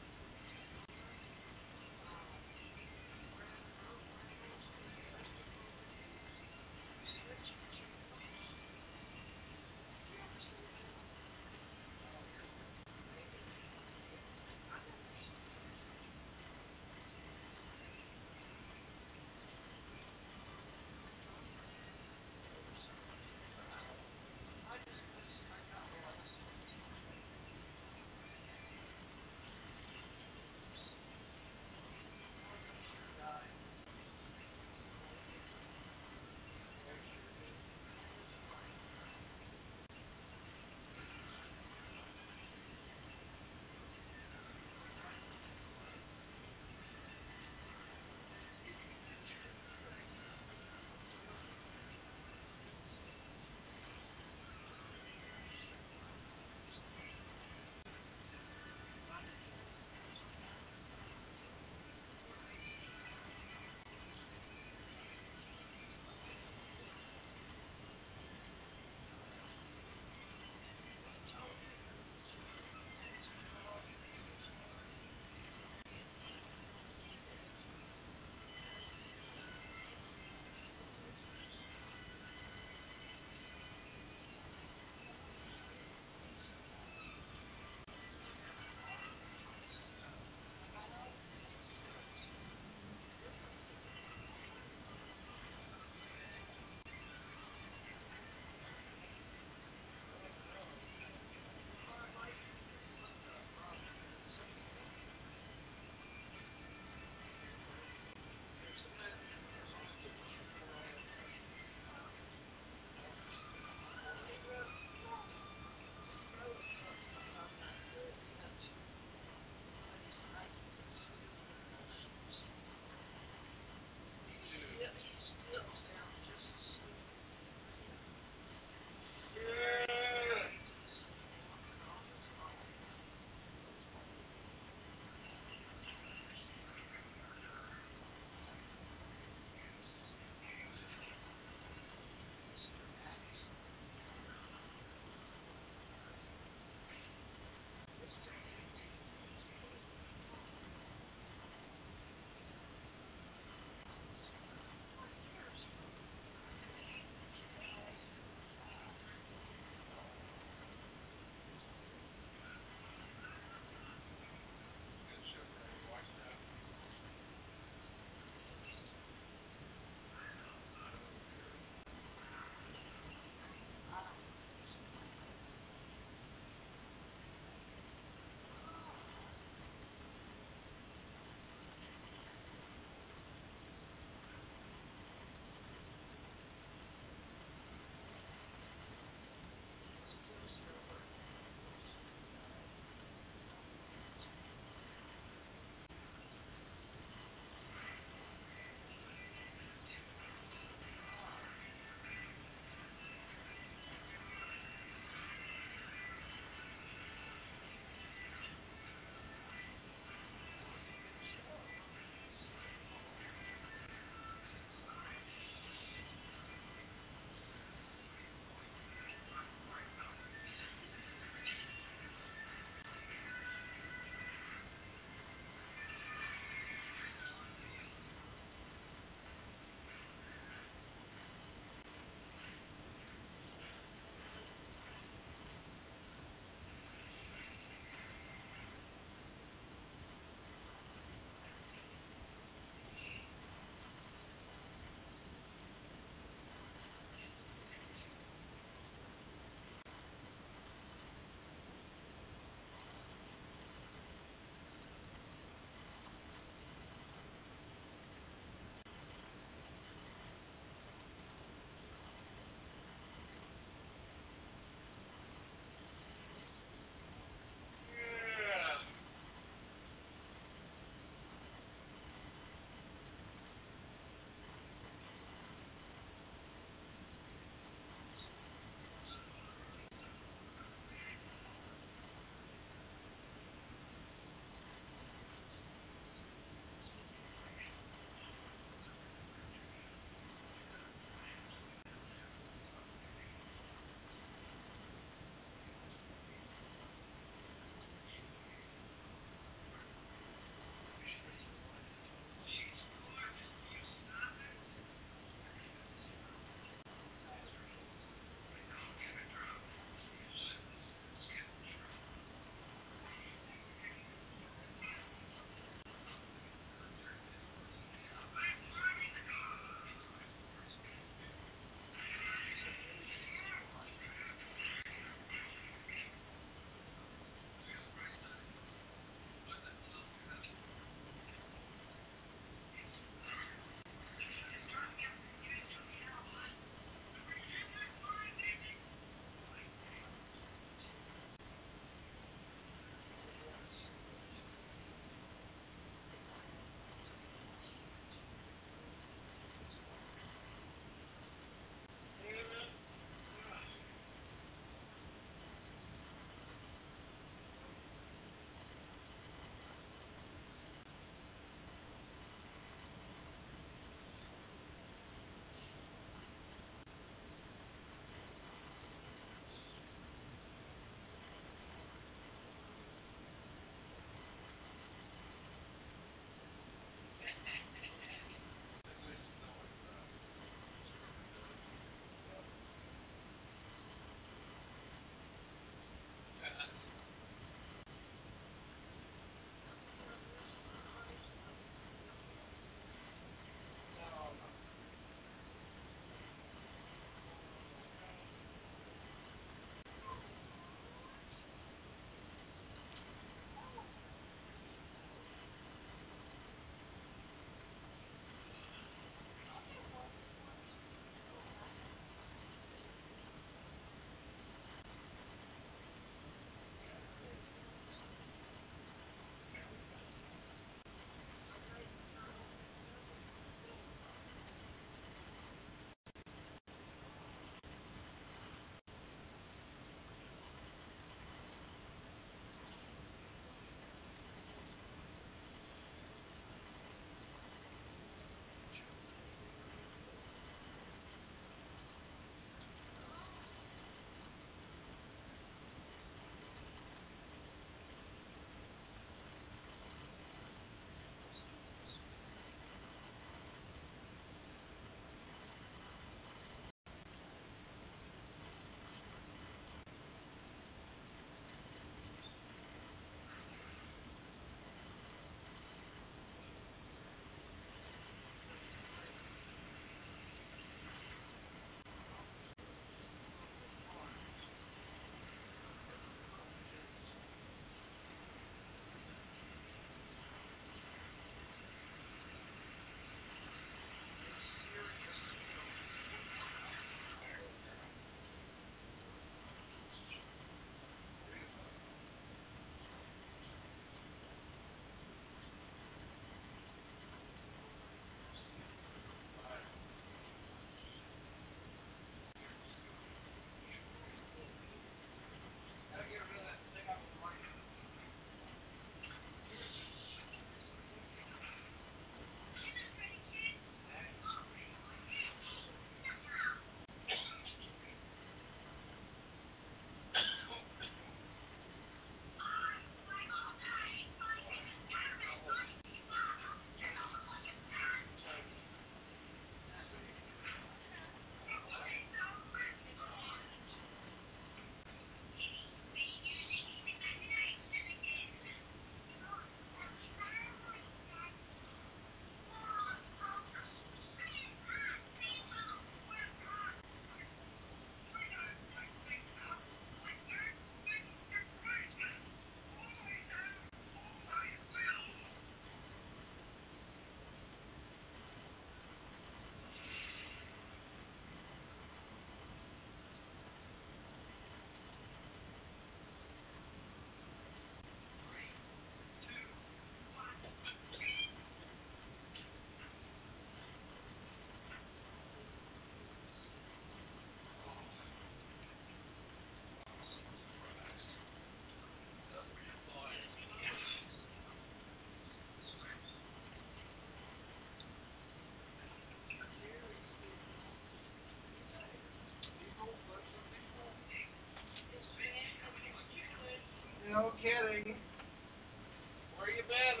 No kidding. Where you been?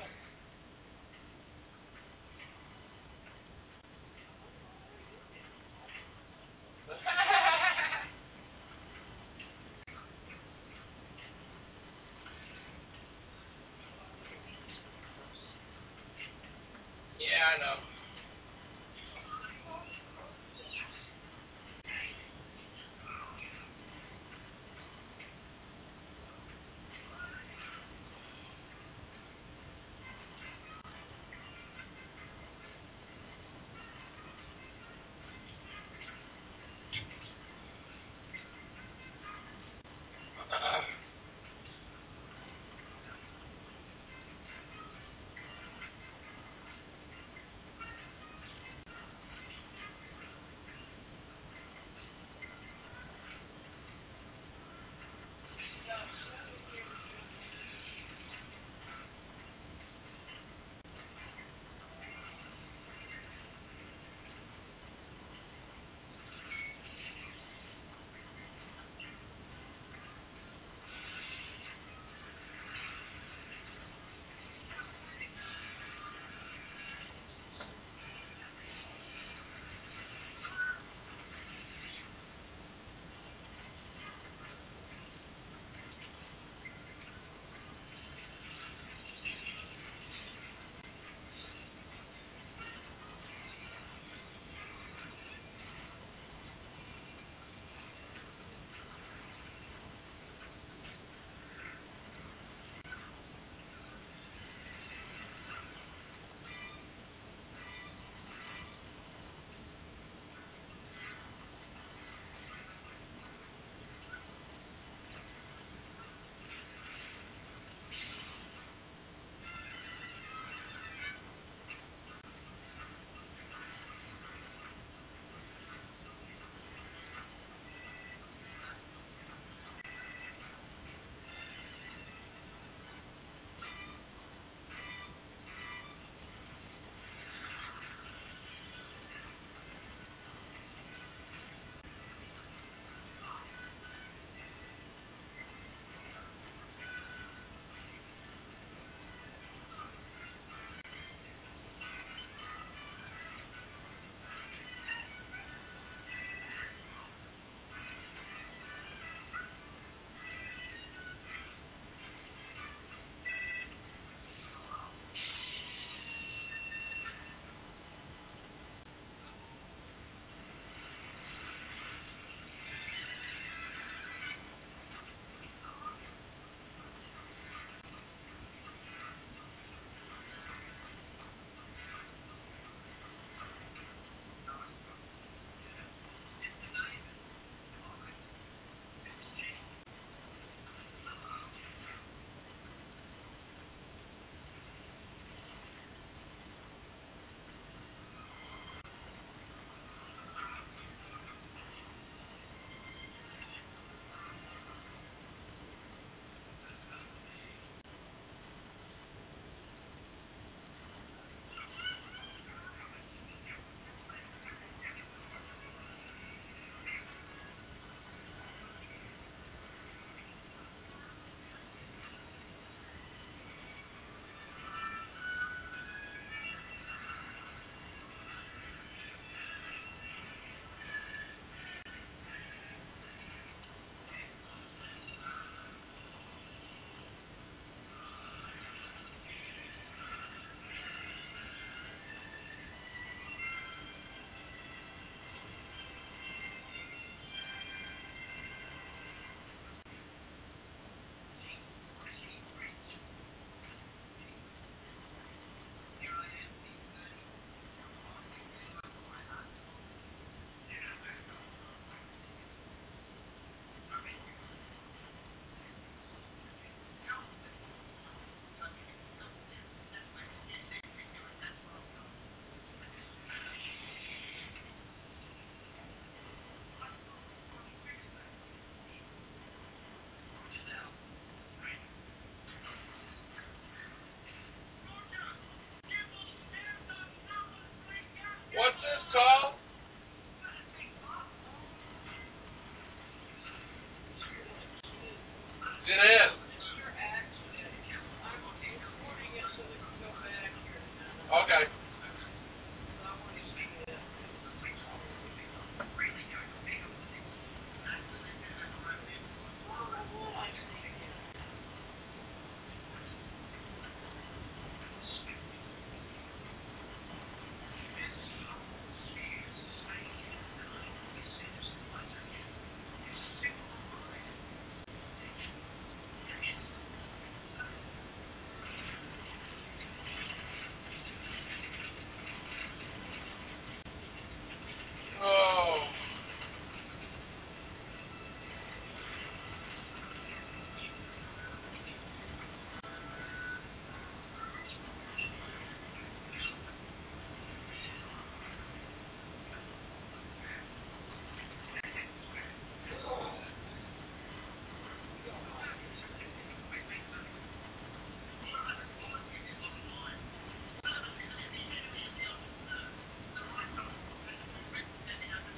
Yeah, I know.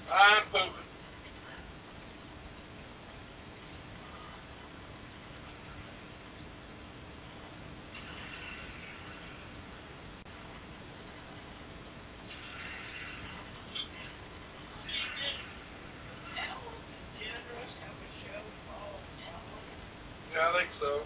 I'm pooping. Yeah, I think so.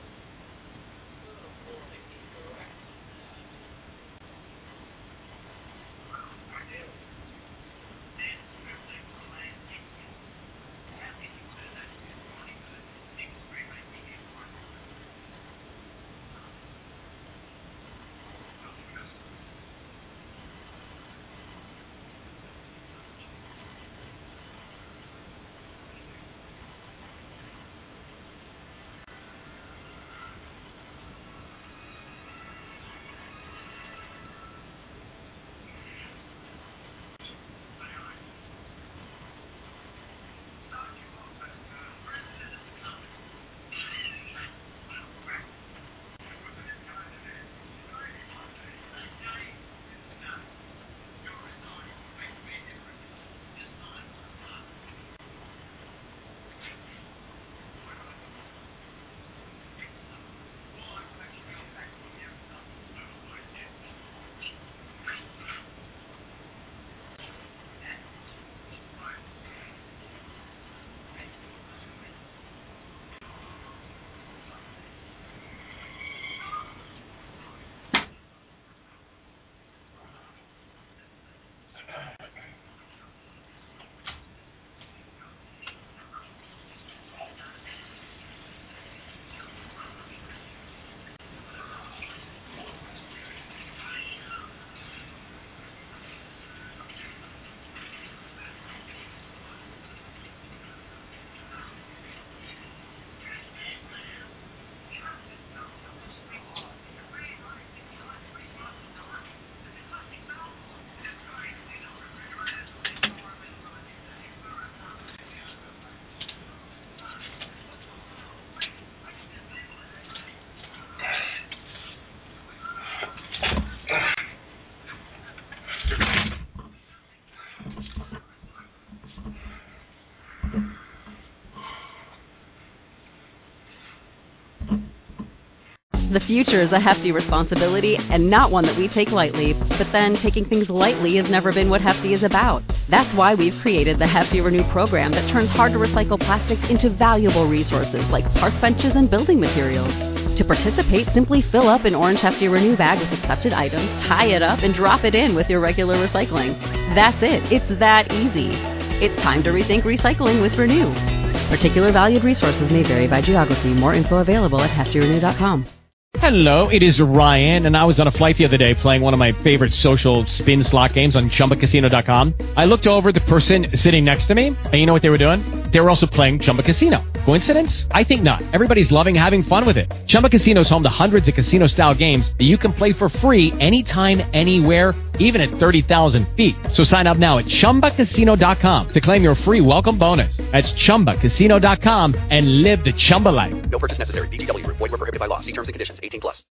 The future is a hefty responsibility and not one that we take lightly, but then taking things lightly has never been what Hefty is about. That's why we've created the Hefty Renew program that turns hard-to-recycle plastics into valuable resources like park benches and building materials. To participate, simply fill up an orange Hefty Renew bag with accepted items, tie it up, and drop it in with your regular recycling. That's it. It's that easy. It's time to rethink recycling with Renew. Particular valued resources may vary by geography. More info available at hefty renew dot com. Hello, it is Ryan, and I was on a flight the other day playing one of my favorite social spin slot games on chumba casino dot com. I looked over at the person sitting next to me, and you know what they were doing? They were also playing Chumba Casino. Coincidence? I think not. Everybody's loving having fun with it. Chumba Casino is home to hundreds of casino-style games that you can play for free anytime, anywhere, even at thirty thousand feet. So sign up now at chumba casino dot com to claim your free welcome bonus. That's chumba casino dot com and live the Chumba life. No purchase necessary. V G W. Void where prohibited by law. See terms and conditions. eighteen plus.